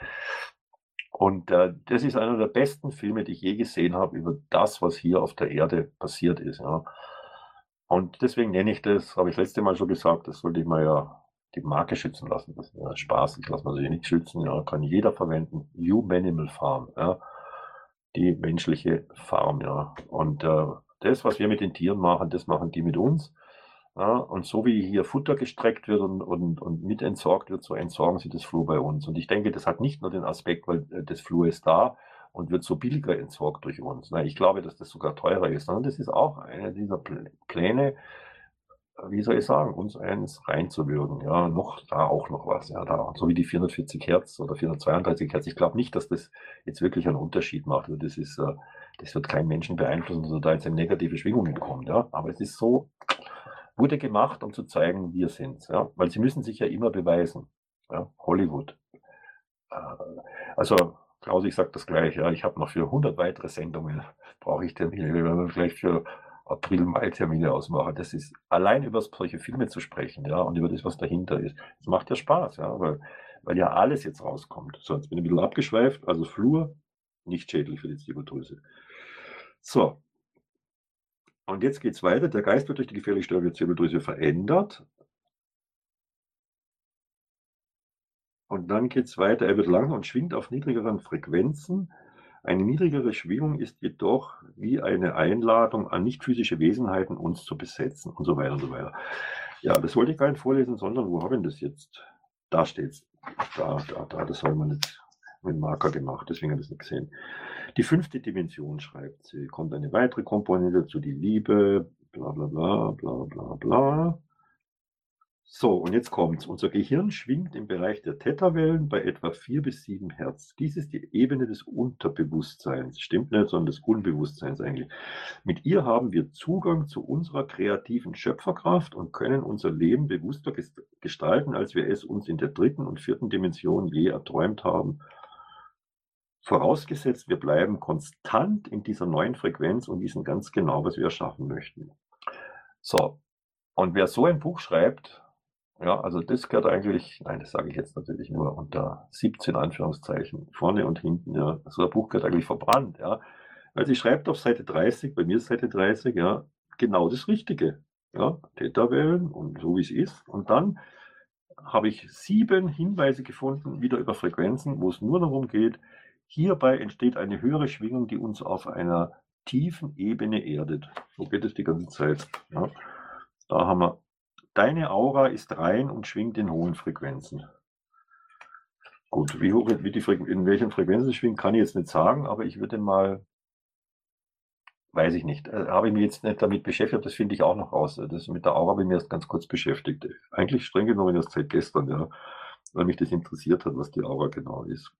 Und äh, das ist einer der besten Filme, die ich je gesehen habe über das, was hier auf der Erde passiert ist. Ja. Und deswegen nenne ich das, habe ich das letzte Mal schon gesagt, das sollte ich mal ja die Marke schützen lassen. Das ist ja Spaß, ich lasse man sich nicht schützen, ja, kann jeder verwenden. Humanimal Farm, ja, die menschliche Farm, ja. Und äh, das, was wir mit den Tieren machen, das machen die mit uns. Ja, und so wie hier Futter gestreckt wird und, und, und mit entsorgt wird, so entsorgen sie das Flur bei uns. Und ich denke, das hat nicht nur den Aspekt, weil äh, das Flur ist da und wird so billiger entsorgt durch uns. Na, ich glaube, dass das sogar teurer ist, sondern das ist auch einer dieser Pl- Pläne, äh, wie soll ich sagen, uns eins reinzuwürgen. Ja, noch da auch noch was. Ja, da, so wie die vierhundertvierzig Hertz oder vierhundertzweiunddreißig Hertz. Ich glaube nicht, dass das jetzt wirklich einen Unterschied macht. Also das ist, äh, das wird keinen Menschen beeinflussen, dass er da jetzt in negative Schwingungen kommt. Ja, aber es ist so, wurde gemacht, um zu zeigen, wir sind's, ja, weil sie müssen sich ja immer beweisen, ja, Hollywood. Äh, Also, Klaus, ich sage das gleich, ja, ich habe noch für hundert weitere Sendungen, brauche ich Termine, wir werden gleich für April, Mai Termine ausmachen. Das ist, allein über solche Filme zu sprechen, ja, und über das, was dahinter ist, das macht ja Spaß, ja, weil, weil ja alles jetzt rauskommt. So, jetzt bin ich ein bisschen abgeschweift, also Flur, nicht schädlich für die Zirbeldrüse. So, und jetzt geht's weiter. Der Geist wird durch die gefährlich störende Zirbeldrüse verändert. Und dann geht's weiter. Er wird langsam und schwingt auf niedrigeren Frequenzen. Eine niedrigere Schwingung ist jedoch wie eine Einladung an nicht-physische Wesenheiten, uns zu besetzen und so weiter und so weiter. Ja, das wollte ich gar nicht vorlesen, sondern wo habe ich das jetzt? Da steht's. Da, da, da. Das habe ich mal nicht mit dem Marker gemacht, deswegen habe ich das nicht gesehen. Die fünfte Dimension, schreibt sie, kommt eine weitere Komponente dazu, die Liebe, bla bla bla bla bla bla. So, und jetzt kommt's. Unser Gehirn schwingt im Bereich der Theta-Wellen bei etwa vier bis sieben Hertz. Dies ist die Ebene des Unterbewusstseins. Stimmt nicht, sondern des Unbewusstseins eigentlich. Mit ihr haben wir Zugang zu unserer kreativen Schöpferkraft und können unser Leben bewusster gest- gestalten, als wir es uns in der dritten und vierten Dimension je erträumt haben. Vorausgesetzt, wir bleiben konstant in dieser neuen Frequenz und wissen ganz genau, was wir erschaffen möchten. So, und wer so ein Buch schreibt, ja, also das gehört eigentlich, nein, das sage ich jetzt natürlich nur unter siebzehn Anführungszeichen, vorne und hinten, ja, so ein Buch gehört eigentlich verbrannt, ja, weil sie schreibt auf Seite dreißig, bei mir ist Seite dreißig, ja, genau das Richtige, ja, Theta-Wellen und so wie es ist, und dann habe ich sieben Hinweise gefunden, wieder über Frequenzen, wo es nur darum geht, hierbei entsteht eine höhere Schwingung, die uns auf einer tiefen Ebene erdet. So geht es die ganze Zeit, ja. Da haben wir, deine Aura ist rein und schwingt in hohen Frequenzen. Gut, wie hoch, wie die Frequ in welchen Frequenzen es schwingt, kann ich jetzt nicht sagen, aber ich würde mal, weiß ich nicht, äh, habe ich mich jetzt nicht damit beschäftigt, das finde ich auch noch raus. Das mit der Aura habe ich mir erst ganz kurz beschäftigt. Eigentlich streng genommen erst seit gestern, ja, weil mich das interessiert hat, was die Aura genau ist.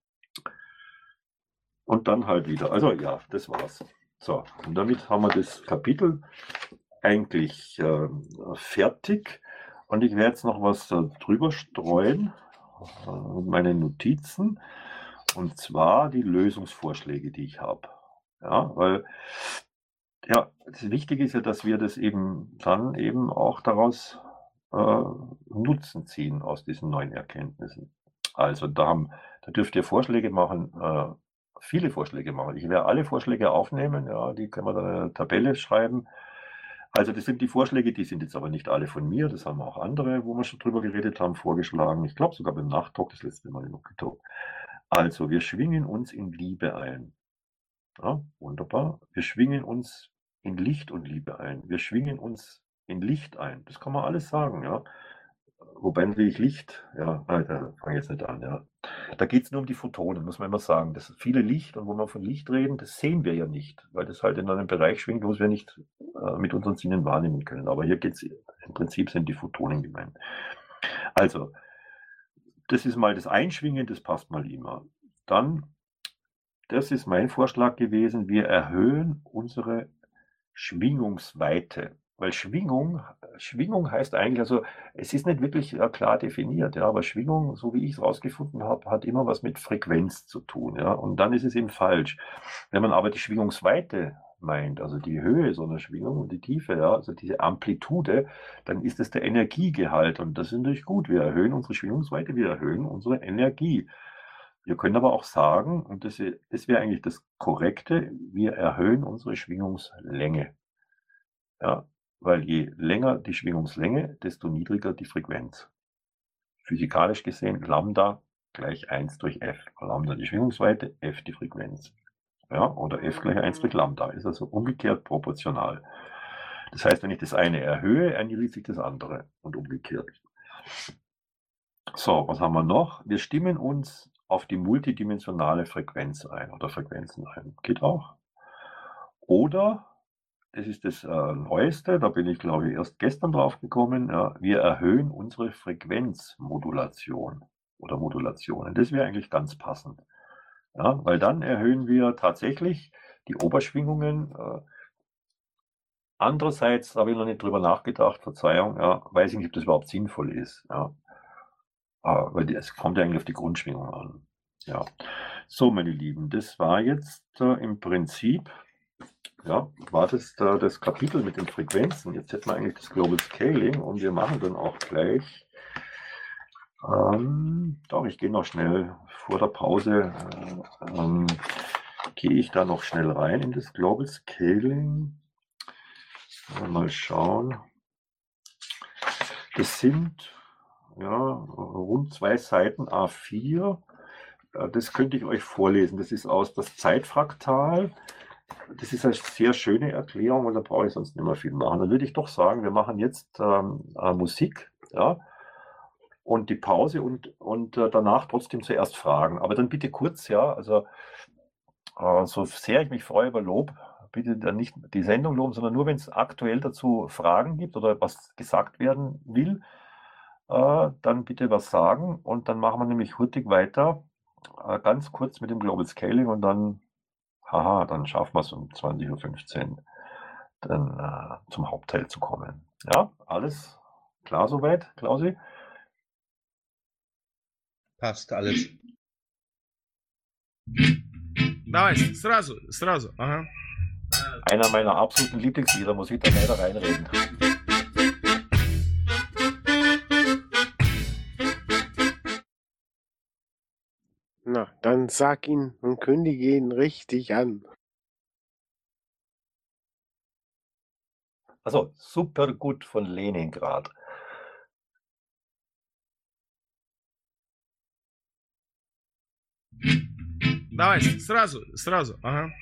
Und dann halt wieder. Also ja, das war's. So, und damit haben wir das Kapitel eigentlich äh, fertig. Und ich werde jetzt noch was äh, drüber streuen äh, mit meinen Notizen. Und zwar die Lösungsvorschläge, die ich habe. Ja, weil ja, das Wichtige ist ja, dass wir das eben dann eben auch daraus äh, Nutzen ziehen aus diesen neuen Erkenntnissen. Also da, haben, da dürft ihr Vorschläge machen, äh, viele Vorschläge machen. Ich werde alle Vorschläge aufnehmen, ja, die können wir dann in eine Tabelle schreiben. Also das sind die Vorschläge, die sind jetzt aber nicht alle von mir, das haben auch andere, wo wir schon drüber geredet haben, vorgeschlagen. Ich glaube sogar beim Nachtalk, das letzte Mal im Talk. Also wir schwingen uns in Liebe ein. Ja, wunderbar. Wir schwingen uns in Licht und Liebe ein. Wir schwingen uns in Licht ein. Das kann man alles sagen, ja. Wobei natürlich Licht, ja, nein, da fange ich jetzt nicht an, ja. Da geht es nur um die Photonen, muss man immer sagen. Das viele Licht, und wo wir von Licht reden, das sehen wir ja nicht, weil das halt in einem Bereich schwingt, wo wir nicht äh, mit unseren Sinnen wahrnehmen können. Aber hier geht es, im Prinzip sind die Photonen gemeint. Also, das ist mal das Einschwingen, das passt mal immer. Dann, das ist mein Vorschlag gewesen, wir erhöhen unsere Schwingungsweite. Weil Schwingung, Schwingung heißt eigentlich, also es ist nicht wirklich ja, klar definiert, ja, aber Schwingung, so wie ich es rausgefunden habe, hat immer was mit Frequenz zu tun, ja, und dann ist es eben falsch. Wenn man aber die Schwingungsweite meint, also die Höhe so einer Schwingung und die Tiefe, ja, also diese Amplitude, dann ist es der Energiegehalt und das ist natürlich gut. Wir erhöhen unsere Schwingungsweite, wir erhöhen unsere Energie. Wir können aber auch sagen, und das, das wäre eigentlich das Korrekte, wir erhöhen unsere Schwingungslänge. Ja, weil je länger die Schwingungslänge, desto niedriger die Frequenz. Physikalisch gesehen, Lambda gleich eins durch F. Lambda die Schwingungsweite, F die Frequenz. Ja, oder F gleich eins durch Lambda. Ist also umgekehrt proportional. Das heißt, wenn ich das eine erhöhe, annulliert sich das andere und umgekehrt. So, was haben wir noch? Wir stimmen uns auf die multidimensionale Frequenz ein oder Frequenzen ein. Geht auch. Oder, das ist das äh, Neueste, da bin ich glaube ich erst gestern drauf gekommen, ja, wir erhöhen unsere Frequenzmodulation oder Modulationen. Das wäre eigentlich ganz passend. Ja, weil dann erhöhen wir tatsächlich die Oberschwingungen. Äh, andererseits habe ich noch nicht drüber nachgedacht, Verzeihung, ja, weiß ich nicht, ob das überhaupt sinnvoll ist. Ja. Äh, weil die, es kommt ja eigentlich auf die Grundschwingung an. Ja. So, meine Lieben, das war jetzt äh, im Prinzip, ja, war das äh, das Kapitel mit den Frequenzen. Jetzt hätten wir eigentlich das Global Scaling und wir machen dann auch gleich, ähm, doch, ich gehe noch schnell vor der Pause, äh, ähm, gehe ich da noch schnell rein in das Global Scaling. Mal schauen. Das sind ja rund zwei Seiten A vier. Das könnte ich euch vorlesen. Das ist aus das Zeitfraktal. Das ist eine sehr schöne Erklärung und da brauche ich sonst nicht mehr viel machen. Dann würde ich doch sagen, wir machen jetzt ähm, äh, Musik, ja, und die Pause und, und äh, danach trotzdem zuerst Fragen. Aber dann bitte kurz, ja, also äh, so sehr ich mich freue über Lob, bitte dann nicht die Sendung loben, sondern nur, wenn es aktuell dazu Fragen gibt oder was gesagt werden will, äh, dann bitte was sagen und dann machen wir nämlich hurtig weiter, äh, ganz kurz mit dem Global Scaling und dann, haha, dann schaffen wir es um zwanzig Uhr fünfzehn dann äh, zum Hauptteil zu kommen. Ja, alles klar soweit, Klausi? Passt alles. Давай, сразу, сразу. Ага. Einer meiner absoluten Lieblingslieder, muss ich da leider reinreden. Na, dann sag ihn und kündige ihn richtig an. Also, super gut von Leningrad. Давай, сразу, сразу. Ага.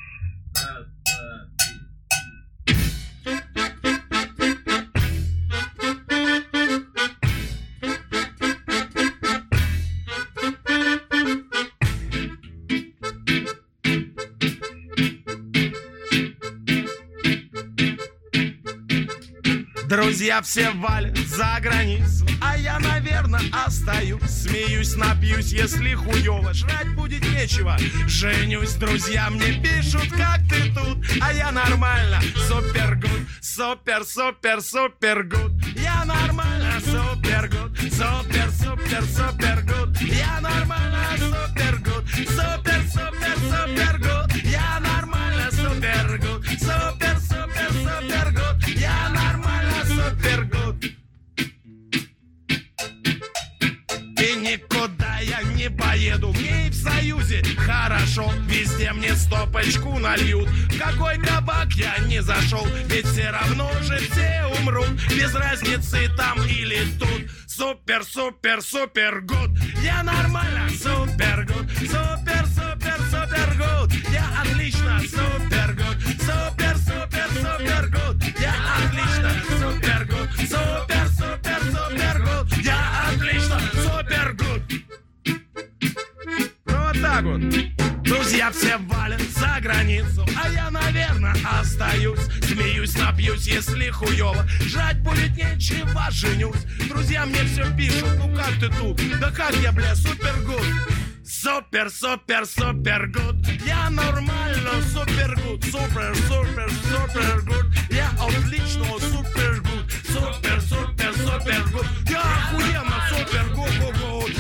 Друзья все валят за границу, а я, наверное, остаюсь. Смеюсь, напьюсь, если хуёво, жрать будет нечего. Женюсь, друзья мне пишут, как ты тут, а я нормально, супер гуд, супер, супер, супер гуд. Я нормально, супер гуд, супер, супер, супер гуд. Я нормально, супер гуд, супер, супер, супер гуд. Я нормально, супер гуд, супер, супер, супер гуд. Я нормально, супер гуд. И никуда я не поеду, мне и в Союзе хорошо. Везде мне стопочку нальют. В какой кабак я не зашел, ведь все равно же все умрут. Без разницы там или тут. Супер, супер, супер гуд. Я нормально, супер гуд. Супер, супер, супер гуд. Я отлично, супер гуд. Супер, супер, супер гуд. Я отлично, супер гуд. Супер, супер, супер гуд. Я отлично, супер гуд. Ну вот так вот. Друзья все валят за границу, а я, наверное, остаюсь. Смеюсь, напьюсь, если хуёво, жрать будет нечего, женюсь. Друзья мне все пишут, ну как ты тут? Да как я, бля, супер гуд. Супер, супер, супер гуд. Я нормально, супер гуд. Супер, супер, супер гуд. Я отлично, супер гуд. Супер, супер, супер гуд. Я охуенно, супер гуд, гуд, гуд.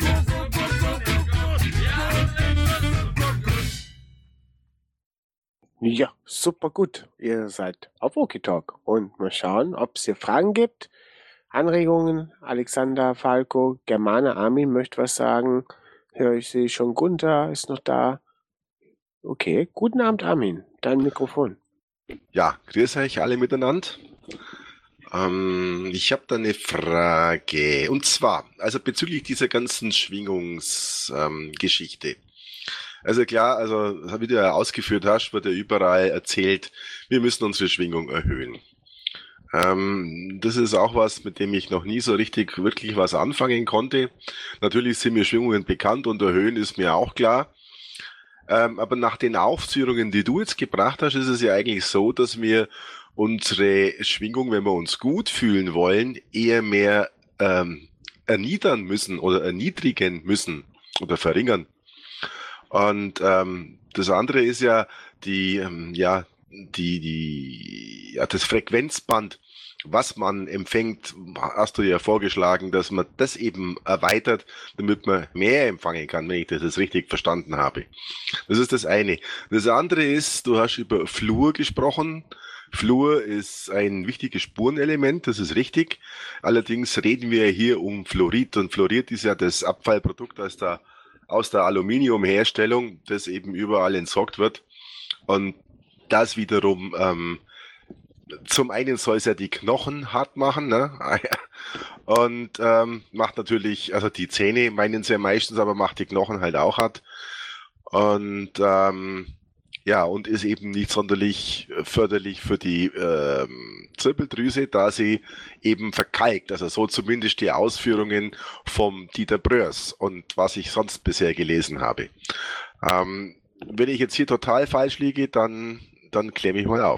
Ja, super gut. Ihr seid auf Walkie-Talk. Und mal schauen, ob es hier Fragen gibt, Anregungen. Alexander, Falco, Germane, Armin möchte was sagen. Ja, ich sehe schon, Gunther ist noch da. Okay, guten Abend, Armin. Dein Mikrofon. Ja, grüß euch alle miteinander. Ähm, ich habe da eine Frage. Und zwar, also bezüglich dieser ganzen Schwingungsgeschichte. Ähm, also klar, also wie du ja ausgeführt hast, wird ja überall erzählt, wir müssen unsere Schwingung erhöhen. Ähm, das ist auch was, mit dem ich noch nie so richtig wirklich was anfangen konnte. Natürlich sind mir Schwingungen bekannt und erhöhen ist mir auch klar. Ähm, aber nach den Aufführungen, die du jetzt gebracht hast, ist es ja eigentlich so, dass wir unsere Schwingung, wenn wir uns gut fühlen wollen, eher mehr ähm, erniedern müssen oder erniedrigen müssen oder verringern. Und ähm, das andere ist ja die, ähm, ja, die, die, ja, das Frequenzband, was man empfängt, hast du ja vorgeschlagen, dass man das eben erweitert, damit man mehr empfangen kann, wenn ich das jetzt richtig verstanden habe. Das ist das eine. Das andere ist, du hast über Fluor gesprochen. Fluor ist ein wichtiges Spurenelement, das ist richtig. Allerdings reden wir hier um Fluorid und Fluorid ist ja das Abfallprodukt aus der, aus der Aluminiumherstellung, das eben überall entsorgt wird. Und das wiederum, ähm, zum einen soll es ja die Knochen hart machen, ne? Und ähm, macht natürlich, also die Zähne meinen sie ja meistens, aber macht die Knochen halt auch hart. Und ähm, ja, und ist eben nicht sonderlich förderlich für die ähm, Zirbeldrüse, da sie eben verkalkt. Also so zumindest die Ausführungen vom Dieter Bröers und was ich sonst bisher gelesen habe. Ähm, wenn ich jetzt hier total falsch liege, dann, dann klemme ich mal auf.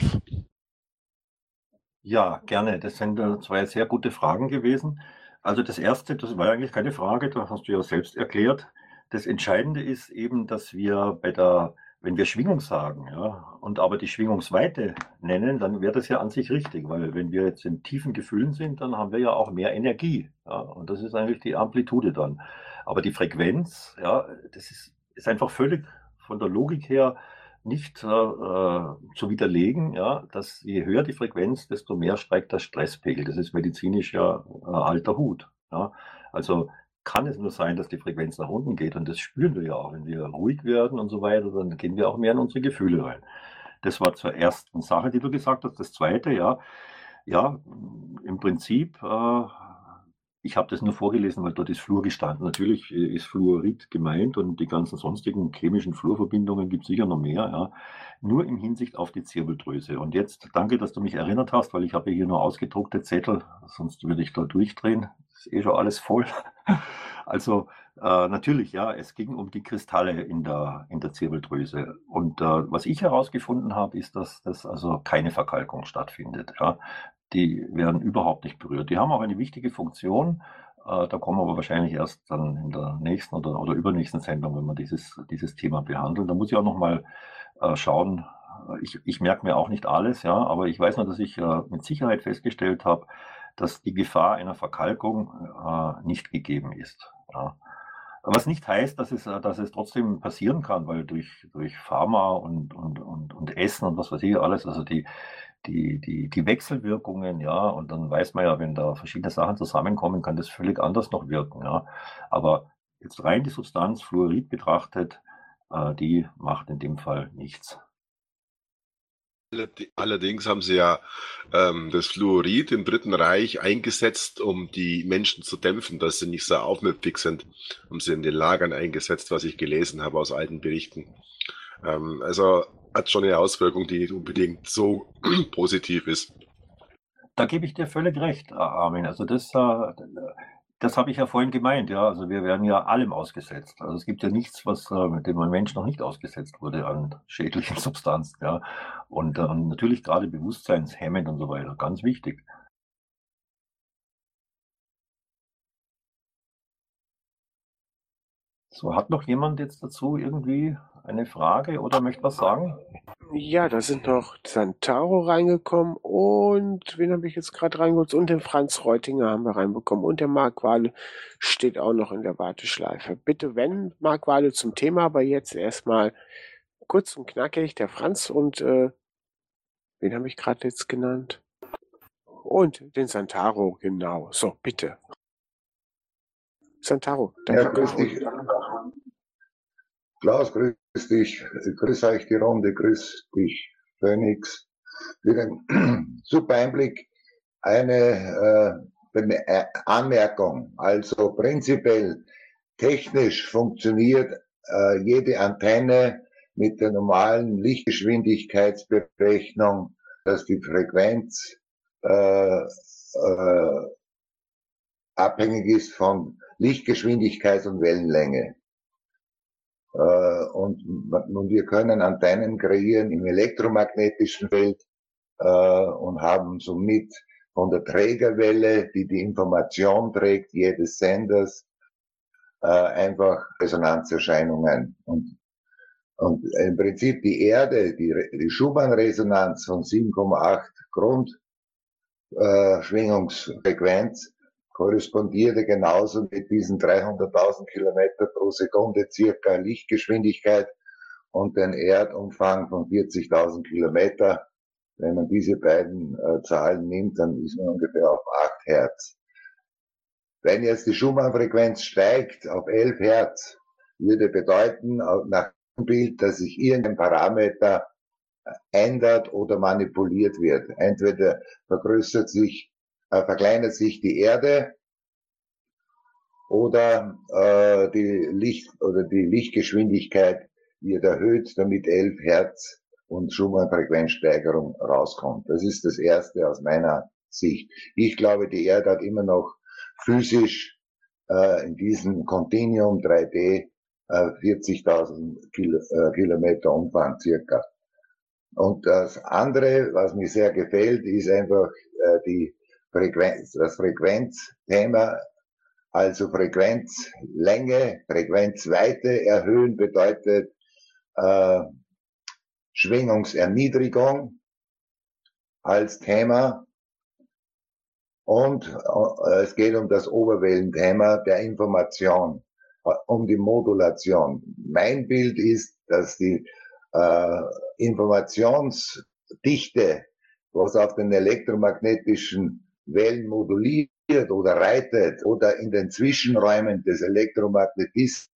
Ja, gerne. Das sind äh, zwei sehr gute Fragen gewesen. Also das erste, das war eigentlich keine Frage, das hast du ja selbst erklärt. Das Entscheidende ist eben, dass wir bei der, wenn wir Schwingung sagen, ja, und aber die Schwingungsweite nennen, dann wäre das ja an sich richtig, weil wenn wir jetzt in tiefen Gefühlen sind, dann haben wir ja auch mehr Energie, ja, und das ist eigentlich die Amplitude dann. Aber die Frequenz, ja, das ist, ist einfach völlig von der Logik her nicht äh, äh, zu widerlegen, ja, dass je höher die Frequenz, desto mehr steigt der Stresspegel. Das ist medizinisch ja äh, alter Hut. Ja. Also kann es nur sein, dass die Frequenz nach unten geht. Und das spüren wir ja auch. Wenn wir ruhig werden und so weiter, dann gehen wir auch mehr in unsere Gefühle rein. Das war zur ersten Sache, die du gesagt hast. Das zweite, ja, ja, im Prinzip, äh, ich habe das nur vorgelesen, weil dort ist Fluor gestanden. Natürlich äh, ist Fluorid gemeint und die ganzen sonstigen chemischen Fluorverbindungen gibt es sicher noch mehr. Ja. Nur in Hinsicht auf die Zirbeldrüse. Und jetzt danke, dass du mich erinnert hast, weil ich habe hier nur ausgedruckte Zettel, sonst würde ich da durchdrehen. Das ist eh schon alles voll. Also äh, natürlich, ja, es ging um die Kristalle in der, in der Zirbeldrüse. Und äh, was ich herausgefunden habe, ist, dass das also keine Verkalkung stattfindet. Ja. Die werden überhaupt nicht berührt. Die haben auch eine wichtige Funktion. Äh, da kommen wir aber wahrscheinlich erst dann in der nächsten oder, oder übernächsten Sendung, wenn wir dieses, dieses Thema behandeln. Da muss ich auch nochmal äh, schauen. Ich, ich merke mir auch nicht alles, ja, aber ich weiß nur, dass ich äh, mit Sicherheit festgestellt habe, dass die Gefahr einer Verkalkung äh, nicht gegeben ist. Ja. Was nicht heißt, dass es, äh, dass es trotzdem passieren kann, weil durch, durch Pharma und, und, und, und Essen und was weiß ich alles, also die, die, die, die Wechselwirkungen, ja, und dann weiß man ja, wenn da verschiedene Sachen zusammenkommen, kann das völlig anders noch wirken. Ja. Aber jetzt rein die Substanz Fluorid betrachtet, äh, die macht in dem Fall nichts. Allerdings haben sie ja ähm, das Fluorid im Dritten Reich eingesetzt, um die Menschen zu dämpfen, dass sie nicht so aufmüpfig sind. Haben sie in den Lagern eingesetzt, was ich gelesen habe aus alten Berichten. Ähm, also hat schon eine Auswirkung, die nicht unbedingt so positiv ist. Da gebe ich dir völlig recht, Armin. Also das, äh, das habe ich ja vorhin gemeint, ja. Also wir werden ja allem ausgesetzt. Also es gibt ja nichts, was äh, mit dem ein Mensch noch nicht ausgesetzt wurde an schädlichen Substanzen, ja. Und äh, natürlich gerade bewusstseinshemmend und so weiter, ganz wichtig. So, hat noch jemand jetzt dazu irgendwie eine Frage oder möchte was sagen? Ja, da sind noch Santaro reingekommen und wen habe ich jetzt gerade reingeholt? Und den Franz Reutinger haben wir reinbekommen. Und der Marc Wahle steht auch noch in der Warteschleife. Bitte, wenn, Marc Wahle zum Thema, aber jetzt erstmal kurz und knackig, der Franz und äh, wen habe ich gerade jetzt genannt? Und den Santaro, genau. So, bitte. Santaro, Ja, grüß dich. Klaus, grüß dich. Grüß euch die Runde, grüß dich, Phoenix. Wieder ein super Einblick. Eine äh, Anmerkung. Also prinzipiell, technisch funktioniert äh, jede Antenne mit der normalen Lichtgeschwindigkeitsberechnung, dass die Frequenz äh, äh, abhängig ist von Lichtgeschwindigkeit und Wellenlänge. Äh, und, und wir können Antennen kreieren im elektromagnetischen Feld äh, und haben somit von der Trägerwelle, die die Information trägt, jedes Senders, äh, einfach Resonanzerscheinungen. Und, und im Prinzip die Erde, die, die Schumann-Resonanz von sieben Komma acht Grundschwingungsfrequenz, korrespondierte genauso mit diesen dreihunderttausend Kilometer pro Sekunde circa Lichtgeschwindigkeit und den Erdumfang von vierzigtausend Kilometer. Wenn man diese beiden äh, Zahlen nimmt, dann ist man ungefähr auf acht Hertz. Wenn jetzt die Schumann-Frequenz steigt auf elf Hertz, würde bedeuten, nach dem Bild, dass sich irgendein Parameter ändert oder manipuliert wird. Entweder vergrößert sich, äh, verkleinert sich die Erde oder äh, die Licht oder die Lichtgeschwindigkeit wird erhöht, damit elf Hertz und Schumann-Frequenzsteigerung rauskommt. Das ist das Erste aus meiner Sicht. Ich glaube, die Erde hat immer noch physisch äh, in diesem Continuum drei D äh, vierzigtausend Kilo, äh, Kilometer Umfang circa. Und das andere, was mir sehr gefällt, ist einfach äh, die Frequenz, das Frequenzthema, also Frequenzlänge, Frequenzweite erhöhen bedeutet äh, Schwingungserniedrigung als Thema. Und äh, es geht um das Oberwellenthema der Information, äh, um die Modulation. Mein Bild ist, dass die äh, Informationsdichte, was auf den elektromagnetischen Wellen moduliert oder reitet oder in den Zwischenräumen des Elektromagnetismus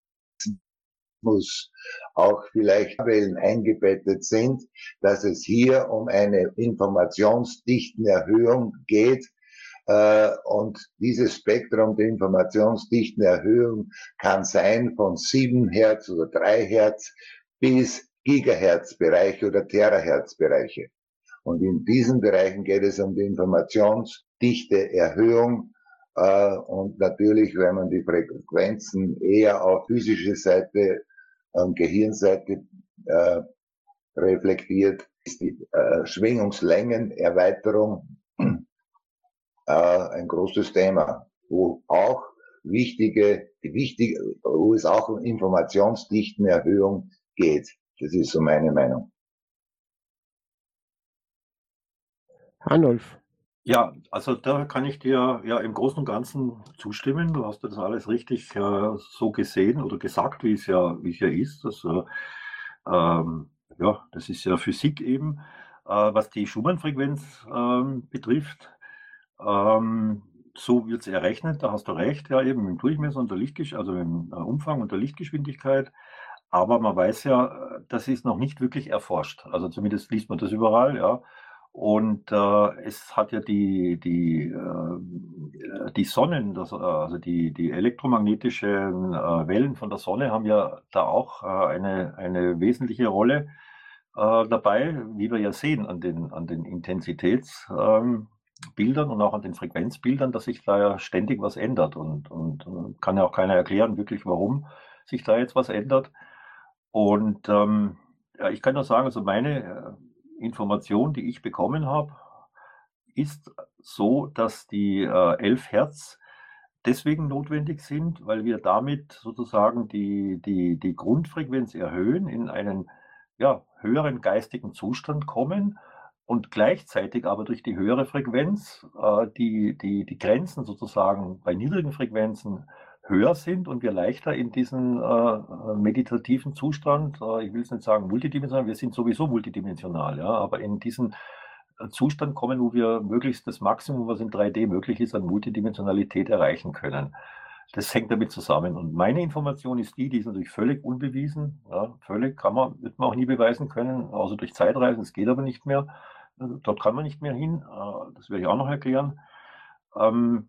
auch vielleicht Wellen eingebettet sind, dass es hier um eine Informationsdichtenerhöhung geht. Äh, und dieses Spektrum der Informationsdichtenerhöhung kann sein von sieben Hertz oder drei Hertz bis Gigahertz-Bereiche oder Terahertz-Bereiche. Und in diesen Bereichen geht es um die Informationsdichteerhöhung. Äh, und natürlich, wenn man die Frequenzen eher auf physische Seite und Gehirnseite äh, reflektiert, ist die äh, Schwingungslängenerweiterung äh, ein großes Thema, wo auch wichtige, die wichtige, wo es auch um Informationsdichtenerhöhung geht. Das ist so meine Meinung. Arnulf. Ja, also da kann ich dir ja im Großen und Ganzen zustimmen. Du hast das alles richtig äh, so gesehen oder gesagt, wie es ja, wie es ja ist. Das, äh, ähm, ja, das ist ja Physik eben. Äh, was die Schumann-Frequenz ähm, betrifft, ähm, so wird es errechnet, da hast du recht, ja eben im Durchmesser und der Lichtgesch also im äh, Umfang und der Lichtgeschwindigkeit. Aber man weiß ja, das ist noch nicht wirklich erforscht. Also zumindest liest man das überall, ja. Und äh, es hat ja die, die, äh, die Sonnen, das, also die, die elektromagnetischen äh, Wellen von der Sonne haben ja da auch äh, eine, eine wesentliche Rolle äh, dabei, wie wir ja sehen an den, an den Intensitätsbildern ähm, und auch an den Frequenzbildern, dass sich da ja ständig was ändert. Und, und, und kann ja auch keiner erklären, wirklich, warum sich da jetzt was ändert. Und ähm, ja, ich kann nur sagen, also meine äh, Information, die ich bekommen habe, ist so, dass die äh, elf Hertz deswegen notwendig sind, weil wir damit sozusagen die, die, die Grundfrequenz erhöhen, in einen ja, höheren geistigen Zustand kommen und gleichzeitig aber durch die höhere Frequenz äh, die, die, die Grenzen sozusagen bei niedrigen Frequenzen höher sind und wir leichter in diesen äh, meditativen Zustand, äh, ich will es nicht sagen multidimensional, wir sind sowieso multidimensional, ja, aber in diesen äh, Zustand kommen, wo wir möglichst das Maximum, was in drei D möglich ist, an Multidimensionalität erreichen können. Das hängt damit zusammen. Und meine Information ist die, die ist natürlich völlig unbewiesen, ja, völlig, kann man, wird man auch nie beweisen können, außer durch Zeitreisen, es geht aber nicht mehr, also, dort kann man nicht mehr hin, äh, das werde ich auch noch erklären. Ähm,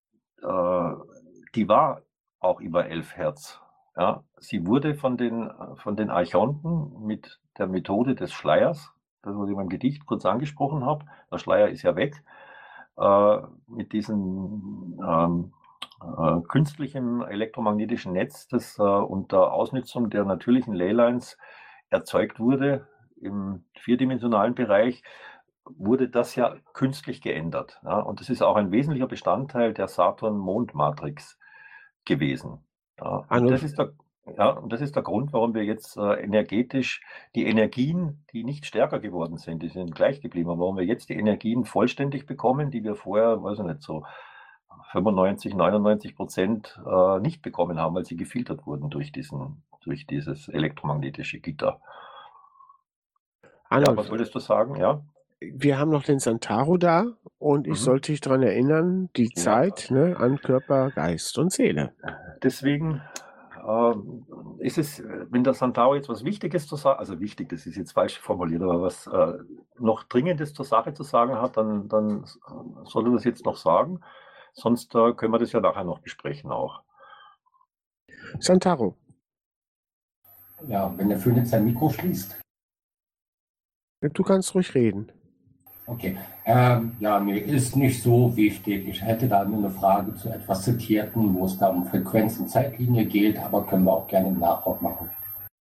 äh, die war auch über elf Hertz. Ja. Sie wurde von den, von den Archonten mit der Methode des Schleiers, das was ich in meinem Gedicht kurz angesprochen habe, der Schleier ist ja weg, äh, mit diesem ähm, äh, künstlichen elektromagnetischen Netz, das äh, unter Ausnutzung der natürlichen Leylines erzeugt wurde im vierdimensionalen Bereich, wurde das ja künstlich geändert. Ja? Und das ist auch ein wesentlicher Bestandteil der Saturn-Mond-Matrix gewesen. Ja? Und, Arnold, das ist der, ja, und das ist der Grund, warum wir jetzt äh, energetisch die Energien, die nicht stärker geworden sind, die sind gleich geblieben, aber warum wir jetzt die Energien vollständig bekommen, die wir vorher, weiß ich nicht, so fünfundneunzig, neunundneunzig Prozent äh, nicht bekommen haben, weil sie gefiltert wurden durch, diesen, durch dieses elektromagnetische Gitter. Ja, Arnold, was wolltest du sagen? Ja? wir haben noch den Santaro da und ich Mhm. sollte dich daran erinnern, die Ja. Zeit ne, an Körper, Geist und Seele. Deswegen ähm, ist es, äh, wenn der Santaro jetzt was Wichtiges zu sagen, also wichtig, das ist jetzt falsch formuliert, aber was äh, noch Dringendes zur Sache zu sagen hat, dann, dann soll er das jetzt noch sagen. Sonst äh, können wir das ja nachher noch besprechen auch. Santaro, Ja, wenn der Phönix sein Mikro schließt. du kannst ruhig reden. Okay. Ähm, ja, mir ist nicht so wichtig. Ich hätte da nur eine Frage zu etwas Zitierten, wo es da um Frequenz und Zeitlinie geht, aber können wir auch gerne im Nachlauf machen.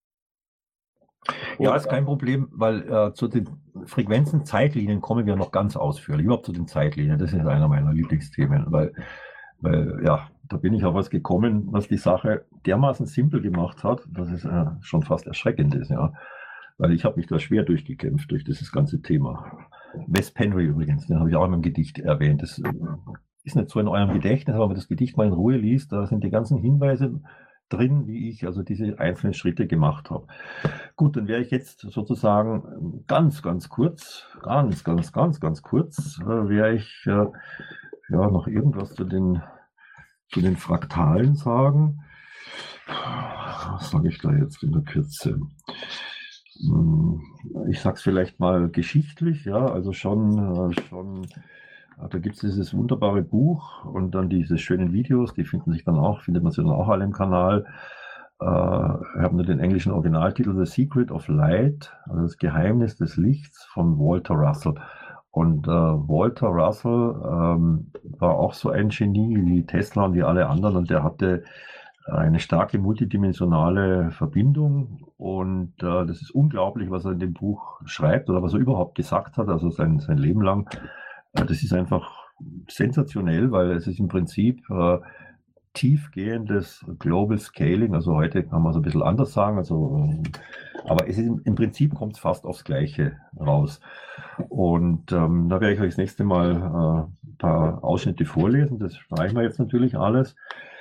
Ja, ist kein Problem, weil äh, zu den Frequenzen, Zeitlinien kommen wir noch ganz ausführlich. Überhaupt zu den Zeitlinien, das ist einer meiner Lieblingsthemen, weil, weil ja, da bin ich auf was gekommen, was die Sache dermaßen simpel gemacht hat, dass es äh, schon fast erschreckend ist, ja. Weil ich habe mich da schwer durchgekämpft durch dieses ganze Thema. Wes Penry übrigens, den habe ich auch in meinem Gedicht erwähnt. Das äh, ist nicht so in eurem Gedächtnis, aber wenn man das Gedicht mal in Ruhe liest, da sind die ganzen Hinweise drin, wie ich also diese einzelnen Schritte gemacht habe. Gut, dann wäre ich jetzt sozusagen ganz, ganz kurz, ganz, ganz, ganz, ganz kurz, äh, wäre ich äh, ja noch irgendwas zu den, zu den Fraktalen sagen. Was sage ich da jetzt in der Kürze? Hm, Ich sage es vielleicht mal geschichtlich, ja, also schon, äh, schon äh, da gibt es dieses wunderbare Buch und dann diese schönen Videos, die finden sich dann auch, findet man sie dann auch alle im Kanal. Äh, ich habe nur den englischen Originaltitel The Secret of Light, also das Geheimnis des Lichts von Walter Russell. Und äh, Walter Russell ähm, war auch so ein Genie wie Tesla und wie alle anderen und der hatte eine starke multidimensionale Verbindung und äh, das ist unglaublich, was er in dem Buch schreibt oder was er überhaupt gesagt hat, also sein, sein Leben lang. Äh, das ist einfach sensationell, weil es ist im Prinzip äh, tiefgehendes Global Scaling, also heute kann man es ein bisschen anders sagen, also, äh, aber es ist im, im Prinzip kommt es fast aufs Gleiche raus. Und ähm, da werde ich euch das nächste Mal äh, ein paar Ausschnitte vorlesen, das streichen wir jetzt natürlich alles.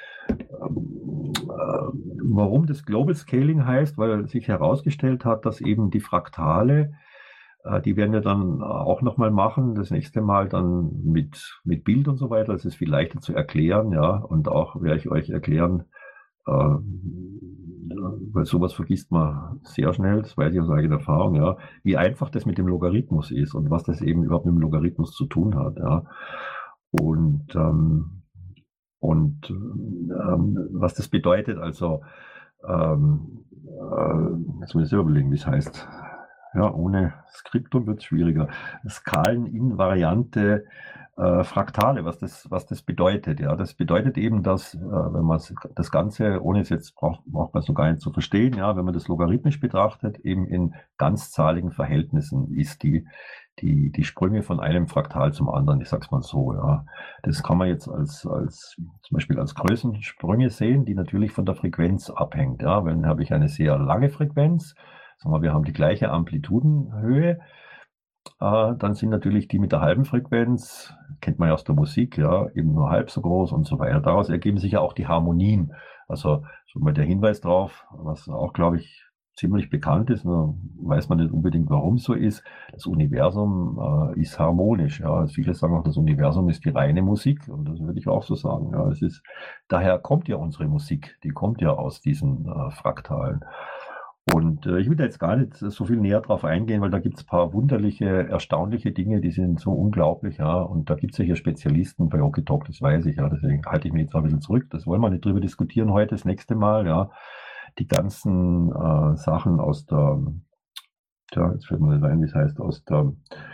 Warum das Global Scaling heißt, weil sich herausgestellt hat, dass eben die Fraktale, die werden wir dann auch nochmal machen, das nächste Mal dann mit, mit Bild und so weiter, das ist viel leichter zu erklären, ja, und auch werde ich euch erklären, äh, weil sowas vergisst man sehr schnell, das weiß ich aus eigener Erfahrung, ja, wie einfach das mit dem Logarithmus ist und was das eben überhaupt mit dem Logarithmus zu tun hat, ja, und ähm, Und ähm, was das bedeutet, also, ähm, äh, jetzt muss ich selber überlegen, wie es heißt. Ja, ohne Skriptum wird es schwieriger. Skaleninvariante äh, Fraktale, was das, was das bedeutet. Ja, das bedeutet eben, dass, äh, wenn man das Ganze, ohne es jetzt braucht, braucht man es so gar nicht zu verstehen, ja, wenn man das logarithmisch betrachtet, eben in ganzzahligen Verhältnissen ist die, die, die Sprünge von einem Fraktal zum anderen, ich sag's mal so, ja. Das kann man jetzt als, als, zum Beispiel als Größensprünge sehen, die natürlich von der Frequenz abhängt, ja. Wenn habe ich eine sehr lange Frequenz, sagen wir, wir haben die gleiche Amplitudenhöhe, äh, dann sind natürlich die mit der halben Frequenz, kennt man ja aus der Musik, ja, eben nur halb so groß und so weiter. Daraus ergeben sich ja auch die Harmonien. Also schon mal der Hinweis drauf, was auch, glaube ich, ziemlich bekannt ist, nur weiß man nicht unbedingt, warum so ist. Das Universum äh, ist harmonisch. Ja. Also viele sagen auch, das Universum ist die reine Musik und das würde ich auch so sagen. Ja. Es ist, daher kommt ja unsere Musik, die kommt ja aus diesen äh, Fraktalen. Und äh, ich will da jetzt gar nicht so viel näher drauf eingehen, weil da gibt es ein paar wunderliche, erstaunliche Dinge, die sind so unglaublich, ja. Und da gibt es ja hier Spezialisten bei Okitalk, das weiß ich, ja. Deswegen halte ich mich jetzt mal ein bisschen zurück. Das wollen wir nicht drüber diskutieren heute, das nächste Mal, ja. Die ganzen äh, Sachen aus der, tja, jetzt fällt mir nicht ein, wie es heißt, aus der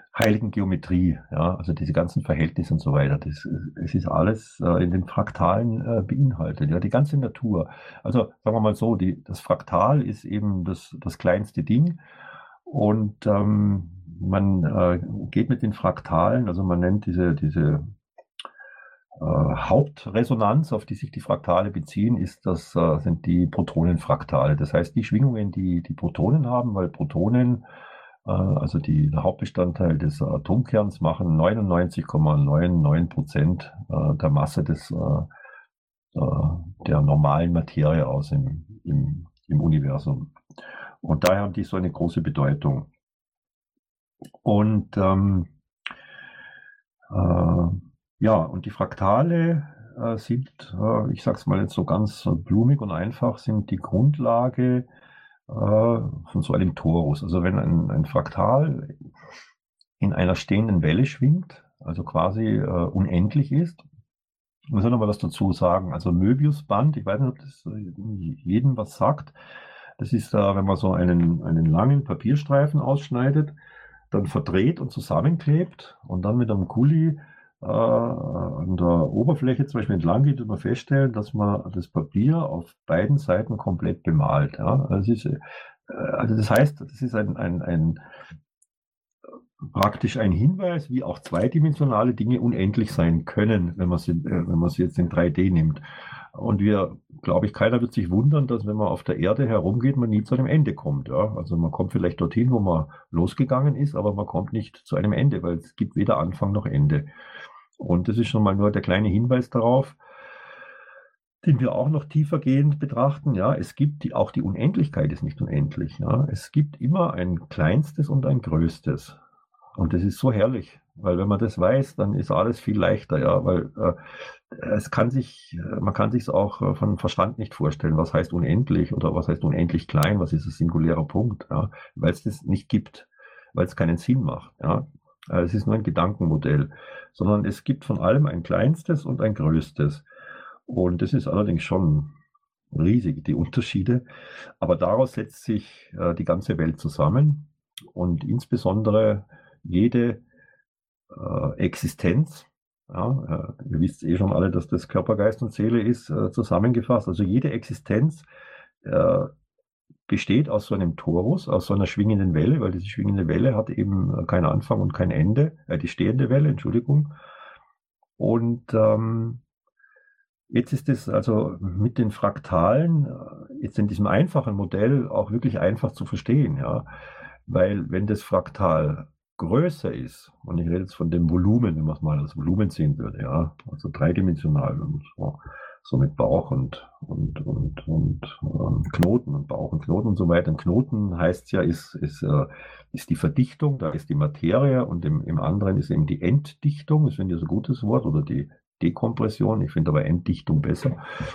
heiligen Geometrie, ja, also diese ganzen Verhältnisse und so weiter. Das, es ist alles äh, in den Fraktalen äh, beinhaltet, ja, die ganze Natur. Also sagen wir mal so, die, das Fraktal ist eben das, das kleinste Ding und ähm, man äh, geht mit den Fraktalen, also man nennt diese, diese äh, Hauptresonanz, auf die sich die Fraktale beziehen, ist das, äh, sind die Protonenfraktale. Das heißt, die Schwingungen, die die Protonen haben, weil Protonen, äh, also die, der Hauptbestandteil des Atomkerns, machen neunundneunzig Komma neunundneunzig Prozent äh, der Masse des, äh, der normalen Materie aus im, im, im Universum. Und daher haben die so eine große Bedeutung. Und ähm, äh, ja, und die Fraktale äh, sind, äh, ich sage es mal jetzt so ganz äh, blumig und einfach, sind die Grundlage äh, von so einem Torus. Also wenn ein, ein Fraktal in einer stehenden Welle schwingt, also quasi äh, unendlich ist, ich muss auch noch mal was dazu sagen. Also Möbiusband, ich weiß nicht, ob das jedem was sagt. Das ist, äh, wenn man so einen, einen langen Papierstreifen ausschneidet, dann verdreht und zusammenklebt und dann mit einem Kuli äh, an der Oberfläche zum Beispiel entlang geht, und man feststellen, dass man das Papier auf beiden Seiten komplett bemalt. Ja? Das ist, äh, also das heißt, das ist ein, ein, ein praktisch ein Hinweis, wie auch zweidimensionale Dinge unendlich sein können, wenn man sie, äh, wenn man sie jetzt in drei D nimmt. Und wir, glaube ich, keiner wird sich wundern, dass wenn man auf der Erde herumgeht, man nie zu einem Ende kommt. Ja? Also man kommt vielleicht dorthin, wo man losgegangen ist, aber man kommt nicht zu einem Ende, weil es gibt weder Anfang noch Ende. Und das ist schon mal nur der kleine Hinweis darauf, den wir auch noch tiefergehend betrachten. Ja, es gibt die, auch die Unendlichkeit ist nicht unendlich. Ja? Es gibt immer ein Kleinstes und ein Größtes. Und das ist so herrlich, weil wenn man das weiß, dann ist alles viel leichter, ja, weil äh, es kann sich, man kann sich es auch äh, von Verstand nicht vorstellen, was heißt unendlich oder was heißt unendlich klein, was ist ein singulärer Punkt, ja, weil es das nicht gibt, weil es keinen Sinn macht, ja. Es ist nur ein Gedankenmodell, sondern es gibt von allem ein Kleinstes und ein Größtes. Und das ist allerdings schon riesig, die Unterschiede. Aber daraus setzt sich äh, die ganze Welt zusammen und insbesondere jede äh, Existenz, ja, äh, ihr wisst eh schon alle, dass das Körper, Geist und Seele ist, äh, zusammengefasst. Also jede Existenz äh, besteht aus so einem Torus, aus so einer schwingenden Welle, weil diese schwingende Welle hat eben keinen Anfang und kein Ende, äh, die stehende Welle, Entschuldigung. Und ähm, jetzt ist es also mit den Fraktalen, äh, jetzt in diesem einfachen Modell auch wirklich einfach zu verstehen, ja, weil wenn das Fraktal größer ist, und ich rede jetzt von dem Volumen, wenn man es mal als Volumen sehen würde, ja, also dreidimensional und so, so mit Bauch und, und, und, und ähm, Knoten und Bauch und Knoten und so weiter. Ein Knoten heißt ja, ist, ist, äh, ist die Verdichtung, da ist die Materie, und im, im anderen ist eben die Entdichtung, das finde ich so ein gutes Wort, oder die Dekompression, ich finde aber Entdichtung besser.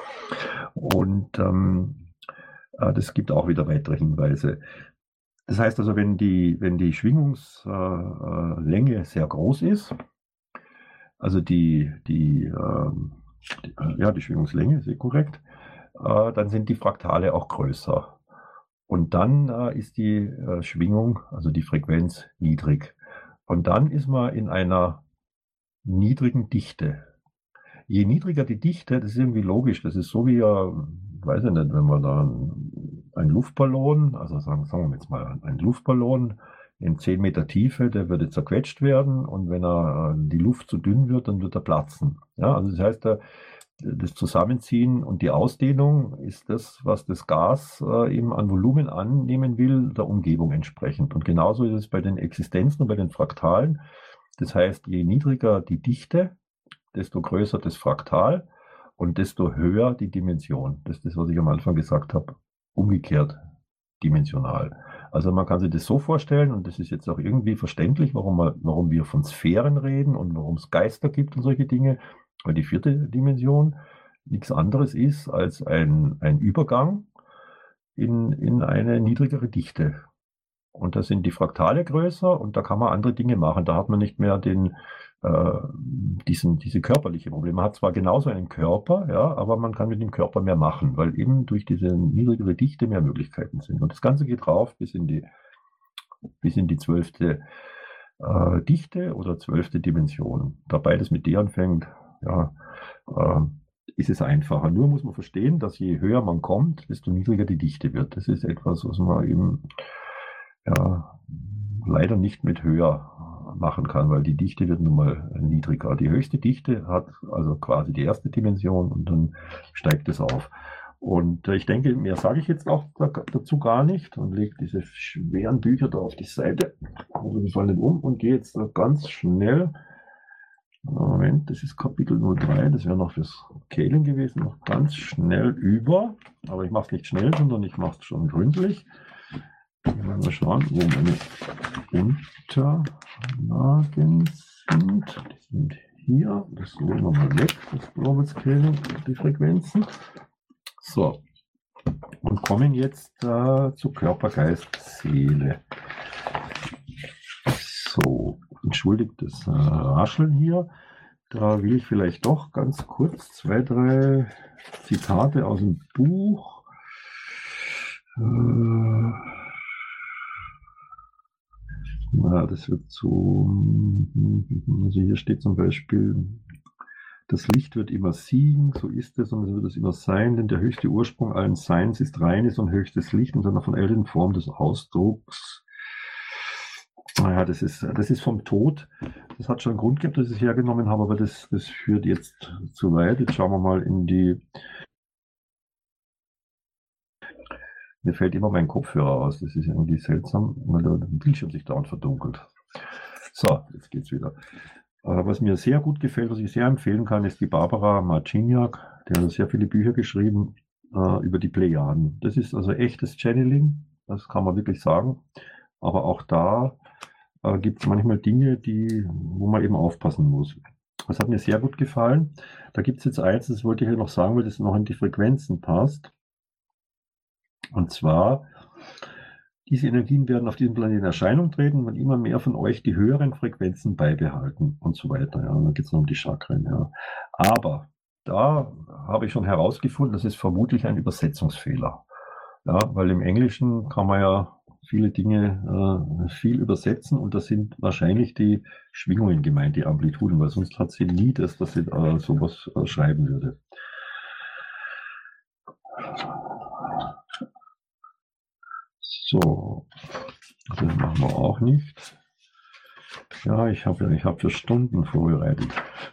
Und ähm, äh, das gibt auch wieder weitere Hinweise. Das heißt also, wenn die, wenn die Schwingungslänge äh, sehr groß ist, also die, die, äh, die, ja, die Schwingungslänge ist eh korrekt, äh, dann sind die Fraktale auch größer. Und dann äh, ist die äh, Schwingung, also die Frequenz, niedrig. Und dann ist man in einer niedrigen Dichte. Je niedriger die Dichte, das ist irgendwie logisch, das ist so wie, äh, weiß ich nicht, wenn man da ein Luftballon, also sagen, sagen wir jetzt mal, ein Luftballon in zehn Meter Tiefe, der würde zerquetscht werden, und wenn er, die Luft zu dünn wird, dann wird er platzen. Ja, also das heißt, das Zusammenziehen und die Ausdehnung ist das, was das Gas äh, eben an Volumen annehmen will, der Umgebung entsprechend. Und genauso ist es bei den Existenzen und bei den Fraktalen. Das heißt, je niedriger die Dichte, desto größer das Fraktal und desto höher die Dimension. Das ist das, was ich am Anfang gesagt habe. Umgekehrt dimensional. Also man kann sich das so vorstellen, und das ist jetzt auch irgendwie verständlich, warum, wir, warum wir von Sphären reden und warum es Geister gibt und solche Dinge, weil die vierte Dimension nichts anderes ist als ein, ein Übergang in, in eine niedrigere Dichte. Und da sind die Fraktale größer und da kann man andere Dinge machen. Da hat man nicht mehr den, äh, diesen, diese körperliche Probleme. Man hat zwar genauso einen Körper, ja, aber man kann mit dem Körper mehr machen, weil eben durch diese niedrigere Dichte mehr Möglichkeiten sind. Und das Ganze geht rauf bis in die, bis in die zwölfte äh, Dichte oder zwölfte Dimension. Da beides mit D anfängt, ja, äh, ist es einfacher. Nur muss man verstehen, dass je höher man kommt, desto niedriger die Dichte wird. Das ist etwas, was man eben ja, leider nicht mit höher machen kann, weil die Dichte wird nun mal niedriger. Die höchste Dichte hat also quasi die erste Dimension und dann steigt es auf. Und äh, ich denke, mehr sage ich jetzt auch da, dazu gar nicht und lege diese schweren Bücher da auf die Seite, also die fallen um und gehe jetzt da ganz schnell. Moment, das ist Kapitel null drei, das wäre noch fürs Kehlen gewesen, noch ganz schnell über, aber ich mache es nicht schnell, sondern ich mache es schon gründlich. Mal schauen, wo meine Unterlagen sind. Die sind hier, das legen wir mal weg, das Global Scaling, die Frequenzen. So, und kommen jetzt äh, zu Körper, Geist, Seele. So, entschuldigt das äh, Rascheln hier. Da will ich vielleicht doch ganz kurz zwei, drei Zitate aus dem Buch. Äh, na, das wird so, also hier steht zum Beispiel, das Licht wird immer siegen, so ist es und es wird es immer sein, denn der höchste Ursprung allen Seins ist reines und höchstes Licht in seiner von älteren Form des Ausdrucks. Naja, das ist, das ist vom Tod. Das hat schon einen Grund gehabt, dass ich es hergenommen habe, aber das, das führt jetzt zu weit. Jetzt schauen wir mal in die... Mir fällt immer mein Kopfhörer aus. Das ist irgendwie seltsam, weil der Bildschirm sich dauernd verdunkelt. So, jetzt geht's wieder. Was mir sehr gut gefällt, was ich sehr empfehlen kann, ist die Barbara Marciniak. Die hat sehr viele Bücher geschrieben äh, über die Plejaden. Das ist also echtes Channeling, das kann man wirklich sagen. Aber auch da äh, gibt es manchmal Dinge, die, wo man eben aufpassen muss. Das hat mir sehr gut gefallen. Da gibt es jetzt eins, das wollte ich ja noch sagen, weil das noch in die Frequenzen passt. Und zwar, diese Energien werden auf diesem Planeten in Erscheinung treten, wenn immer mehr von euch die höheren Frequenzen beibehalten und so weiter. Ja. Und dann geht es noch um die Chakren. Ja. Aber da habe ich schon herausgefunden, das ist vermutlich ein Übersetzungsfehler. Ja, weil im Englischen kann man ja viele Dinge äh, viel übersetzen und da sind wahrscheinlich die Schwingungen gemeint, die Amplituden, weil sonst hat sie nie das, dass sie äh, sowas äh, schreiben würde. So, das machen wir auch nicht. Ja, ich habe ja, ich habe für Stunden vorbereitet.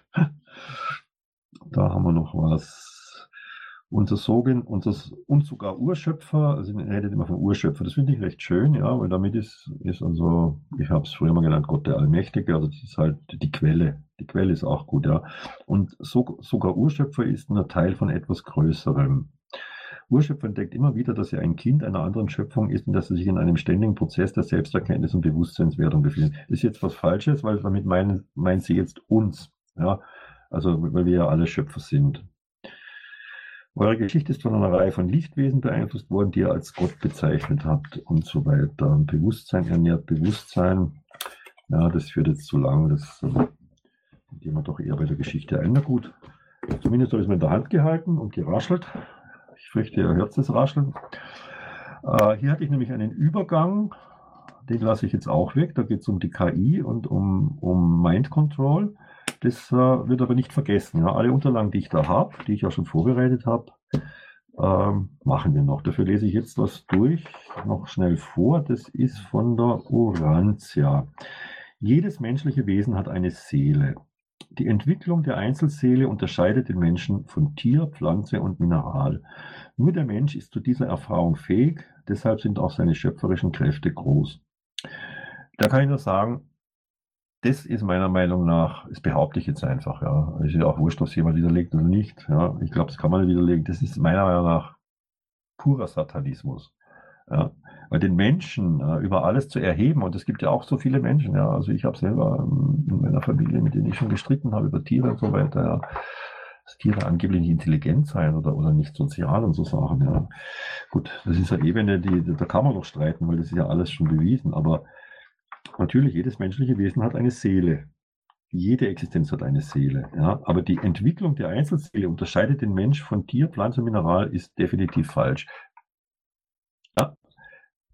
Da haben wir noch was. Unser Sogen, unser, und sogar Urschöpfer, also er redet immer von Urschöpfer, das finde ich recht schön, ja, weil damit ist, ist also, ich habe es früher mal genannt, Gott der Allmächtige, also das ist halt die Quelle. Die Quelle ist auch gut, ja. Und so, sogar Urschöpfer ist ein Teil von etwas Größerem. Urschöpfer entdeckt immer wieder, dass er ein Kind einer anderen Schöpfung ist und dass er sich in einem ständigen Prozess der Selbsterkenntnis und Bewusstseinswerdung befindet. Das ist jetzt was Falsches, weil damit meinen, meint sie jetzt uns, ja, also weil wir ja alle Schöpfer sind. Eure Geschichte ist von einer Reihe von Lichtwesen beeinflusst worden, die ihr als Gott bezeichnet habt und so weiter. Bewusstsein ernährt Bewusstsein. Ja, das führt jetzt zu lang. Das äh, gehen wir doch eher bei der Geschichte ein. Na gut, zumindest habe ich es mir in der Hand gehalten und geraschelt. Ich fürchte, ihr hört das Rascheln. Äh, hier hatte ich nämlich einen Übergang. Den lasse ich jetzt auch weg. Da geht es um die K I und um, um Mind Control. Das äh, wird aber nicht vergessen. Ja. Alle Unterlagen, die ich da habe, die ich ja schon vorbereitet habe, ähm, machen wir noch. Dafür lese ich jetzt was durch, noch schnell vor. Das ist von der Urantia. Jedes menschliche Wesen hat eine Seele. Die Entwicklung der Einzelseele unterscheidet den Menschen von Tier, Pflanze und Mineral. Nur der Mensch ist zu dieser Erfahrung fähig, deshalb sind auch seine schöpferischen Kräfte groß. Da kann ich nur sagen, das ist meiner Meinung nach, das behaupte ich jetzt einfach, ja. Es ist ja auch wurscht, ob es jemand widerlegt oder nicht. Ja. Ich glaube, das kann man nicht widerlegen. Das ist meiner Meinung nach purer Satanismus. Ja. Weil den Menschen äh, über alles zu erheben, und es gibt ja auch so viele Menschen, ja. Also ich habe selber ähm, in meiner Familie, mit denen ich schon gestritten habe über Tiere und so weiter, ja. Dass Tiere angeblich nicht intelligent sein oder, oder nicht sozial und so Sachen, ja. Gut, das ist eine Ebene, die, da kann man noch streiten, weil das ist ja alles schon bewiesen, aber natürlich, jedes menschliche Wesen hat eine Seele. Jede Existenz hat eine Seele. Ja? Aber die Entwicklung der Einzelseele unterscheidet den Mensch von Tier, Pflanze und Mineral, ist definitiv falsch. Ja?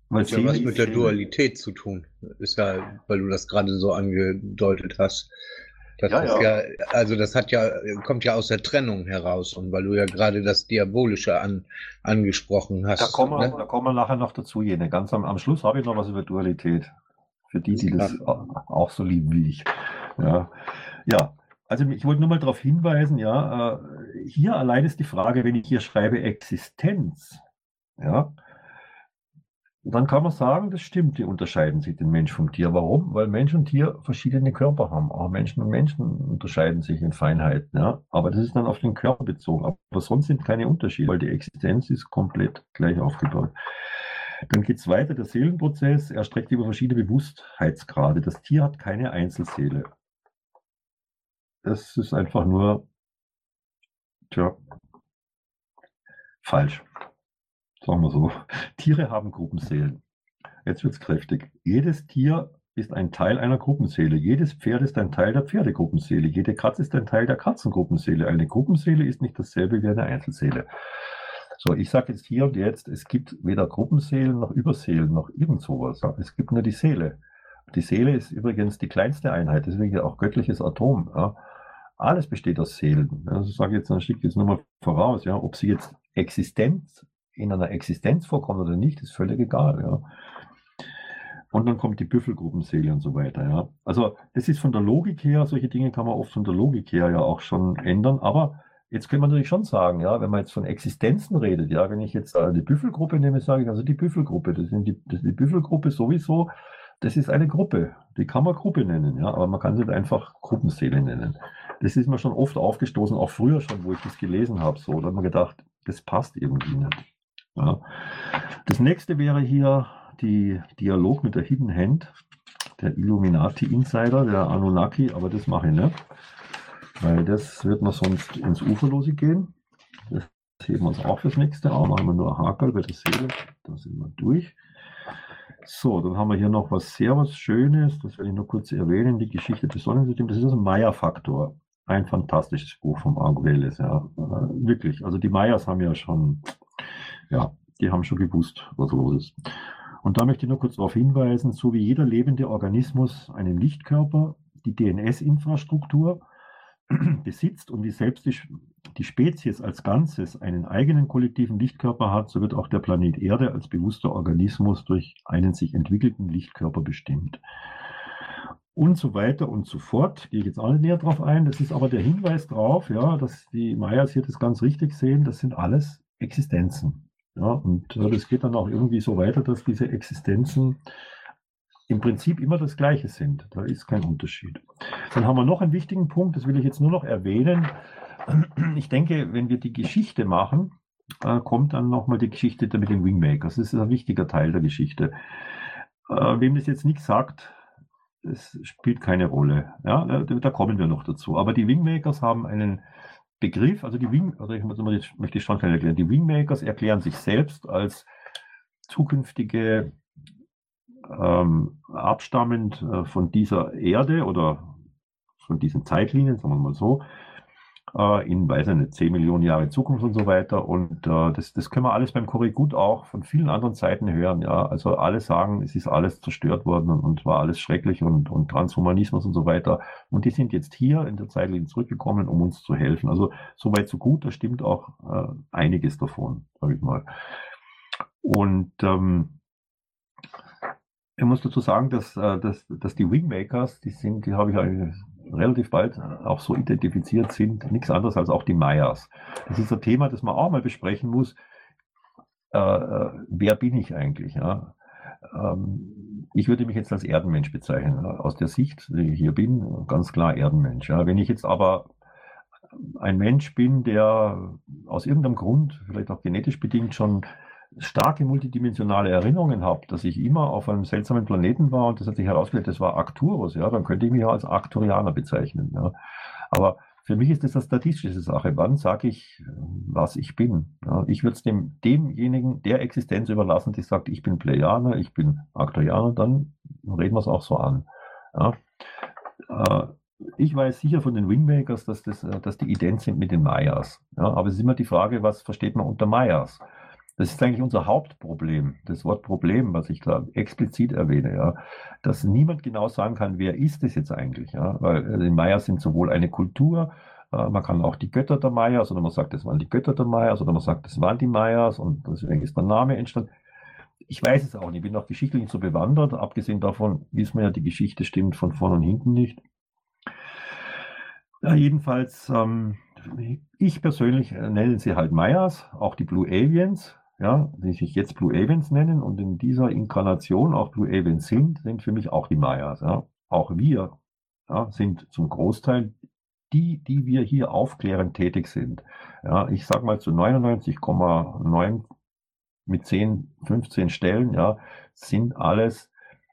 Weil Hat ja Seele was ist mit der Seele. Dualität zu tun. Ist ja, weil du das gerade so angedeutet hast. Das Ja, ist ja. ja, also das hat ja, kommt ja aus der Trennung heraus. Und weil du ja gerade das Diabolische an, angesprochen hast. Da kommen wir, ne? da kommen wir nachher noch dazu, Jene. Ganz am, am Schluss habe ich noch was über Dualität. Für die, die das auch so lieben wie ich. Ja, ja. Also ich wollte nur mal darauf hinweisen, ja, äh, hier allein ist die Frage, wenn ich hier schreibe Existenz, ja, dann kann man sagen, das stimmt, die unterscheiden sich den Mensch vom Tier. Warum? Weil Mensch und Tier verschiedene Körper haben. Auch Menschen und Menschen unterscheiden sich in Feinheiten. Ja? Aber das ist dann auf den Körper bezogen. Aber sonst sind keine Unterschiede, weil die Existenz ist komplett gleich aufgebaut. Dann geht es weiter, der Seelenprozess erstreckt über verschiedene Bewusstheitsgrade. Das Tier hat keine Einzelseele. Das ist einfach nur, tja, falsch. Sagen wir so. Tiere haben Gruppenseelen. Jetzt wird es kräftig. Jedes Tier ist ein Teil einer Gruppenseele. Jedes Pferd ist ein Teil der Pferdegruppenseele. Jede Katze ist ein Teil der Katzengruppenseele. Eine Gruppenseele ist nicht dasselbe wie eine Einzelseele. So, ich sage jetzt hier und jetzt, es gibt weder Gruppenseelen noch Überseelen noch irgend sowas. Es gibt nur die Seele. Die Seele ist übrigens die kleinste Einheit, deswegen auch göttliches Atom. Ja. Alles besteht aus Seelen. Also ich sage jetzt, dann schicke ich jetzt nur mal voraus, ja, ob sie jetzt Existenz in einer Existenz vorkommen oder nicht, ist völlig egal. Ja. Und dann kommt die Büffelgruppenseele und so weiter. Ja. Also das ist von der Logik her, solche Dinge kann man oft von der Logik her ja auch schon ändern, aber jetzt kann man natürlich schon sagen, ja, wenn man jetzt von Existenzen redet, ja, wenn ich jetzt äh, die Büffelgruppe nehme, sage ich also die Büffelgruppe, das sind die, das ist die Büffelgruppe sowieso, das ist eine Gruppe, die kann man Gruppe nennen, ja, aber man kann sie halt einfach Gruppenseele nennen. Das ist mir schon oft aufgestoßen, auch früher schon, wo ich das gelesen habe, so, da hat man gedacht, das passt irgendwie nicht. Ja. Das nächste wäre hier die Dialog mit der Hidden Hand, der Illuminati Insider, der Anunnaki, aber das mache ich nicht, weil das wird man sonst ins Uferlose gehen. Das heben wir uns auch fürs nächste auf, machen wir nur Hakel bei der Seele, da sind wir durch. So, dann haben wir hier noch was sehr was Schönes, das werde ich nur kurz erwähnen, die Geschichte des Sonnensystems, das ist ein Maya-Faktor. Ein fantastisches Buch vom Arguelles, ja, äh, wirklich. Also die Mayas haben ja schon, ja, die haben schon gewusst, was los ist. Und da möchte ich nur kurz darauf hinweisen, so wie jeder lebende Organismus einen Lichtkörper, die D N S-Infrastruktur besitzt und wie selbst die, die Spezies als Ganzes einen eigenen kollektiven Lichtkörper hat, so wird auch der Planet Erde als bewusster Organismus durch einen sich entwickelten Lichtkörper bestimmt. Und so weiter und so fort. Gehe ich jetzt auch nicht näher drauf ein. Das ist aber der Hinweis darauf, ja, dass die Mayas hier das ganz richtig sehen. Das sind alles Existenzen. Ja, und äh, das geht dann auch irgendwie so weiter, dass diese Existenzen im Prinzip immer das Gleiche sind. Da ist kein Unterschied. Dann haben wir noch einen wichtigen Punkt, das will ich jetzt nur noch erwähnen. Ich denke, wenn wir die Geschichte machen, äh, kommt dann nochmal die Geschichte mit den Wingmakers. Das ist ein wichtiger Teil der Geschichte. Äh, wem das jetzt nichts sagt, es spielt keine Rolle. Ja, da, da kommen wir noch dazu. Aber die Wingmakers haben einen Begriff, also die Wing, also ich muss mal, jetzt möchte ich schon erklären, die Wingmakers erklären sich selbst als zukünftige, ähm, abstammend äh, von dieser Erde oder von diesen Zeitlinien, sagen wir mal so, äh, in, weiß ich nicht, zehn Millionen Jahre Zukunft und so weiter. Und äh, das, das können wir alles beim Korrigut auch von vielen anderen Seiten hören. Ja, also alle sagen, es ist alles zerstört worden und, und war alles schrecklich und, und Transhumanismus und so weiter. Und die sind jetzt hier in der Zeitlinie zurückgekommen, um uns zu helfen. Also soweit so gut, da stimmt auch äh, einiges davon, sage ich mal. Und ähm, ich muss dazu sagen, dass, äh, dass, dass die Wingmakers, die sind, die habe ich eigentlich relativ bald auch so identifiziert, sind nichts anderes als auch die Mayas. Das ist ein Thema, das man auch mal besprechen muss. Äh, äh, wer bin ich eigentlich? Ja? Ähm, ich würde mich jetzt als Erdenmensch bezeichnen. Aus der Sicht, die ich hier bin, ganz klar Erdenmensch. Ja? Wenn ich jetzt aber ein Mensch bin, der aus irgendeinem Grund, vielleicht auch genetisch bedingt, schon starke multidimensionale Erinnerungen habe, dass ich immer auf einem seltsamen Planeten war und das hat sich herausgestellt, das war Arcturus, ja, dann könnte ich mich ja als Arcturianer bezeichnen. Ja. Aber für mich ist das eine statistische Sache. Wann sage ich, was ich bin? Ja, ich würde es dem, demjenigen der Existenz überlassen, die sagt, ich bin Plejaner, ich bin Arcturianer, dann reden wir es auch so an. Ja. Äh, ich weiß sicher von den Wingmakers, dass, das, dass die ident sind mit den Mayas. Ja, aber es ist immer die Frage, was versteht man unter Mayas? Das ist eigentlich unser Hauptproblem, das Wort Problem, was ich da explizit erwähne, ja, dass niemand genau sagen kann, wer ist es jetzt eigentlich, ja, weil die Mayas sind sowohl eine Kultur, äh, man kann auch die Götter der Mayas, oder man sagt, das waren die Götter der Mayas, oder man sagt, das waren die Mayas und deswegen ist der Name entstanden. Ich weiß es auch nicht, ich bin auch geschichtlich nicht so bewandert, abgesehen davon wissen wir ja, die Geschichte stimmt von vorn und hinten nicht. Ja, jedenfalls, ähm, ich persönlich äh, nenne sie halt Mayas, auch die Blue Avians, ja, die sich jetzt Blue Avians nennen und in dieser Inkarnation auch Blue Avians sind, sind für mich auch die Mayas. Ja. Auch wir ja, sind zum Großteil die, die wir hier aufklärend tätig sind. Ja, ich sage mal zu neunundneunzig Komma neun mit zehn, fünfzehn Stellen, ja, sind alles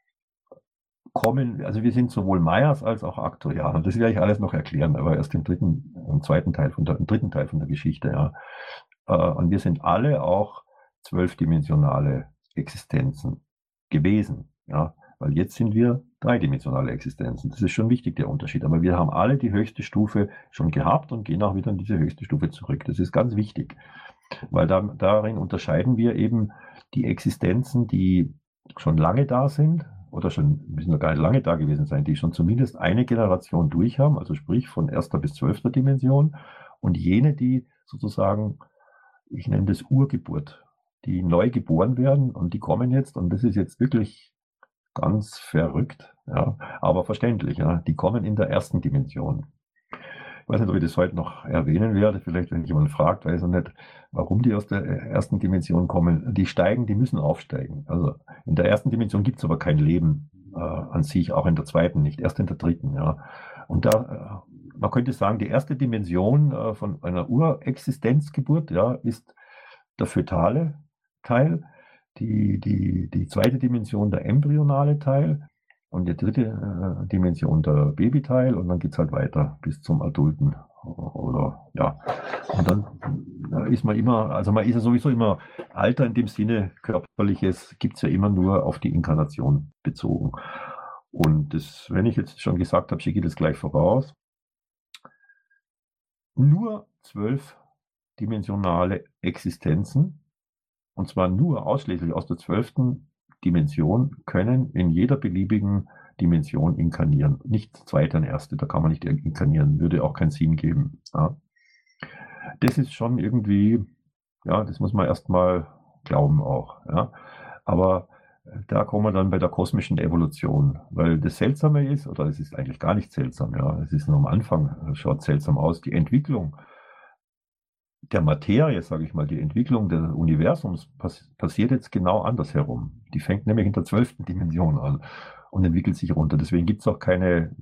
kommen, also wir sind sowohl Mayas als auch Arcturianer. Das werde ich alles noch erklären, aber erst im dritten, im zweiten Teil von der, im dritten Teil von der Geschichte, ja. Äh, und wir sind alle auch zwölfdimensionale Existenzen gewesen, ja, weil jetzt sind wir dreidimensionale Existenzen. Das ist schon wichtig, der Unterschied. Aber wir haben alle die höchste Stufe schon gehabt und gehen auch wieder in diese höchste Stufe zurück. Das ist ganz wichtig, weil da, darin unterscheiden wir eben die Existenzen, die schon lange da sind, oder schon, müssen noch gar nicht lange da gewesen sein, die schon zumindest eine Generation durch haben, also sprich von erster bis zwölfter Dimension, und jene, die sozusagen, ich nenne das Urgeburt, die neu geboren werden und die kommen jetzt, und das ist jetzt wirklich ganz verrückt, ja, aber verständlich, ja, die kommen in der ersten Dimension. Ich weiß nicht, ob ich das heute noch erwähnen werde, vielleicht wenn jemand fragt, weiß er nicht, warum die aus der ersten Dimension kommen. Die steigen, die müssen aufsteigen. Also in der ersten Dimension gibt es aber kein Leben äh, an sich, auch in der zweiten nicht, erst in der dritten. Ja. Und da, äh, man könnte sagen, die erste Dimension äh, von einer Urexistenzgeburt, ja, ist der fötale Teil, die, die, die zweite Dimension der embryonale Teil, und die dritte äh, Dimension der Babyteil, und dann geht es halt weiter bis zum Adulten. Oder ja. Und dann ist man immer, also man ist ja sowieso immer, Alter in dem Sinne, körperliches, gibt es ja immer nur auf die Inkarnation bezogen. Und das, wenn ich jetzt schon gesagt habe, schicke ich das gleich voraus. Nur zwölfdimensionale Existenzen, und zwar nur ausschließlich aus der zwölften Dimension, können in jeder beliebigen Dimension inkarnieren. Nicht zweite und erste, da kann man nicht inkarnieren, würde auch keinen Sinn geben. Ja. Das ist schon irgendwie, ja, das muss man erstmal glauben auch. Ja. Aber da kommen wir dann bei der kosmischen Evolution, weil das Seltsame ist, oder es ist eigentlich gar nicht seltsam, ja, es ist nur am Anfang, schaut seltsam aus, die Entwicklung der Materie, sage ich mal, die Entwicklung des Universums pass passiert jetzt genau andersherum. Die fängt nämlich in der zwölften Dimension an und entwickelt sich runter. Deswegen gibt es auch keine,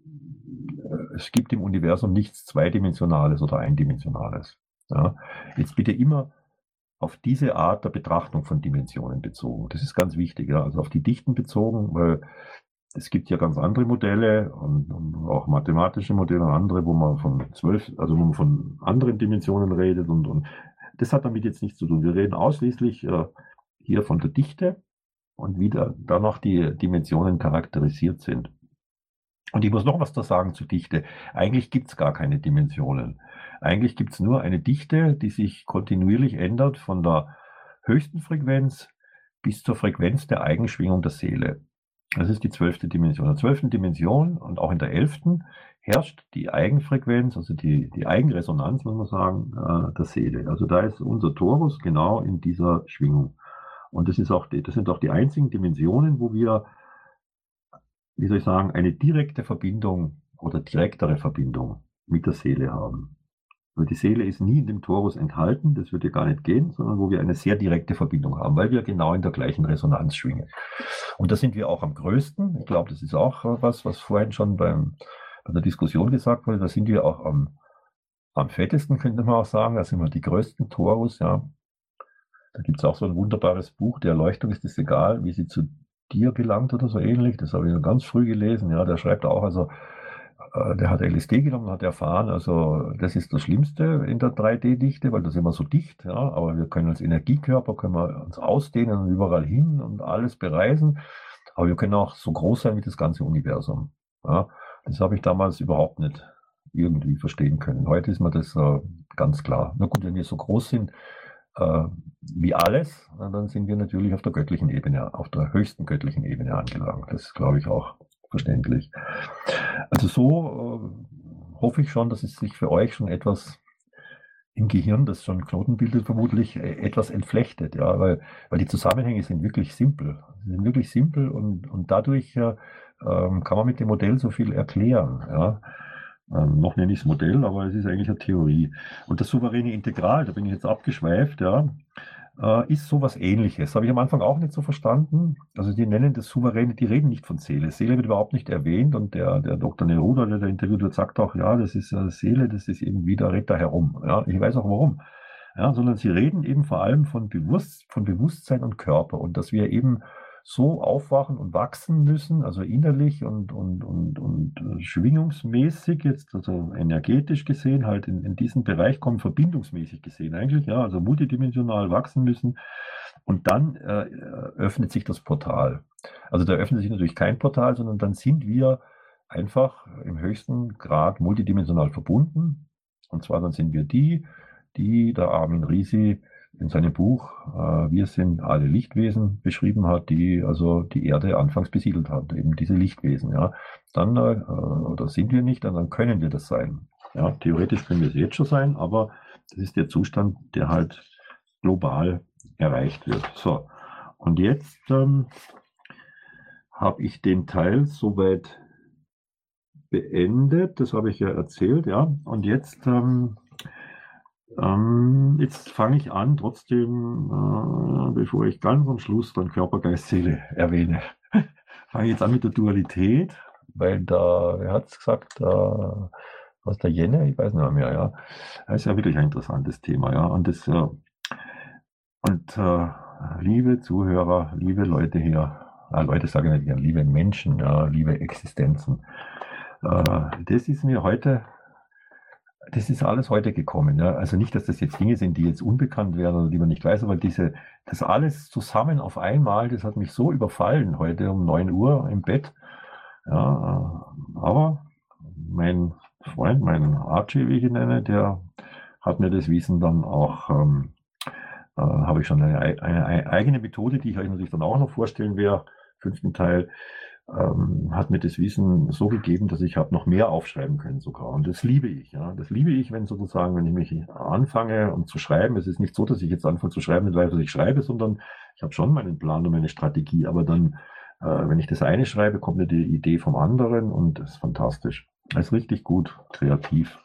äh, es gibt im Universum nichts Zweidimensionales oder Eindimensionales. Ja. Jetzt bitte immer auf diese Art der Betrachtung von Dimensionen bezogen. Das ist ganz wichtig, ja. Also auf die Dichten bezogen, weil es gibt ja ganz andere Modelle und, und auch mathematische Modelle und andere, wo man von zwölf, also wo man von anderen Dimensionen redet, und, und das hat damit jetzt nichts zu tun. Wir reden ausschließlich äh, hier von der Dichte und wie da, danach die Dimensionen charakterisiert sind. Und ich muss noch was da sagen zu Dichte. Eigentlich gibt es gar keine Dimensionen. Eigentlich gibt es nur eine Dichte, die sich kontinuierlich ändert von der höchsten Frequenz bis zur Frequenz der Eigenschwingung der Seele. Das ist die zwölfte Dimension. In der zwölften Dimension und auch in der elften herrscht die Eigenfrequenz, also die, die Eigenresonanz, muss man sagen, äh, der Seele. Also da ist unser Torus genau in dieser Schwingung. Und das ist auch die, das sind auch die einzigen Dimensionen, wo wir, wie soll ich sagen, eine direkte Verbindung oder direktere Verbindung mit der Seele haben. Weil die Seele ist nie in dem Torus enthalten, das würde gar nicht gehen, sondern wo wir eine sehr direkte Verbindung haben, weil wir genau in der gleichen Resonanz schwingen. Und da sind wir auch am größten. Ich glaube, das ist auch was, was vorhin schon beim, bei der Diskussion gesagt wurde. Da sind wir auch am, am fettesten, könnte man auch sagen. Da sind wir die größten Torus. Ja. Da gibt es auch so ein wunderbares Buch, Die Erleuchtung ist es egal, wie sie zu dir gelangt oder so ähnlich. Das habe ich noch ganz früh gelesen. Ja, der schreibt auch, also der hat L S D genommen, hat erfahren, also das ist das Schlimmste in der drei D-Dichte, weil das ist immer so dicht, ja, aber wir können als Energiekörper, können wir uns ausdehnen und überall hin und alles bereisen, aber wir können auch so groß sein wie das ganze Universum. Ja. Das habe ich damals überhaupt nicht irgendwie verstehen können. Heute ist mir das äh, ganz klar. Na gut, wenn wir so groß sind, äh, wie alles, dann sind wir natürlich auf der göttlichen Ebene, auf der höchsten göttlichen Ebene angelangt. Das ist, glaube ich, auch verständlich. Also so äh, hoffe ich schon, dass es sich für euch schon etwas im Gehirn, das schon Knoten bildet, vermutlich äh, etwas entflechtet, ja, weil, weil die Zusammenhänge sind wirklich simpel. Sie sind wirklich simpel und, und dadurch äh, ähm, kann man mit dem Modell so viel erklären, ja. Ähm, noch nenne ich es Modell, aber es ist eigentlich eine Theorie. Und das souveräne Integral, da bin ich jetzt abgeschweift, ja, äh, ist sowas Ähnliches. Habe ich am Anfang auch nicht so verstanden. Also die nennen das souveräne, die reden nicht von Seele. Seele wird überhaupt nicht erwähnt und der, der Doktor Neruda, der da interviewt wird, sagt auch, ja, das ist äh, Seele, das ist irgendwie, da redet er herum. Ja, ich weiß auch warum. Ja, sondern sie reden eben vor allem von, Bewusst, von Bewusstsein und Körper und dass wir eben so aufwachen und wachsen müssen, also innerlich und, und, und, und schwingungsmäßig, jetzt also energetisch gesehen, halt in, in diesen Bereich kommen, verbindungsmäßig gesehen eigentlich, ja, also multidimensional wachsen müssen. Und dann äh, öffnet sich das Portal. Also da öffnet sich natürlich kein Portal, sondern dann sind wir einfach im höchsten Grad multidimensional verbunden. Und zwar dann sind wir die, die der Armin Risi in seinem Buch äh, Wir sind alle Lichtwesen beschrieben hat, die also die Erde anfangs besiedelt hat, eben diese Lichtwesen. Ja. Dann äh, oder sind wir nicht, dann können wir das sein. Ja. Theoretisch können wir es jetzt schon sein, aber das ist der Zustand, der halt global erreicht wird. So, und jetzt ähm, habe ich den Teil soweit beendet, das habe ich ja erzählt, ja, und jetzt ähm, Ähm, jetzt fange ich an, trotzdem, äh, bevor ich ganz am Schluss dann Körper, Geist, Seele erwähne, fange ich jetzt an mit der Dualität, weil da, wer hat es gesagt, äh, was der Jenne, ich weiß nicht mehr, ja, das ist ja wirklich ein interessantes Thema, ja, und das, äh, und äh, liebe Zuhörer, liebe Leute hier, äh, Leute sage ich nicht gern, liebe Menschen, ja, liebe Existenzen, äh, das ist mir heute Das ist alles heute gekommen. Ja. Also nicht, dass das jetzt Dinge sind, die jetzt unbekannt wären oder die man nicht weiß, aber diese, das alles zusammen auf einmal, das hat mich so überfallen heute um neun Uhr im Bett. Ja, aber mein Freund, mein Archie, wie ich ihn nenne, der hat mir das Wissen dann auch, ähm, äh, habe ich schon eine, eine, eine eigene Methode, die ich euch natürlich dann auch noch vorstellen werde, fünften Teil, Ähm, hat mir das Wissen so gegeben, dass ich habe noch mehr aufschreiben können sogar. Und das liebe ich. Ja. Das liebe ich, wenn sozusagen, wenn ich mich anfange um zu schreiben. Es ist nicht so, dass ich jetzt anfange zu schreiben, nicht weiß, was ich schreibe, sondern ich habe schon meinen Plan und meine Strategie. Aber dann, äh, wenn ich das eine schreibe, kommt mir die Idee vom anderen und das ist fantastisch. Das ist richtig gut, kreativ.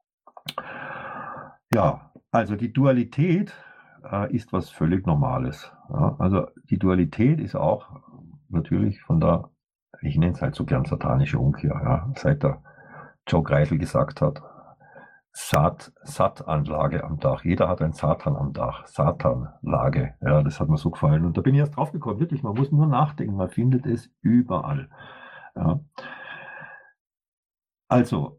Ja, also die Dualität äh, ist was völlig Normales. Ja. Also die Dualität ist auch natürlich von der, ich nenne es halt so gern satanische Umkehr, ja, seit der Joe Greisel gesagt hat, Sat, Sat-Anlage am Dach. Jeder hat ein Satan am Dach. Satan-Lage. Ja, das hat mir so gefallen. Und da bin ich erst drauf gekommen, wirklich, man muss nur nachdenken, man findet es überall. Ja. Also,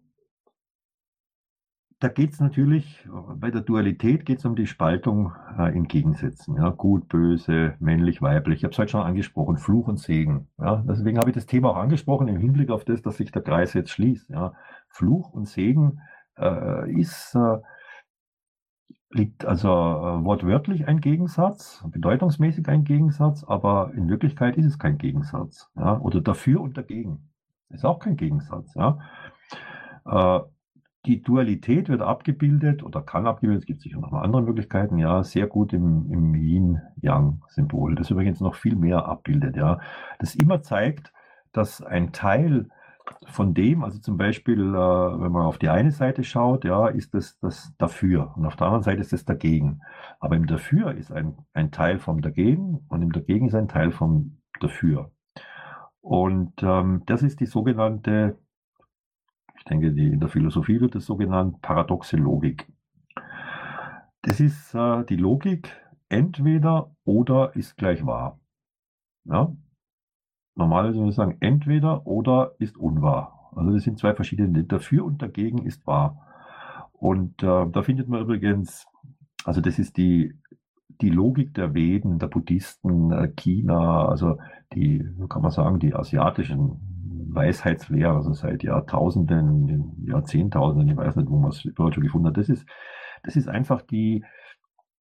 da geht es natürlich, bei der Dualität geht es um die Spaltung äh, in Gegensätzen. Ja, gut, böse, männlich, weiblich. Ich habe es heute schon angesprochen, Fluch und Segen. Ja, deswegen habe ich das Thema auch angesprochen im Hinblick auf das, dass sich der Kreis jetzt schließt. Ja, Fluch und Segen äh, ist, äh, liegt also äh, wortwörtlich ein Gegensatz, bedeutungsmäßig ein Gegensatz, aber in Wirklichkeit ist es kein Gegensatz. Ja, oder dafür und dagegen ist auch kein Gegensatz. Ja. Äh, Die Dualität wird abgebildet oder kann abgebildet, es gibt sicher noch mal andere Möglichkeiten, ja, sehr gut im, im Yin-Yang-Symbol, das übrigens noch viel mehr abbildet, ja. Das immer zeigt, dass ein Teil von dem, also zum Beispiel, äh, wenn man auf die eine Seite schaut, ja, ist das das Dafür und auf der anderen Seite ist das Dagegen. Aber im Dafür ist ein, ein Teil vom Dagegen und im Dagegen ist ein Teil vom Dafür. Und ähm, das ist die sogenannte, ich denke, die, in der Philosophie wird das so genannt, paradoxe Logik. Das ist äh, die Logik, entweder oder ist gleich wahr. Ja? Normalerweise würde ich sagen, entweder oder ist unwahr. Also das sind zwei verschiedene, dafür und dagegen ist wahr. Und äh, da findet man übrigens, also das ist die, die Logik der Veden, der Buddhisten, äh, China, also die, kann man sagen, die asiatischen Weisheitslehre, also seit Jahrtausenden, Jahrzehntausenden, ich weiß nicht, wo man es überhaupt schon gefunden hat. Das ist, das ist einfach die,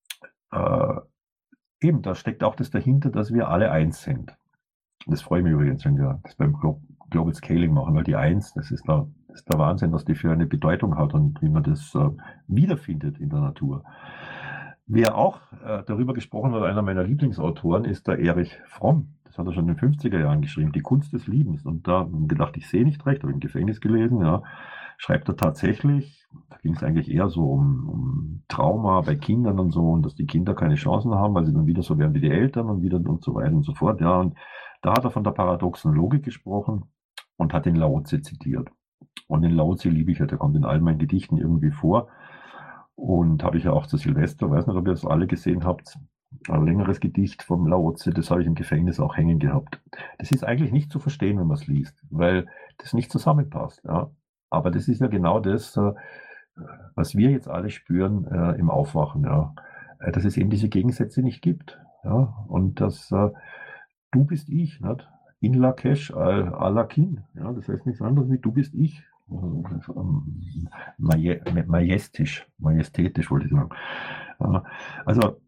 äh, eben, da steckt auch das dahinter, dass wir alle eins sind. Das freut mich übrigens, wenn wir das beim Glo Global Scaling machen, weil die Eins, das ist, der, das ist der Wahnsinn, was die für eine Bedeutung hat und wie man das äh, wiederfindet in der Natur. Wer auch äh, darüber gesprochen hat, einer meiner Lieblingsautoren, ist der Erich Fromm. Das hat er schon in den fünfziger Jahren geschrieben, Die Kunst des Liebens. Und da habe ich gedacht, ich sehe nicht recht, habe im Gefängnis gelesen, ja, schreibt er tatsächlich, da ging es eigentlich eher so um, um Trauma bei Kindern und so, und dass die Kinder keine Chancen haben, weil sie dann wieder so werden wie die Eltern und wieder und so weiter und so fort. Ja, und da hat er von der paradoxen Logik gesprochen und hat den Lao-Tse zitiert. Und den Lao-Tse liebe ich ja, der kommt in all meinen Gedichten irgendwie vor. Und habe ich ja auch zu Silvester, weiß nicht, ob ihr das alle gesehen habt, ein längeres Gedicht vom Lao-Tse, das habe ich im Gefängnis auch hängen gehabt. Das ist eigentlich nicht zu verstehen, wenn man es liest, weil das nicht zusammenpasst. Ja. Aber das ist ja genau das, äh, was wir jetzt alle spüren äh, im Aufwachen, ja. Äh, dass es eben diese Gegensätze nicht gibt. Ja. Und dass äh, du bist ich, nicht? In Lakesh al-Alakin. Ja. Das heißt nichts anderes wie du bist ich. Maje majestisch, majestätisch wollte ich sagen. Ja. Also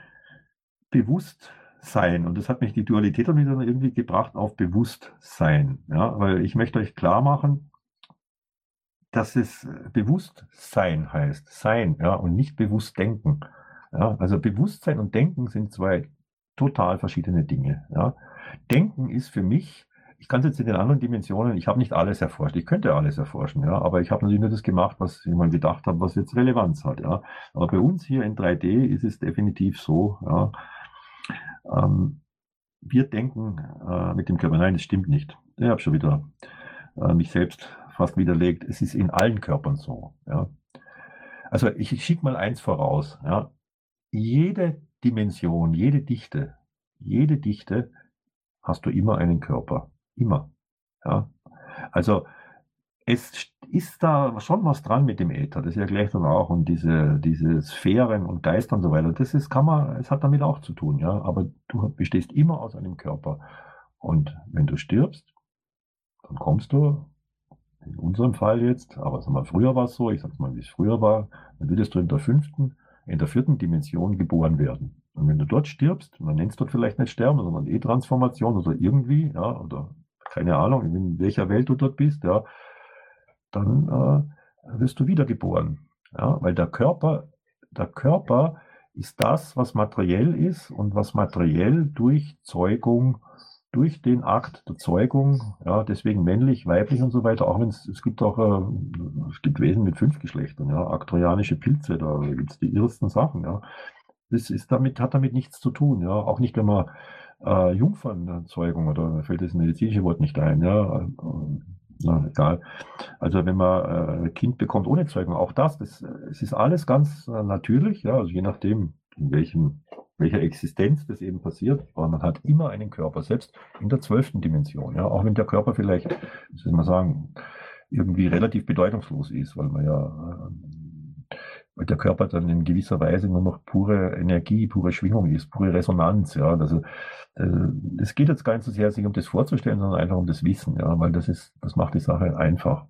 Bewusstsein, und das hat mich die Dualität dann wieder irgendwie gebracht auf Bewusstsein. Ja. Weil ich möchte euch klar machen, dass es Bewusstsein heißt, sein, ja, und nicht bewusst denken. Ja, also Bewusstsein und Denken sind zwei total verschiedene Dinge. Ja. Denken ist für mich, ich kann es jetzt in den anderen Dimensionen, ich habe nicht alles erforscht, ich könnte alles erforschen, ja, aber ich habe natürlich nur das gemacht, was ich mal gedacht habe, was jetzt Relevanz hat. Ja. Aber bei uns hier in drei D ist es definitiv so, ja, ähm, wir denken äh, mit dem Körper, nein, das stimmt nicht. Ich habe schon wieder äh, mich selbst fast widerlegt, es ist in allen Körpern so. Ja. Also ich, ich schicke mal eins voraus. Ja. Jede Dimension, jede Dichte, jede Dichte hast du immer einen Körper. Immer. Ja. Also es ist da schon was dran mit dem Äther, das erkläre ich dann auch, und diese, diese Sphären und Geister und so weiter, das ist, kann man, es hat damit auch zu tun, ja. Aber du bestehst immer aus einem Körper. Und wenn du stirbst, dann kommst du, in unserem Fall jetzt, aber sag mal, früher war es so, ich sag's mal, wie es früher war, dann würdest du in der fünften, in der vierten Dimension geboren werden. Und wenn du dort stirbst, dann nennst du vielleicht nicht Sterben, sondern E-Transformation oder irgendwie, ja, oder keine Ahnung, in welcher Welt du dort bist, ja, dann äh, wirst du wiedergeboren. Ja, weil der Körper, der Körper ist das, was materiell ist und was materiell durch Zeugung, durch den Akt der Zeugung, ja, deswegen männlich, weiblich und so weiter, auch wenn es, es gibt auch, äh, es gibt Wesen mit fünf Geschlechtern, ja, arktrojanische Pilze, da gibt es die irrsten Sachen, ja. Das ist damit, hat damit nichts zu tun, ja, auch nicht, wenn man äh, Jungfernzeugung, oder mir fällt das medizinische Wort nicht ein, ja, äh, na, egal. Also wenn man äh, ein Kind bekommt ohne Zeugung, auch das, das, es ist alles ganz äh, natürlich, ja, also je nachdem, in welchem, welcher Existenz das eben passiert, aber man hat immer einen Körper, selbst in der zwölften Dimension, ja, auch wenn der Körper vielleicht, wie soll man sagen, irgendwie relativ bedeutungslos ist, weil man ja, äh, weil der Körper dann in gewisser Weise nur noch pure Energie, pure Schwingung ist, pure Resonanz, ja, also äh, es geht jetzt gar nicht so sehr, sich um das vorzustellen, sondern einfach um das Wissen, ja, weil das ist, das macht die Sache einfach.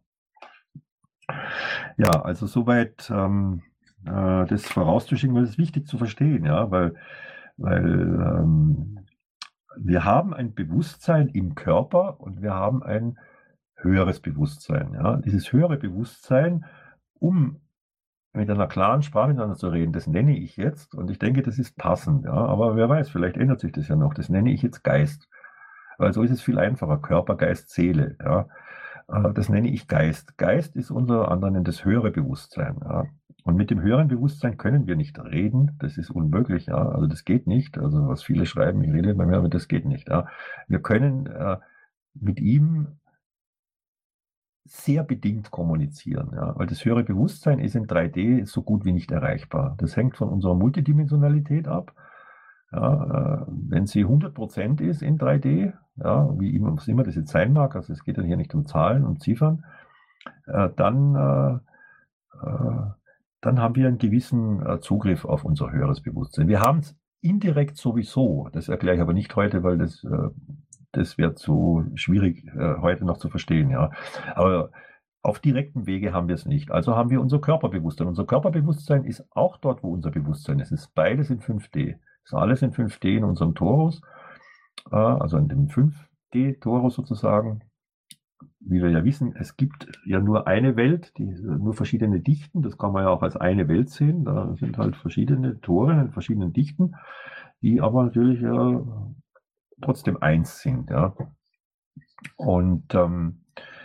Ja, also soweit ähm, äh, das vorauszuschicken, weil es ist wichtig zu verstehen, ja, weil, weil ähm, wir haben ein Bewusstsein im Körper und wir haben ein höheres Bewusstsein, ja. Dieses höhere Bewusstsein, um mit einer klaren Sprache miteinander zu reden, das nenne ich jetzt, und ich denke, das ist passend, ja, aber wer weiß, vielleicht ändert sich das ja noch, das nenne ich jetzt Geist, weil so ist es viel einfacher, Körper, Geist, Seele, ja, das nenne ich Geist. Geist ist unter anderem das höhere Bewusstsein, ja, und mit dem höheren Bewusstsein können wir nicht reden, das ist unmöglich, ja, also das geht nicht, also was viele schreiben, ich rede bei mir, aber das geht nicht, ja, wir können äh, mit ihm sehr bedingt kommunizieren, ja, weil das höhere Bewusstsein ist in drei D so gut wie nicht erreichbar. Das hängt von unserer Multidimensionalität ab. Ja, äh, wenn sie hundert Prozent ist in drei D, ja, wie immer, was immer das jetzt sein mag, also es geht dann hier nicht um Zahlen und Ziffern, äh, dann, äh, äh, dann haben wir einen gewissen äh, Zugriff auf unser höheres Bewusstsein. Wir haben es indirekt sowieso, das erkläre ich aber nicht heute, weil das äh, Das wäre zu schwierig, äh, heute noch zu verstehen, ja. Aber auf direktem Wege haben wir es nicht. Also haben wir unser Körperbewusstsein. Unser Körperbewusstsein ist auch dort, wo unser Bewusstsein ist. Es ist beides in fünf D. Es ist alles in fünf D in unserem Torus, äh, also in dem fünf D-Torus sozusagen. Wie wir ja wissen, es gibt ja nur eine Welt, die, nur verschiedene Dichten. Das kann man ja auch als eine Welt sehen. Da sind halt verschiedene Tore in verschiedenen Dichten, die aber natürlich äh, trotzdem eins sind. Ja. Und ähm,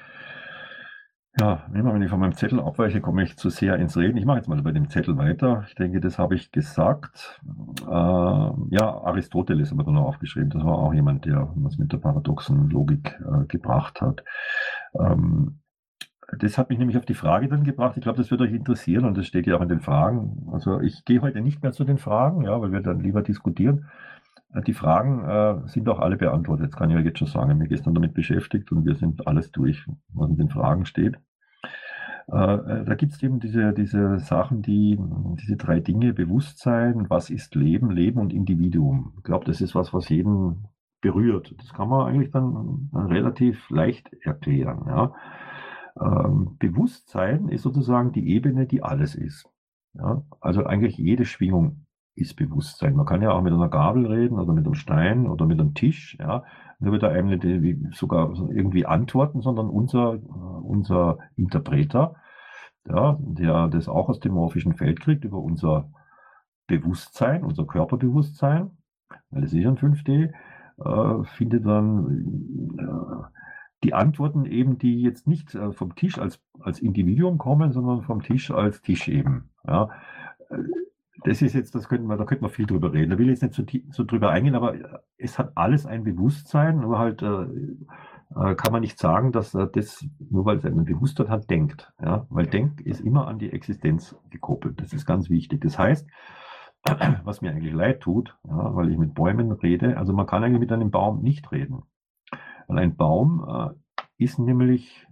ja, immer wenn ich von meinem Zettel abweiche, komme ich zu sehr ins Reden. Ich mache jetzt mal bei dem Zettel weiter. Ich denke, das habe ich gesagt. Äh, ja, Aristoteles haben wir da noch aufgeschrieben. Das war auch jemand, der was mit der paradoxen Logik äh, gebracht hat. Ähm, das hat mich nämlich auf die Frage dann gebracht. Ich glaube, das wird euch interessieren und das steht ja auch in den Fragen. Also ich gehe heute nicht mehr zu den Fragen, ja, weil wir dann lieber diskutieren. Die Fragen äh, sind auch alle beantwortet. Das kann ich ja jetzt schon sagen. Ich bin gestern damit beschäftigt und wir sind alles durch, was in den Fragen steht. Äh, da gibt es eben diese, diese Sachen, die, diese drei Dinge, Bewusstsein, was ist Leben, Leben und Individuum. Ich glaube, das ist was, was jeden berührt. Das kann man eigentlich dann, dann relativ leicht erklären. Ja. Ähm, Bewusstsein ist sozusagen die Ebene, die alles ist. Ja. Also eigentlich jede Schwingung ist Bewusstsein. Man kann ja auch mit einer Gabel reden oder mit einem Stein oder mit einem Tisch, ja. Nur wird da einem nicht sogar irgendwie antworten, sondern unser, unser Interpreter, ja, der das auch aus dem morphischen Feld kriegt, über unser Bewusstsein, unser Körperbewusstsein, weil es ist ja ein fünf D, äh, findet dann äh, die Antworten eben, die jetzt nicht äh, vom Tisch als, als Individuum kommen, sondern vom Tisch als Tisch eben, ja. Das ist jetzt, das könnten wir, da könnte man viel drüber reden. Da will ich jetzt nicht so, so drüber eingehen, aber es hat alles ein Bewusstsein, nur halt äh, äh, kann man nicht sagen, dass äh, das, nur weil es ein Bewusstsein hat, denkt. Ja? Weil Denk ist immer an die Existenz gekoppelt. Das ist ganz wichtig. Das heißt, was mir eigentlich leid tut, ja, weil ich mit Bäumen rede, also man kann eigentlich mit einem Baum nicht reden. Weil ein Baum äh, ist nämlich,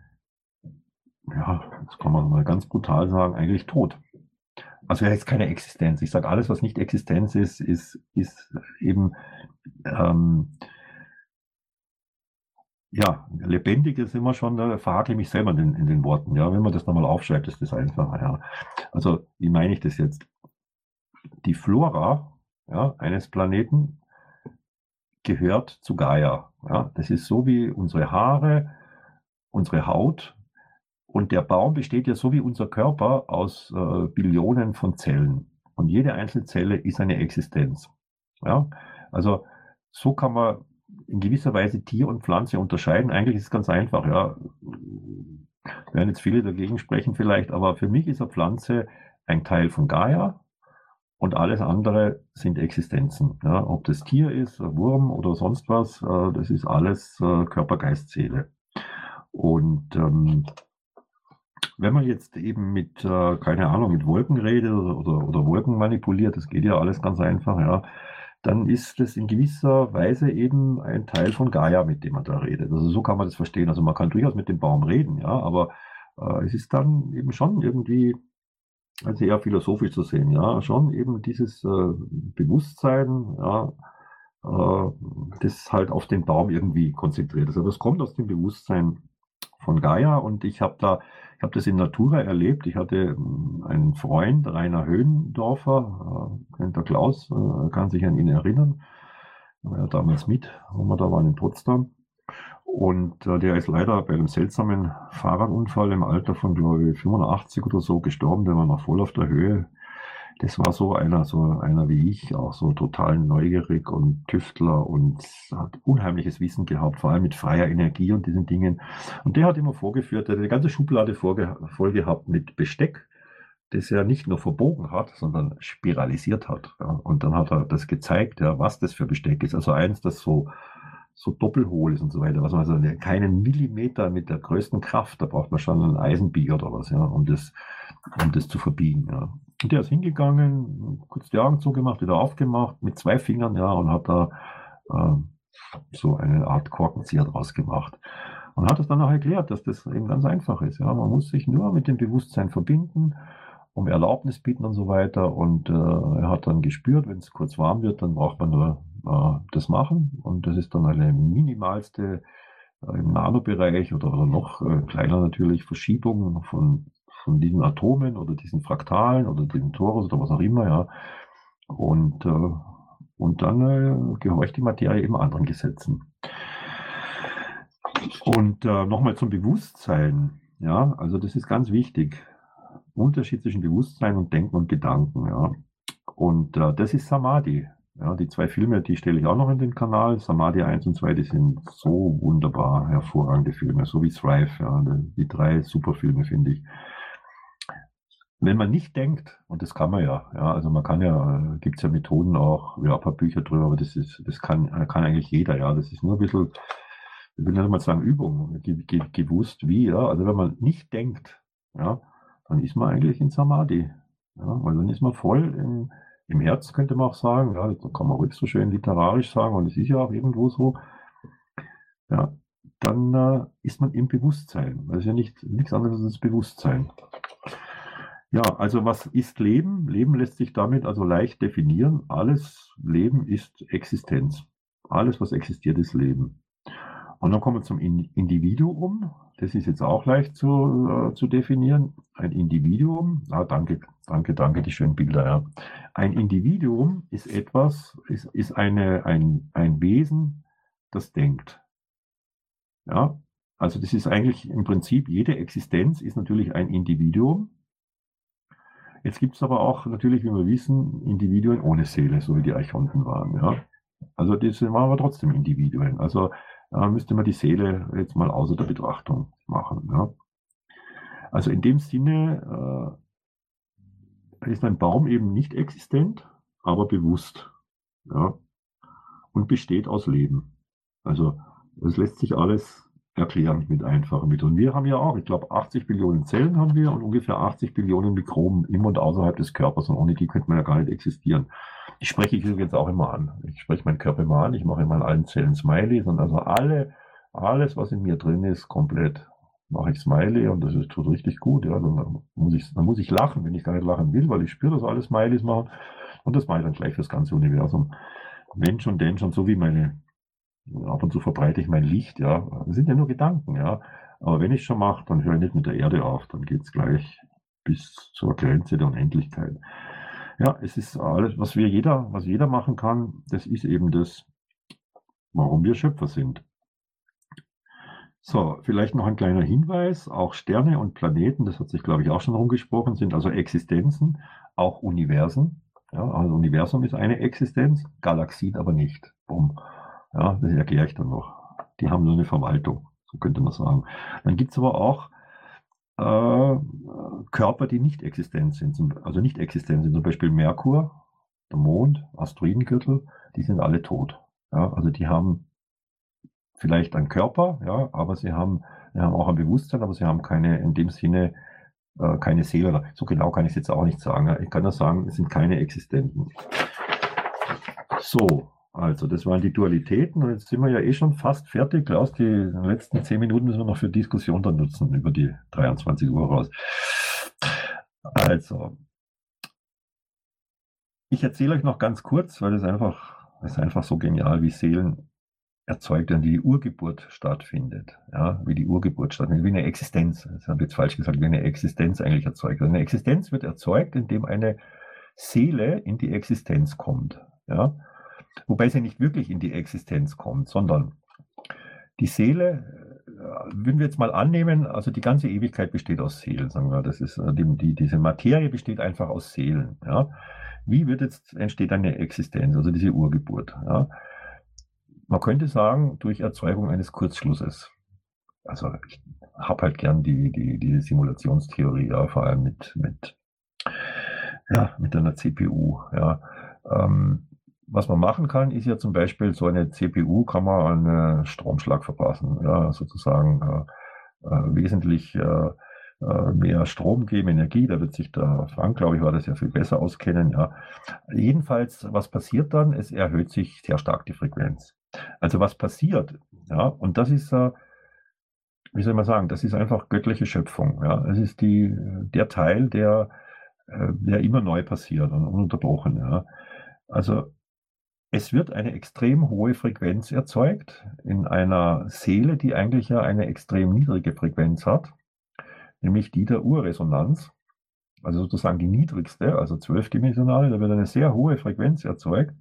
ja, das kann man mal ganz brutal sagen, eigentlich tot. Also er ist keine Existenz. Ich sage, alles, was nicht Existenz ist, ist, ist eben ähm, ja, lebendig ist immer schon, da verhakle ich mich selber in den, in den Worten. Ja, wenn man das nochmal aufschreibt, ist das einfacher. Ja. Also, wie meine ich das jetzt? Die Flora, ja, eines Planeten gehört zu Gaia. Ja. Das ist so wie unsere Haare, unsere Haut. Und der Baum besteht ja so wie unser Körper aus äh, Billionen von Zellen. Und jede einzelne Zelle ist eine Existenz. Ja? Also so kann man in gewisser Weise Tier und Pflanze unterscheiden. Eigentlich ist es ganz einfach. Ja. Werden jetzt viele dagegen sprechen vielleicht, aber für mich ist eine Pflanze ein Teil von Gaia und alles andere sind Existenzen. Ja. Ob das Tier ist, ein Wurm oder sonst was, äh, das ist alles äh, Körper, Geist, Seele. Und ähm, wenn man jetzt eben mit, äh, keine Ahnung, mit Wolken redet oder, oder, oder Wolken manipuliert, das geht ja alles ganz einfach, ja, dann ist das in gewisser Weise eben ein Teil von Gaia, mit dem man da redet. Also so kann man das verstehen. Also man kann durchaus mit dem Baum reden, ja, aber äh, es ist dann eben schon irgendwie, also eher philosophisch zu sehen, ja, schon eben dieses äh, Bewusstsein, ja, äh, das halt auf den Baum irgendwie konzentriert ist. Aber es kommt aus dem Bewusstsein von Gaia und ich habe da, ich habe das in Natura erlebt. Ich hatte einen Freund, Rainer Höhendorfer, äh, kennt der Klaus, äh, kann sich an ihn erinnern. Er war ja damals mit, wo wir da waren in Potsdam. Und äh, der ist leider bei einem seltsamen Fahrradunfall im Alter von, glaube ich, fünfundachtzig oder so gestorben. Der war noch voll auf der Höhe. Das war so einer, so einer wie ich, auch so total neugierig und Tüftler und hat unheimliches Wissen gehabt, vor allem mit freier Energie und diesen Dingen. Und der hat immer vorgeführt, er hat eine ganze Schublade vorge voll gehabt mit Besteck, das er nicht nur verbogen hat, sondern spiralisiert hat. Ja. Und dann hat er das gezeigt, ja, was das für Besteck ist. Also eins, das so, so doppelhohl ist und so weiter. Was man also keinen Millimeter mit der größten Kraft, da braucht man schon einen Eisenbier oder was, ja, um das, um das zu verbiegen. Ja. Und der ist hingegangen, kurz die Augen zugemacht, wieder aufgemacht, mit zwei Fingern, ja, und hat da äh, so eine Art Korkenzieher draus gemacht. Und hat es dann auch erklärt, dass das eben ganz einfach ist. Ja. Man muss sich nur mit dem Bewusstsein verbinden, um Erlaubnis bitten und so weiter. Und äh, er hat dann gespürt, wenn es kurz warm wird, dann braucht man nur äh, das machen. Und das ist dann eine minimalste äh, im Nanobereich oder, oder noch äh, kleiner natürlich Verschiebungen von, von diesen Atomen oder diesen Fraktalen oder diesen Torus oder was auch immer, ja. Und, äh, und dann äh, gehorcht die Materie eben anderen Gesetzen. Und äh, nochmal zum Bewusstsein, ja, also das ist ganz wichtig. Unterschied zwischen Bewusstsein und Denken und Gedanken, ja. Und äh, das ist Samadhi. Ja, die zwei Filme, die stelle ich auch noch in den Kanal. Samadhi eins und zwei, die sind so wunderbar hervorragende Filme, so wie Thrive, ja, die drei super Filme, finde ich. Wenn man nicht denkt, und das kann man ja, ja, also man kann ja, gibt es ja Methoden auch, ja, ein paar Bücher drüber, aber das ist, das kann, kann eigentlich jeder, ja, das ist nur ein bisschen, ich will nicht mal sagen Übung, ge, ge, gewusst wie, ja, also wenn man nicht denkt, ja, dann ist man eigentlich in Samadhi, ja, weil dann ist man voll im, im Herz, könnte man auch sagen, ja, das kann man ruhig so schön literarisch sagen, und es ist ja auch irgendwo so, ja, dann äh, ist man im Bewusstsein, das ist ja nicht, nichts anderes als das Bewusstsein. Ja, also was ist Leben? Leben lässt sich damit also leicht definieren. Alles Leben ist Existenz. Alles, was existiert, ist Leben. Und dann kommen wir zum Individuum. Das ist jetzt auch leicht zu, äh, zu definieren. Ein Individuum, ah, danke, danke, danke, die schönen Bilder. Ja. Ein Individuum ist etwas, ist, ist eine, ein, ein Wesen, das denkt. Ja, also das ist eigentlich im Prinzip, jede Existenz ist natürlich ein Individuum. Jetzt gibt es aber auch natürlich, wie wir wissen, Individuen ohne Seele, so wie die Archonten waren. Ja. Also das waren aber trotzdem Individuen. Also äh, müsste man die Seele jetzt mal außer der Betrachtung machen. Ja. Also in dem Sinne äh, ist ein Baum eben nicht existent, aber bewusst. Ja. Und besteht aus Leben. Also das lässt sich alles erklären mit einfachen Methoden. Wir haben ja auch, ich glaube, achtzig Billionen Zellen haben wir und ungefähr achtzig Billionen Mikroben im und außerhalb des Körpers, und ohne die könnte man ja gar nicht existieren. Die spreche ich übrigens auch immer an. Ich spreche meinen Körper immer an, ich mache immer in allen Zellen Smileys, und also alle, alles, was in mir drin ist, komplett mache ich Smiley, und das ist, tut richtig gut. Ja. Dann muss ich, dann muss ich lachen, wenn ich gar nicht lachen will, weil ich spüre, dass alle Smileys machen, und das mache ich dann gleich fürs ganze Universum. Wenn schon, denn schon, so wie meine ab und zu verbreite ich mein Licht, ja. Das sind ja nur Gedanken, ja. Aber wenn ich es schon mache, dann höre ich nicht mit der Erde auf, dann geht es gleich bis zur Grenze der Unendlichkeit. Ja, es ist alles, was wir jeder, was jeder machen kann, das ist eben das, warum wir Schöpfer sind. So, vielleicht noch ein kleiner Hinweis, auch Sterne und Planeten, das hat sich, glaube ich, auch schon rumgesprochen, sind also Existenzen, auch Universen. Ja, also Universum ist eine Existenz, Galaxien aber nicht. Bumm. Ja, das erkläre ich dann noch. Die haben nur eine Verwaltung, so könnte man sagen. Dann gibt es aber auch äh, Körper, die nicht existent sind, also nicht existent sind, zum Beispiel Merkur, der Mond, Asteroidengürtel, die sind alle tot. Ja, also die haben vielleicht einen Körper, ja, aber sie haben, sie haben auch ein Bewusstsein, aber sie haben keine, in dem Sinne, äh, keine Seele. So genau kann ich es jetzt auch nicht sagen. Ich kann nur sagen, es sind keine Existenten. So. Also, das waren die Dualitäten, und jetzt sind wir ja eh schon fast fertig. Klaus, die letzten zehn Minuten müssen wir noch für Diskussion dann nutzen, über die dreiundzwanzig Uhr raus. Also, ich erzähle euch noch ganz kurz, weil das einfach, das ist einfach so genial, wie Seelen erzeugt werden, wie die Urgeburt stattfindet. Ja, wie die Urgeburt stattfindet, wie eine Existenz, das habe ich jetzt falsch gesagt, wie eine Existenz eigentlich erzeugt wird. Eine Existenz wird erzeugt, indem eine Seele in die Existenz kommt. Ja. Wobei sie nicht wirklich in die Existenz kommt, sondern die Seele, würden wir jetzt mal annehmen, also die ganze Ewigkeit besteht aus Seelen, sagen wir, das ist, die, die, diese Materie besteht einfach aus Seelen. Ja. Wie wird jetzt, entsteht eine Existenz, also diese Urgeburt? Ja. Man könnte sagen, durch Erzeugung eines Kurzschlusses. Also ich habe halt gern die, die, die Simulationstheorie, ja, vor allem mit, mit, ja, mit einer C P U. Ja. Ähm, Was man machen kann, ist ja zum Beispiel, so eine C P U kann man einen Stromschlag verpassen, ja, sozusagen äh, äh, wesentlich äh, äh, mehr Strom geben, Energie, da wird sich der Frank, glaube ich, war das ja viel besser auskennen, ja. Jedenfalls, was passiert dann? Es erhöht sich sehr stark die Frequenz. Also was passiert, ja, und das ist, äh, wie soll man sagen, das ist einfach göttliche Schöpfung, ja. Es ist die, der Teil, der, äh, der immer neu passiert und ununterbrochen, ja. Also es wird eine extrem hohe Frequenz erzeugt in einer Seele, die eigentlich ja eine extrem niedrige Frequenz hat, nämlich die der Urresonanz, also sozusagen die niedrigste, also zwölfdimensionale, da wird eine sehr hohe Frequenz erzeugt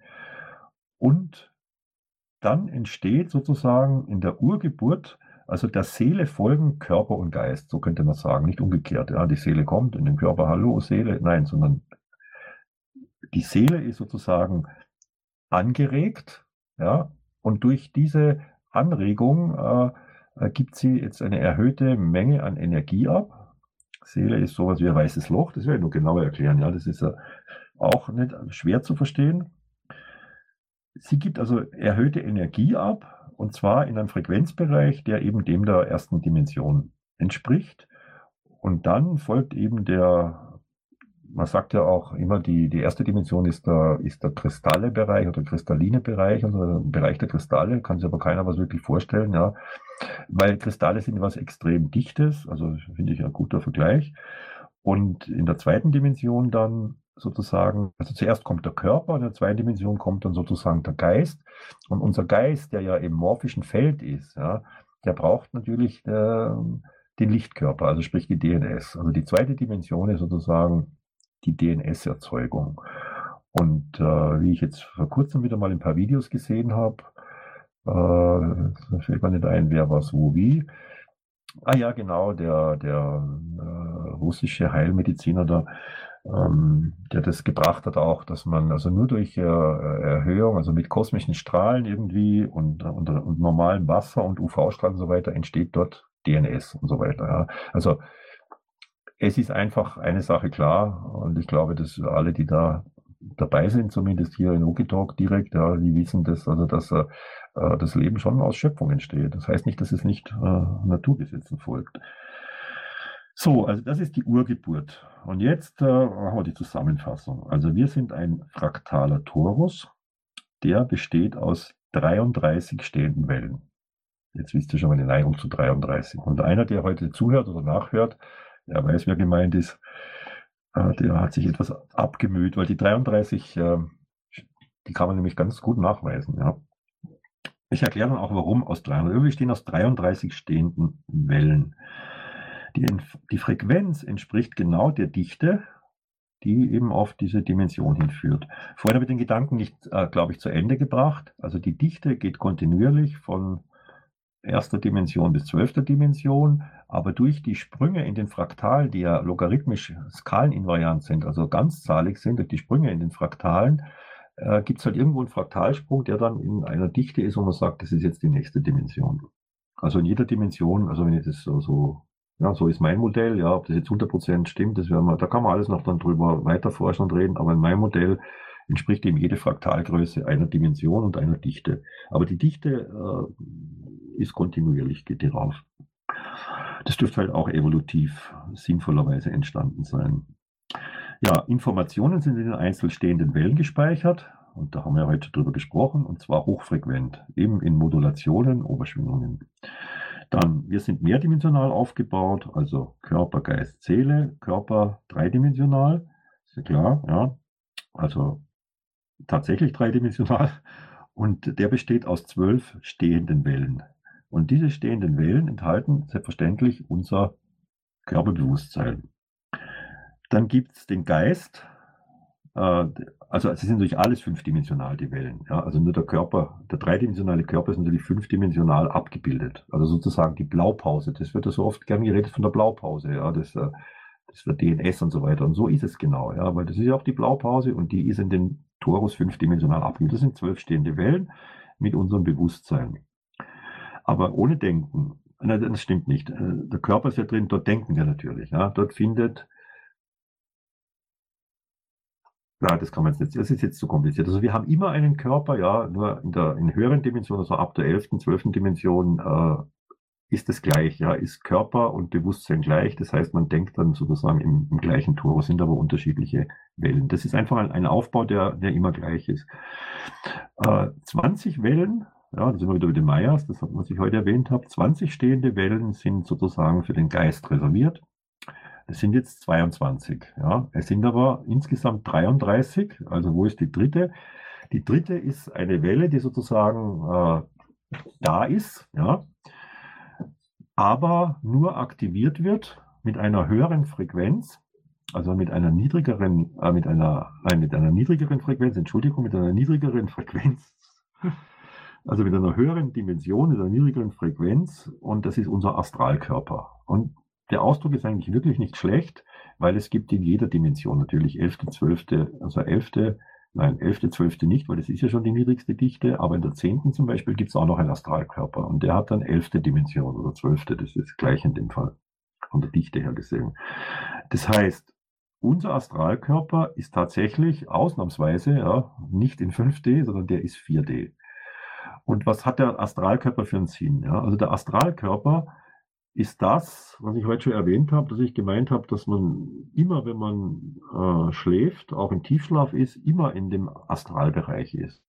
und dann entsteht sozusagen in der Urgeburt, also der Seele folgen Körper und Geist, so könnte man sagen, nicht umgekehrt. Ja, die Seele kommt in den Körper, hallo Seele, nein, sondern die Seele ist sozusagen angeregt, ja, und durch diese Anregung äh, gibt sie jetzt eine erhöhte Menge an Energie ab. Seele ist sowas wie ein weißes Loch, das werde ich nur genauer erklären, ja, das ist äh, auch nicht schwer zu verstehen. Sie gibt also erhöhte Energie ab, und zwar in einem Frequenzbereich, der eben dem der ersten Dimension entspricht. Und dann folgt eben der, man sagt ja auch immer, die, die erste Dimension ist der, ist der Kristalle-Bereich oder kristalline Bereich, also der Bereich der Kristalle, kann sich aber keiner was wirklich vorstellen, ja, weil Kristalle sind was extrem Dichtes, also finde ich ein guter Vergleich. Und in der zweiten Dimension dann sozusagen, also zuerst kommt der Körper, in der zweiten Dimension kommt dann sozusagen der Geist. Und unser Geist, der ja im morphischen Feld ist, ja, der braucht natürlich äh, den Lichtkörper, also sprich die D N S. Also die zweite Dimension ist sozusagen die D N S-Erzeugung. Und äh, wie ich jetzt vor kurzem wieder mal ein paar Videos gesehen habe, äh, da fällt mir nicht ein, wer was wo wie. Ah ja, genau, der, der äh, russische Heilmediziner da, ähm, der das gebracht hat auch, dass man also nur durch äh, Erhöhung, also mit kosmischen Strahlen irgendwie und, und, und normalem Wasser und U V-Strahlen und so weiter, entsteht dort D N S und so weiter. Ja. Also es ist einfach eine Sache klar, und ich glaube, dass alle, die da dabei sind, zumindest hier in Okitalk direkt, ja, die wissen das, also dass äh, das Leben schon aus Schöpfung entsteht. Das heißt nicht, dass es nicht äh, Naturgesetzen folgt. So, also das ist die Urgeburt. Und jetzt äh, machen wir die Zusammenfassung. Also wir sind ein fraktaler Torus, der besteht aus dreiunddreißig stehenden Wellen. Jetzt wisst ihr schon mal die Neigung zu dreiunddreißig. Und einer, der heute zuhört oder nachhört, der weiß, wer gemeint ist, äh, der hat sich etwas abgemüht, weil die dreiunddreißig, äh, die kann man nämlich ganz gut nachweisen. Ja. Ich erkläre dann auch, warum aus dreiunddreißig. Wir bestehen aus dreiunddreißig stehenden Wellen. Die, die Frequenz entspricht genau der Dichte, die eben auf diese Dimension hinführt. Vorhin habe ich den Gedanken nicht, äh, glaube ich, zu Ende gebracht. Also die Dichte geht kontinuierlich von erster Dimension bis zwölfter Dimension, aber durch die Sprünge in den Fraktalen, die ja logarithmisch skaleninvariant sind, also ganzzahlig sind, durch die Sprünge in den Fraktalen, äh, gibt es halt irgendwo einen Fraktalsprung, der dann in einer Dichte ist, wo man sagt, das ist jetzt die nächste Dimension. Also in jeder Dimension, also wenn ich das so, so ja, so ist mein Modell, ja, ob das jetzt hundert Prozent stimmt, das werden wir, da kann man alles noch dann drüber weiter forschen und reden, aber in meinem Modell entspricht eben jede Fraktalgröße einer Dimension und einer Dichte. Aber die Dichte äh, ist kontinuierlich, geht die rauf. Das dürfte halt auch evolutiv sinnvollerweise entstanden sein. Ja, Informationen sind in den einzelstehenden Wellen gespeichert, und da haben wir heute drüber gesprochen, und zwar hochfrequent, eben in Modulationen, Oberschwingungen. Dann, wir sind mehrdimensional aufgebaut, also Körper, Geist, Seele, Körper dreidimensional, ist ja klar, ja, also tatsächlich dreidimensional, und der besteht aus zwölf stehenden Wellen. Und diese stehenden Wellen enthalten selbstverständlich unser Körperbewusstsein. Dann gibt es den Geist, äh, also es sind natürlich alles fünfdimensional, die Wellen. Ja? Also nur der Körper, der dreidimensionale Körper ist natürlich fünfdimensional abgebildet. Also sozusagen die Blaupause, das wird ja so oft gern geredet von der Blaupause, ja, das, äh, das wird D N S und so weiter. Und so ist es genau, ja, weil das ist ja auch die Blaupause, und die ist in den Torus fünfdimensional abgebildet. Das sind zwölf stehende Wellen mit unserem Bewusstsein. Aber ohne Denken, nein, das stimmt nicht. Der Körper ist ja drin, dort denken wir natürlich. Ja. Dort findet, ja, das kann man jetzt nicht, das ist jetzt zu kompliziert. Also wir haben immer einen Körper, ja, nur in der in höheren Dimensionen, also ab der elften, zwölften Dimension äh, ist es gleich, ja, ist Körper und Bewusstsein gleich. Das heißt, man denkt dann sozusagen im, im gleichen Torus, sind aber unterschiedliche Wellen. Das ist einfach ein, ein Aufbau, der, der immer gleich ist. Äh, zwanzig Wellen, ja, da sind wir wieder bei den Mayas, das was ich heute erwähnt habe. zwanzig stehende Wellen sind sozusagen für den Geist reserviert. Es sind jetzt zweiundzwanzig. Ja. Es sind aber insgesamt dreiunddreißig. Also wo ist die dritte? Die dritte ist eine Welle, die sozusagen äh, da ist, ja, aber nur aktiviert wird mit einer höheren Frequenz, also mit einer niedrigeren, äh, mit einer, nein, mit einer niedrigeren Frequenz, Entschuldigung, mit einer niedrigeren Frequenz, also mit einer höheren Dimension, mit einer niedrigeren Frequenz, und das ist unser Astralkörper. Und der Ausdruck ist eigentlich wirklich nicht schlecht, weil es gibt in jeder Dimension natürlich elfte, zwölfte, also elfte, nein, elfte, zwölfte nicht, weil das ist ja schon die niedrigste Dichte, aber in der zehnten zum Beispiel gibt es auch noch einen Astralkörper und der hat dann elfte Dimension oder zwölfte, das ist gleich in dem Fall, von der Dichte her gesehen. Das heißt, unser Astralkörper ist tatsächlich ausnahmsweise ja, nicht in fünf D, sondern der ist vier D. Und was hat der Astralkörper für einen Sinn? Ja? Also der Astralkörper ist das, was ich heute schon erwähnt habe, dass ich gemeint habe, dass man immer, wenn man äh, schläft, auch im Tiefschlaf ist, immer in dem Astralbereich ist.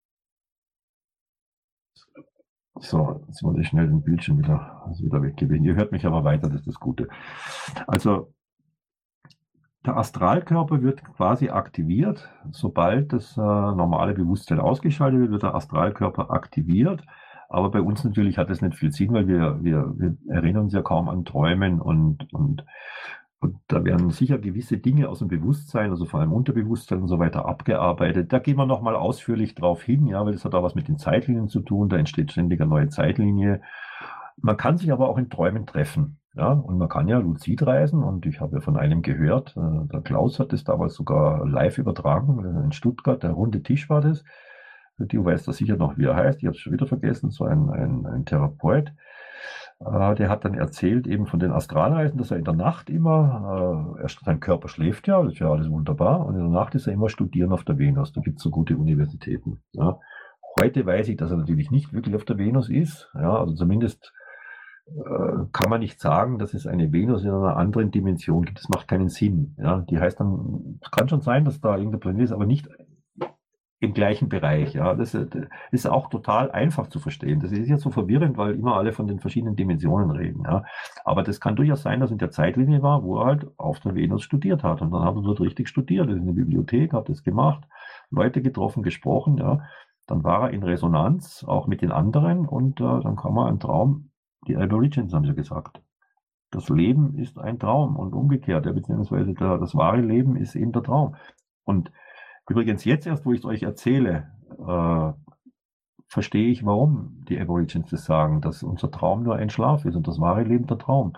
So, jetzt muss ich schnell den Bildschirm wieder, also wieder weggewählen. Ihr hört mich aber weiter, das ist das Gute. Also der Astralkörper wird quasi aktiviert, sobald das äh, normale Bewusstsein ausgeschaltet wird, wird der Astralkörper aktiviert. Aber bei uns natürlich hat das nicht viel Sinn, weil wir, wir, wir erinnern uns ja kaum an Träumen und, und, und da werden sicher gewisse Dinge aus dem Bewusstsein, also vor allem Unterbewusstsein und so weiter, abgearbeitet. Da gehen wir nochmal ausführlich drauf hin, ja, weil das hat auch was mit den Zeitlinien zu tun, da entsteht ständig eine neue Zeitlinie. Man kann sich aber auch in Träumen treffen. Ja, und man kann ja luzid reisen und ich habe ja von einem gehört, äh, der Klaus hat das damals sogar live übertragen, in Stuttgart, der runde Tisch war das. Du weißt das sicher noch, wie er heißt, ich habe es schon wieder vergessen, so ein, ein, ein Therapeut. Äh, der hat dann erzählt eben von den Astralreisen, dass er in der Nacht immer, äh, er, sein Körper schläft ja, das ist ja alles wunderbar, und in der Nacht ist er immer studieren auf der Venus, da gibt es so gute Universitäten. Ja. Heute weiß ich, dass er natürlich nicht wirklich auf der Venus ist, ja, also zumindest kann man nicht sagen, dass es eine Venus in einer anderen Dimension gibt. Das macht keinen Sinn. Ja, die heißt dann, es kann schon sein, dass da irgendein Planet ist, aber nicht im gleichen Bereich. Ja, das ist auch total einfach zu verstehen. Das ist ja so verwirrend, weil immer alle von den verschiedenen Dimensionen reden. Ja, aber das kann durchaus sein, dass in der Zeitlinie war, wo er halt auf der Venus studiert hat. Und dann hat er dort richtig studiert. Er ist in der Bibliothek, hat das gemacht, Leute getroffen, gesprochen. Ja, dann war er in Resonanz auch mit den anderen und äh, dann kam er ein Traum. Die Aborigines haben ja gesagt, das Leben ist ein Traum und umgekehrt, ja, beziehungsweise der, das wahre Leben ist eben der Traum. Und übrigens jetzt erst, wo ich es euch erzähle, äh, verstehe ich, warum die Aborigines das sagen, dass unser Traum nur ein Schlaf ist und das wahre Leben der Traum.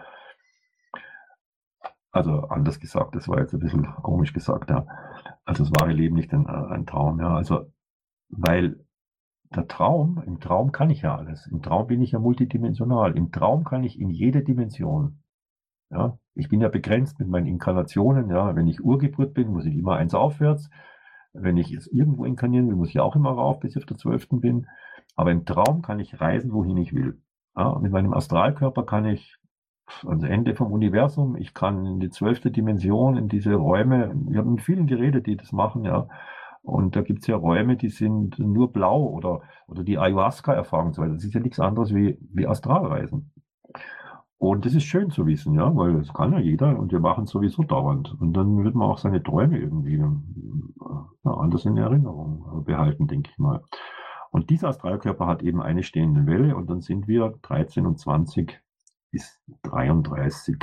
Also anders gesagt, das war jetzt ein bisschen komisch gesagt, ja. Also das wahre Leben nicht ein, ein Traum, ja. Also, weil der Traum, im Traum kann ich ja alles. Im Traum bin ich ja multidimensional. Im Traum kann ich in jede Dimension. Ja, ich bin ja begrenzt mit meinen Inkarnationen. Ja, wenn ich Urgeburt bin, muss ich immer eins aufwärts. Wenn ich jetzt irgendwo inkarnieren will, muss ich auch immer rauf, bis ich auf der zwölften bin. Aber im Traum kann ich reisen, wohin ich will. Ja, mit meinem Astralkörper kann ich ans Ende vom Universum. Ich kann in die zwölfte Dimension, in diese Räume. Ich habe mit vielen geredet, die das machen, ja. Und da gibt es ja Räume, die sind nur blau oder, oder die Ayahuasca-Erfahrung. Das ist ja nichts anderes wie, wie Astralreisen. Und das ist schön zu wissen, ja, weil das kann ja jeder und wir machen es sowieso dauernd. Und dann wird man auch seine Träume irgendwie ja, anders in Erinnerung behalten, denke ich mal. Und dieser Astralkörper hat eben eine stehende Welle und dann sind wir dreizehn und zwanzig bis dreiunddreißig.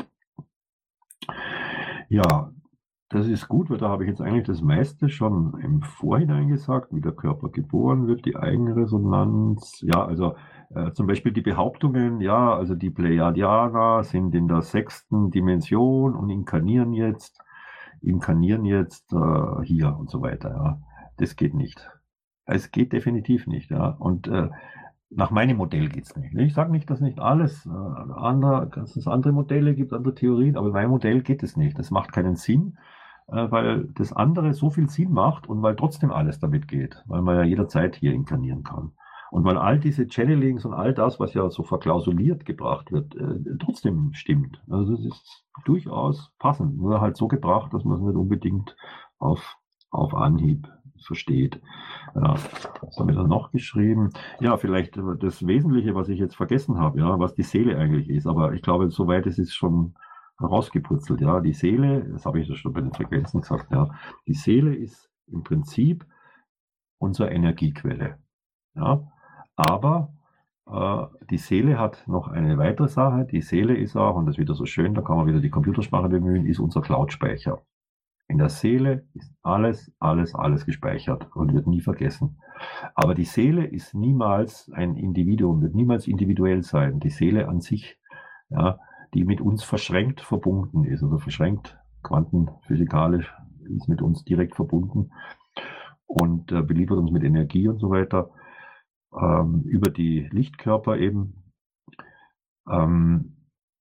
Ja, das ist gut, weil da habe ich jetzt eigentlich das meiste schon im Vorhinein gesagt, wie der Körper geboren wird, die Eigenresonanz. Ja, also äh, zum Beispiel die Behauptungen, ja, also die Plejadianer sind in der sechsten Dimension und inkarnieren jetzt, inkarnieren jetzt äh, hier und so weiter. Ja, das geht nicht. Es geht definitiv nicht. Ja, und äh, nach meinem Modell geht es nicht. Ich sage nicht, dass nicht alles äh, andere, dass es andere Modelle gibt, andere Theorien, aber in meinem Modell geht es nicht. Das macht keinen Sinn, weil das andere so viel Sinn macht und weil trotzdem alles damit geht, weil man ja jederzeit hier inkarnieren kann. Und weil all diese Channelings und all das, was ja so verklausuliert gebracht wird, äh, trotzdem stimmt. Also es ist durchaus passend, nur halt so gebracht, dass man es nicht unbedingt auf, auf Anhieb versteht. Ja, was haben wir dann noch geschrieben? Ja, vielleicht das Wesentliche, was ich jetzt vergessen habe, ja, was die Seele eigentlich ist. Aber ich glaube, soweit ist es schon rausgeputzelt. Ja, die Seele, das habe ich ja schon bei den Frequenzen gesagt, ja, die Seele ist im Prinzip unsere Energiequelle. Ja? Aber äh, die Seele hat noch eine weitere Sache. Die Seele ist auch, und das ist wieder so schön, da kann man wieder die Computersprache bemühen, ist unser Cloud-Speicher. In der Seele ist alles, alles, alles gespeichert und wird nie vergessen. Aber die Seele ist niemals ein Individuum, wird niemals individuell sein. Die Seele an sich, ja, die mit uns verschränkt verbunden ist, also verschränkt quantenphysikalisch ist mit uns direkt verbunden und äh, beliefert uns mit Energie und so weiter, ähm, über die Lichtkörper eben. Ähm,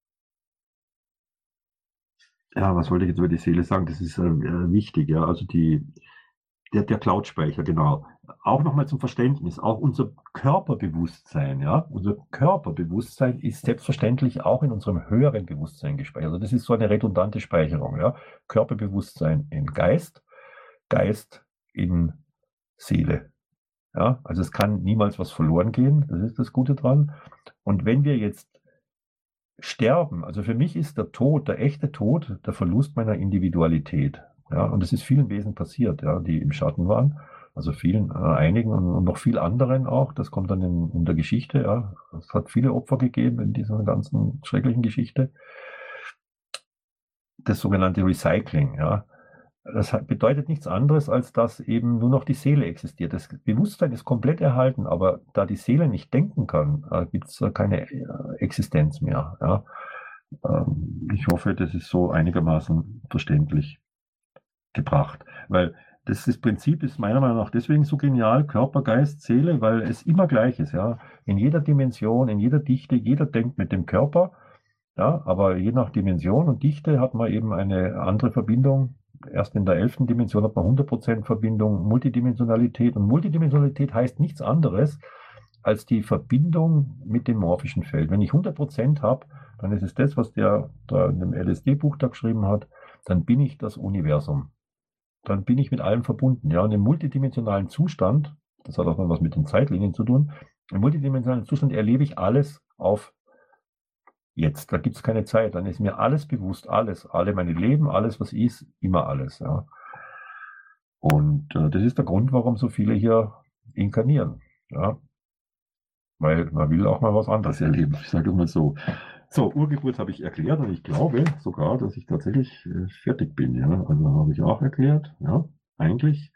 Ja, was wollte ich jetzt über die Seele sagen? Das ist äh, wichtig, ja. Also die, der, der Cloud-Speicher, genau. Auch nochmal zum Verständnis, auch unser Körperbewusstsein, ja. Unser Körperbewusstsein ist selbstverständlich auch in unserem höheren Bewusstsein gespeichert. Also das ist so eine redundante Speicherung, ja. Körperbewusstsein in Geist, Geist in Seele. Ja, also es kann niemals was verloren gehen, das ist das Gute dran. Und wenn wir jetzt sterben, also für mich ist der Tod, der echte Tod, der Verlust meiner Individualität. Ja, und es ist vielen Wesen passiert, ja, die im Schatten waren, also vielen, äh, einigen und, und noch viel anderen auch. Das kommt dann in, in der Geschichte. Ja, es hat viele Opfer gegeben in dieser ganzen schrecklichen Geschichte. Das sogenannte Recycling. Ja, das hat, bedeutet nichts anderes, als dass eben nur noch die Seele existiert. Das Bewusstsein ist komplett erhalten, aber da die Seele nicht denken kann, äh, gibt es äh, keine äh, Existenz mehr. Ja. Ähm, ich hoffe, das ist so einigermaßen verständlich gebracht, weil das, das Prinzip ist meiner Meinung nach deswegen so genial, Körper, Geist, Seele, weil es immer gleich ist. Ja. In jeder Dimension, in jeder Dichte, jeder denkt mit dem Körper, ja, aber je nach Dimension und Dichte hat man eben eine andere Verbindung. Erst in der elften Dimension hat man hundert Prozent Verbindung, Multidimensionalität. Und Multidimensionalität heißt nichts anderes als die Verbindung mit dem morphischen Feld. Wenn ich hundert Prozent habe, dann ist es das, was der da in dem L S D-Buch da geschrieben hat, dann bin ich das Universum. Dann bin ich mit allem verbunden. Ja, und im multidimensionalen Zustand, das hat auch noch was mit den Zeitlinien zu tun, im multidimensionalen Zustand erlebe ich alles auf jetzt, da gibt es keine Zeit, dann ist mir alles bewusst, alles, alle meine Leben, alles, was ist, immer alles. Ja. Und äh, das ist der Grund, warum so viele hier inkarnieren. Ja. Weil man will auch mal was anderes erleben, ich sage immer so. So, Urgeburt habe ich erklärt und ich glaube sogar, dass ich tatsächlich äh, fertig bin. Ja. Also habe ich auch erklärt, ja, eigentlich,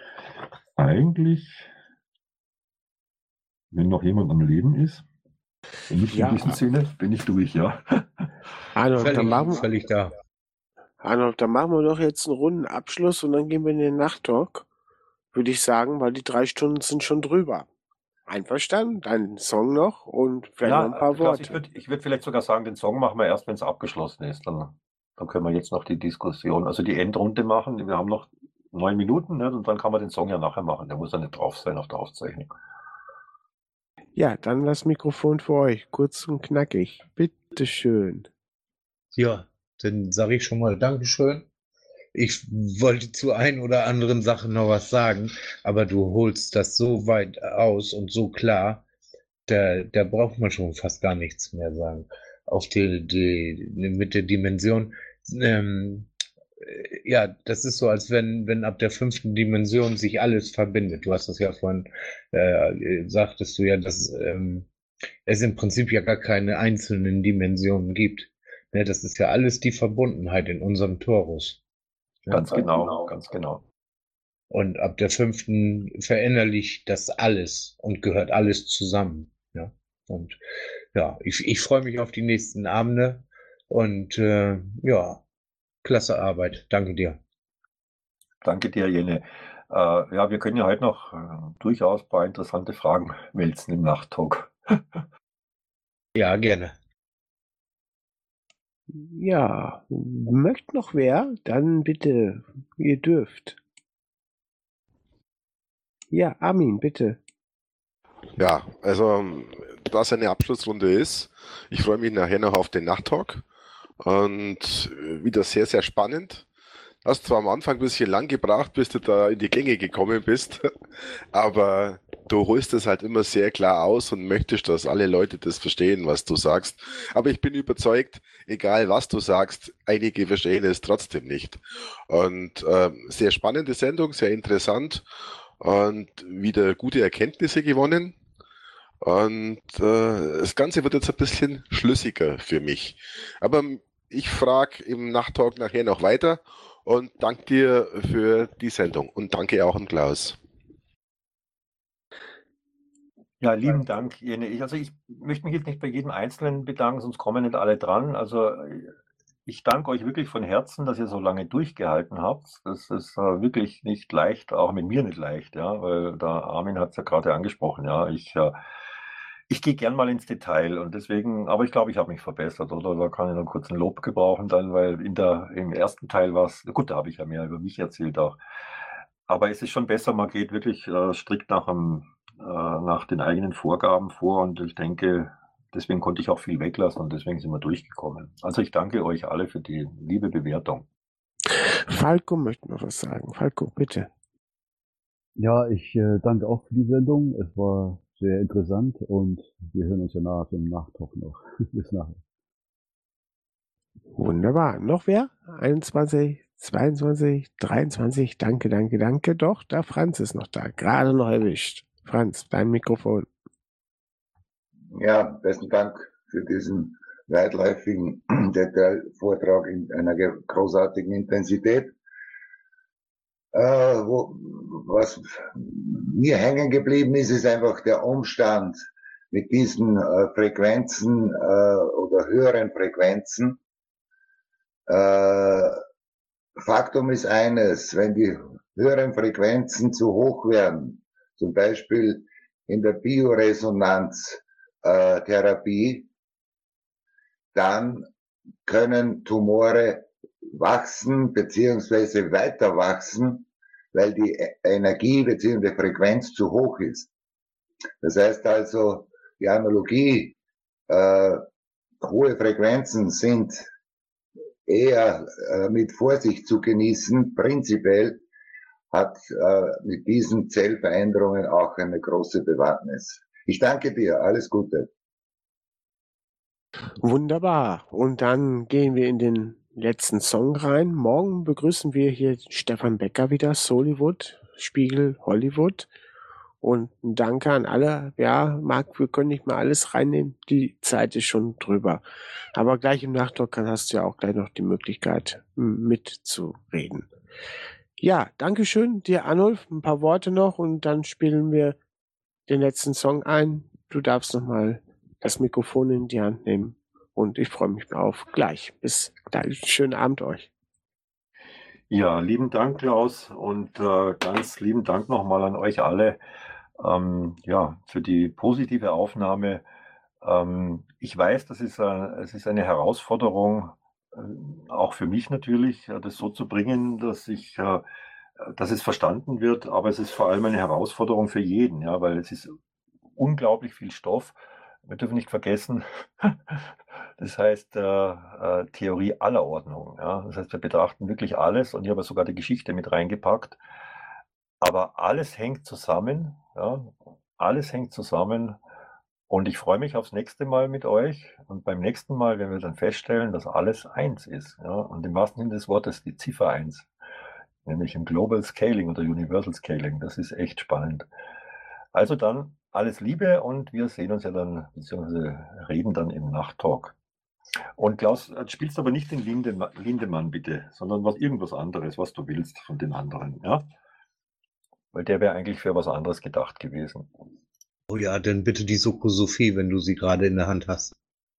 eigentlich, wenn noch jemand am Leben ist, nicht Ja. in diesem Sinne, bin ich durch, ja. Arnold, dann Völlig, machen, wir- völlig da. Arnold, dann machen wir doch jetzt einen runden Abschluss und dann gehen wir in den Nachttalk, würde ich sagen, weil die drei Stunden sind schon drüber. Einverstanden? Dann Song noch und vielleicht Ja, noch ein paar Klaus, ich Worte. würde ich würd vielleicht sogar sagen, den Song machen wir erst, wenn es abgeschlossen ist. Dann, dann können wir jetzt noch die Diskussion, also die Endrunde machen. Wir haben noch neun Minuten, ne, und dann kann man den Song ja nachher machen. Der muss ja nicht drauf sein auf der Aufzeichnung. Ja, dann das Mikrofon für euch, kurz und knackig. Bitteschön. Ja, dann sage ich schon mal Dankeschön. Ich wollte zu ein oder anderen Sachen noch was sagen, aber du holst das so weit aus und so klar, da, da braucht man schon fast gar nichts mehr sagen. Auf die, die, mit der Dimension, ähm, äh, ja, das ist so, als wenn, wenn ab der fünften Dimension sich alles verbindet. Du hast das ja vorhin, äh, sagtest du ja, dass ähm, es im Prinzip ja gar keine einzelnen Dimensionen gibt. Ne, das ist ja alles die Verbundenheit in unserem Torus. Ja, Ganz genau, ganz genau. und ab der fünften verinnerlicht das alles und gehört alles zusammen. Ja, und ja, ich, ich freue mich auf die nächsten Abende und äh, ja, klasse Arbeit. Danke dir. Danke dir, Jene. Äh, ja, wir können ja heute noch äh, durchaus ein paar interessante Fragen wälzen im Nachttalk. Ja, gerne. Ja, möchte noch wer? Dann bitte, ihr dürft. Ja, Armin, bitte. Ja, also da es eine Abschlussrunde ist, ich freue mich nachher noch auf den Nachttalk und wieder sehr, sehr spannend. Hast zwar am Anfang ein bisschen lang gebraucht, bis du da in die Gänge gekommen bist, aber du holst es halt immer sehr klar aus und möchtest, dass alle Leute das verstehen, was du sagst. Aber ich bin überzeugt, egal was du sagst, einige verstehen es trotzdem nicht. Und äh, sehr spannende Sendung, sehr interessant. und wieder gute Erkenntnisse gewonnen. Und äh, das Ganze wird jetzt ein bisschen schlüssiger für mich. Aber ich frage im Nachttalk nachher noch weiter und danke dir für die Sendung und danke auch an Klaus. Ja, lieben Dank, Jene. Ich, also ich möchte mich jetzt nicht bei jedem Einzelnen bedanken, sonst kommen nicht alle dran. Also ich danke euch wirklich von Herzen, dass ihr so lange durchgehalten habt. Das ist äh, wirklich nicht leicht, auch mit mir nicht leicht, ja, weil der Armin hat es ja gerade angesprochen, ja. Ich, äh, ich gehe gern mal ins Detail und deswegen, aber ich glaube, ich habe mich verbessert, oder? Da kann ich noch kurz ein Lob gebrauchen dann, weil in der, im ersten Teil war es, gut, da habe ich ja mehr über mich erzählt auch. Aber es ist schon besser, man geht wirklich äh, strikt nach, dem, äh, nach den eigenen Vorgaben vor und ich denke, deswegen konnte ich auch viel weglassen und deswegen sind wir durchgekommen. Also ich danke euch alle für die liebe Bewertung. Falco möchte noch was sagen. Falco, bitte. Ja, ich äh, danke auch für die Sendung. Es war sehr interessant und wir hören uns ja nachher im Nachtalk noch. Bis nachher. Wunderbar. Noch wer? einundzwanzig, zweiundzwanzig, dreiundzwanzig. Danke, danke, danke. Doch, der Franz ist noch da. Gerade noch erwischt. Franz, dein Mikrofon. Ja, besten Dank für diesen weitläufigen Detailvortrag in einer großartigen Intensität. Äh, wo, was mir hängen geblieben ist, ist einfach der Umstand mit diesen äh, Frequenzen äh, oder höheren Frequenzen. Äh, Faktum ist eines, wenn die höheren Frequenzen zu hoch werden, zum Beispiel in der Bioresonanztherapie, dann können Tumore wachsen beziehungsweise weiter wachsen, weil die Energie beziehungsweise Frequenz zu hoch ist. Das heißt also, die Analogie, äh, hohe Frequenzen sind eher äh, mit Vorsicht zu genießen. Prinzipiell hat äh, mit diesen Zellveränderungen auch eine große Bewandtnis. Ich danke dir, alles Gute. Wunderbar. Und dann gehen wir in den letzten Song rein. Morgen begrüßen wir hier Stefan Becker wieder, Soliwood, Spiegel Hollywood. Und ein Danke an alle. Ja, Marc, wir können nicht mal alles reinnehmen. Die Zeit ist schon drüber. Aber gleich im Nachtalk hast du ja auch gleich noch die Möglichkeit, mitzureden. Ja, Dankeschön dir, Arnulf. Ein paar Worte noch und dann spielen wir den letzten Song ein. Du darfst nochmal das Mikrofon in die Hand nehmen. Und ich freue mich auf gleich. Bis gleich. Schönen Abend euch. Ja, lieben Dank, Klaus, und äh, ganz lieben Dank nochmal an euch alle ähm, ja, für die positive Aufnahme. Ähm, ich weiß, das ist, äh, es ist eine Herausforderung, äh, auch für mich natürlich, äh, das so zu bringen, dass ich, äh, dass es verstanden wird, aber es ist vor allem eine Herausforderung für jeden, ja, weil es ist unglaublich viel Stoff. Wir dürfen nicht vergessen, das heißt äh, äh, Theorie aller Ordnung. Ja? Das heißt, wir betrachten wirklich alles und ich habe sogar die Geschichte mit reingepackt. Aber alles hängt zusammen. Ja? Alles hängt zusammen. Und ich freue mich aufs nächste Mal mit euch. Und beim nächsten Mal werden wir dann feststellen, dass alles eins ist. Ja? Und im wahrsten Sinne des Wortes die Ziffer eins. Nämlich im Global Scaling oder Universal Scaling. Das ist echt spannend. Also dann alles Liebe und wir sehen uns ja dann, beziehungsweise reden dann im Nachttalk. Und Klaus, spielst aber nicht den Linde, Lindemann bitte, sondern was irgendwas anderes, was du willst von den anderen, ja? Weil der wäre eigentlich für was anderes gedacht gewesen. Oh ja, dann bitte die Sokosophie, wenn du sie gerade in der Hand hast.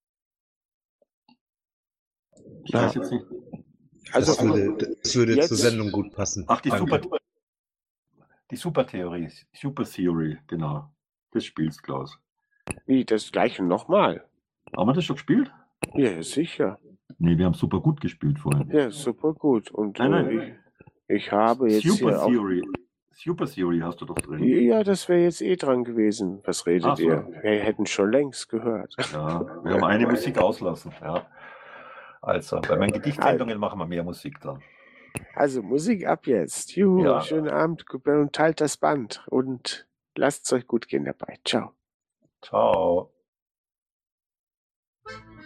Ich weiß jetzt nicht. Also, das würde, das würde jetzt, zur Sendung gut passen. Ach, die Danke. Super, die Supertheorie, Super Theory, genau. Das spielst, Klaus. Wie, das gleiche nochmal? Haben wir das schon gespielt? Ja, sicher. Nee, wir haben super gut gespielt vorhin. Ja, super gut. Und Nein, nein. äh, ich, ich habe jetzt Super hier auch... Theory. Super Theory hast du doch drin. Ja, das wäre jetzt eh dran gewesen. Was redet Ach so. ihr? Wir hätten schon längst gehört. Ja, wir haben eine Musik auslassen. Ja. Also, bei meinen Gedichtssendungen machen wir mehr Musik dann. Also, Musik ab jetzt. Juhu, Ja. schönen Abend und teilt das Band. Und lasst es euch gut gehen dabei. Ciao. Ciao.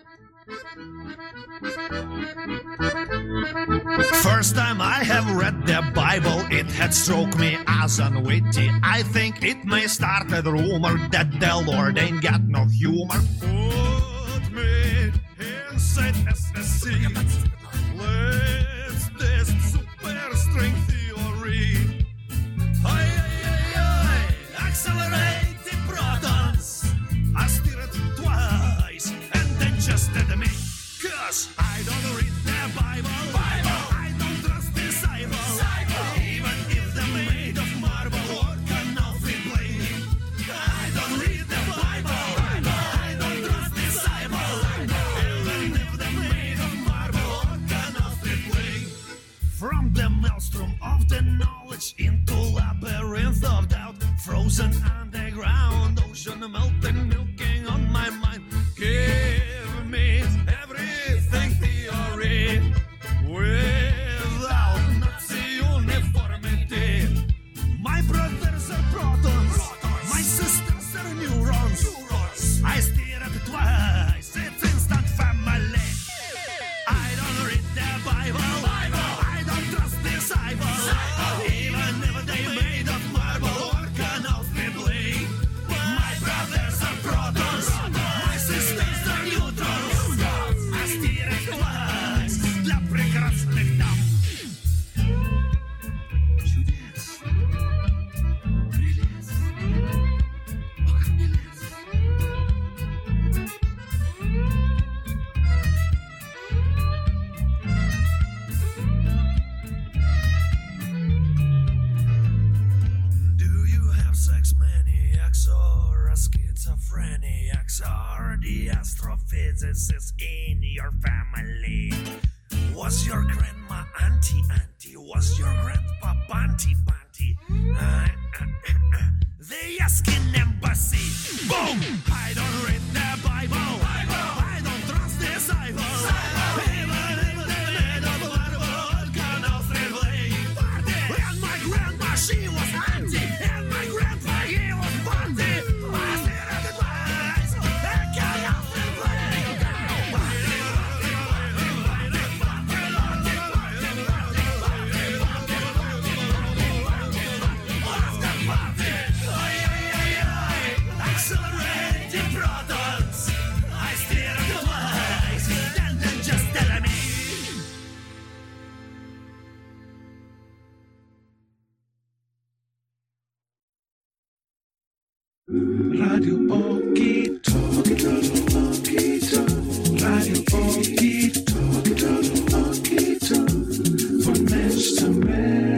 First time I have read the Bible, it had struck me as unwitty. I think it may start a rumor that the Lord ain't got no humor. Put me inside S S C. Let's test super strength theory. Aye, aye, aye, aye. Accelerate the protons. I stir it twice and then just admit. Cause I don't read the Bible. Bible. I don't trust disciples. Even if they're made of marble or cannot be played. I don't read the Bible. Bible. I don't trust disciples. Even if they're made of marble or cannot be played. From the maelstrom of the knowledge into labyrinth of doubt, frozen underground, ocean melting, milking on my mind. Give me everything theory without Nazi uniformity. My brothers are protons, my sisters are neurons. I stare at it twice, it's instant family. I don't read the Bible, I don't trust disciples. Even if they made of marble or cannot be played. My brothers are protons, my sisters are neutrons. I stare at twice для прекрасных дам. Чудес, прелесть, ох, милец. Do you have sex maniacs or a schizophrenics or the astrophysicists in your family? Was your grandma auntie auntie? Was your grandpa banty banty? Uh, uh, uh, uh, the asking embassy. Boom! I don't read the Bible. Bible. I don't trust disciples. Even if they made of marble, cannot relate. And my grandma, she was auntie, and my grandpa, he was banty. I said it twice, and cannot relate. Accelerate the protons. I stare at it twice, and then just tell me. Radio Okito, Okito, Okito, Radio Okito, Okito, Okito, von Mensch zu Mensch.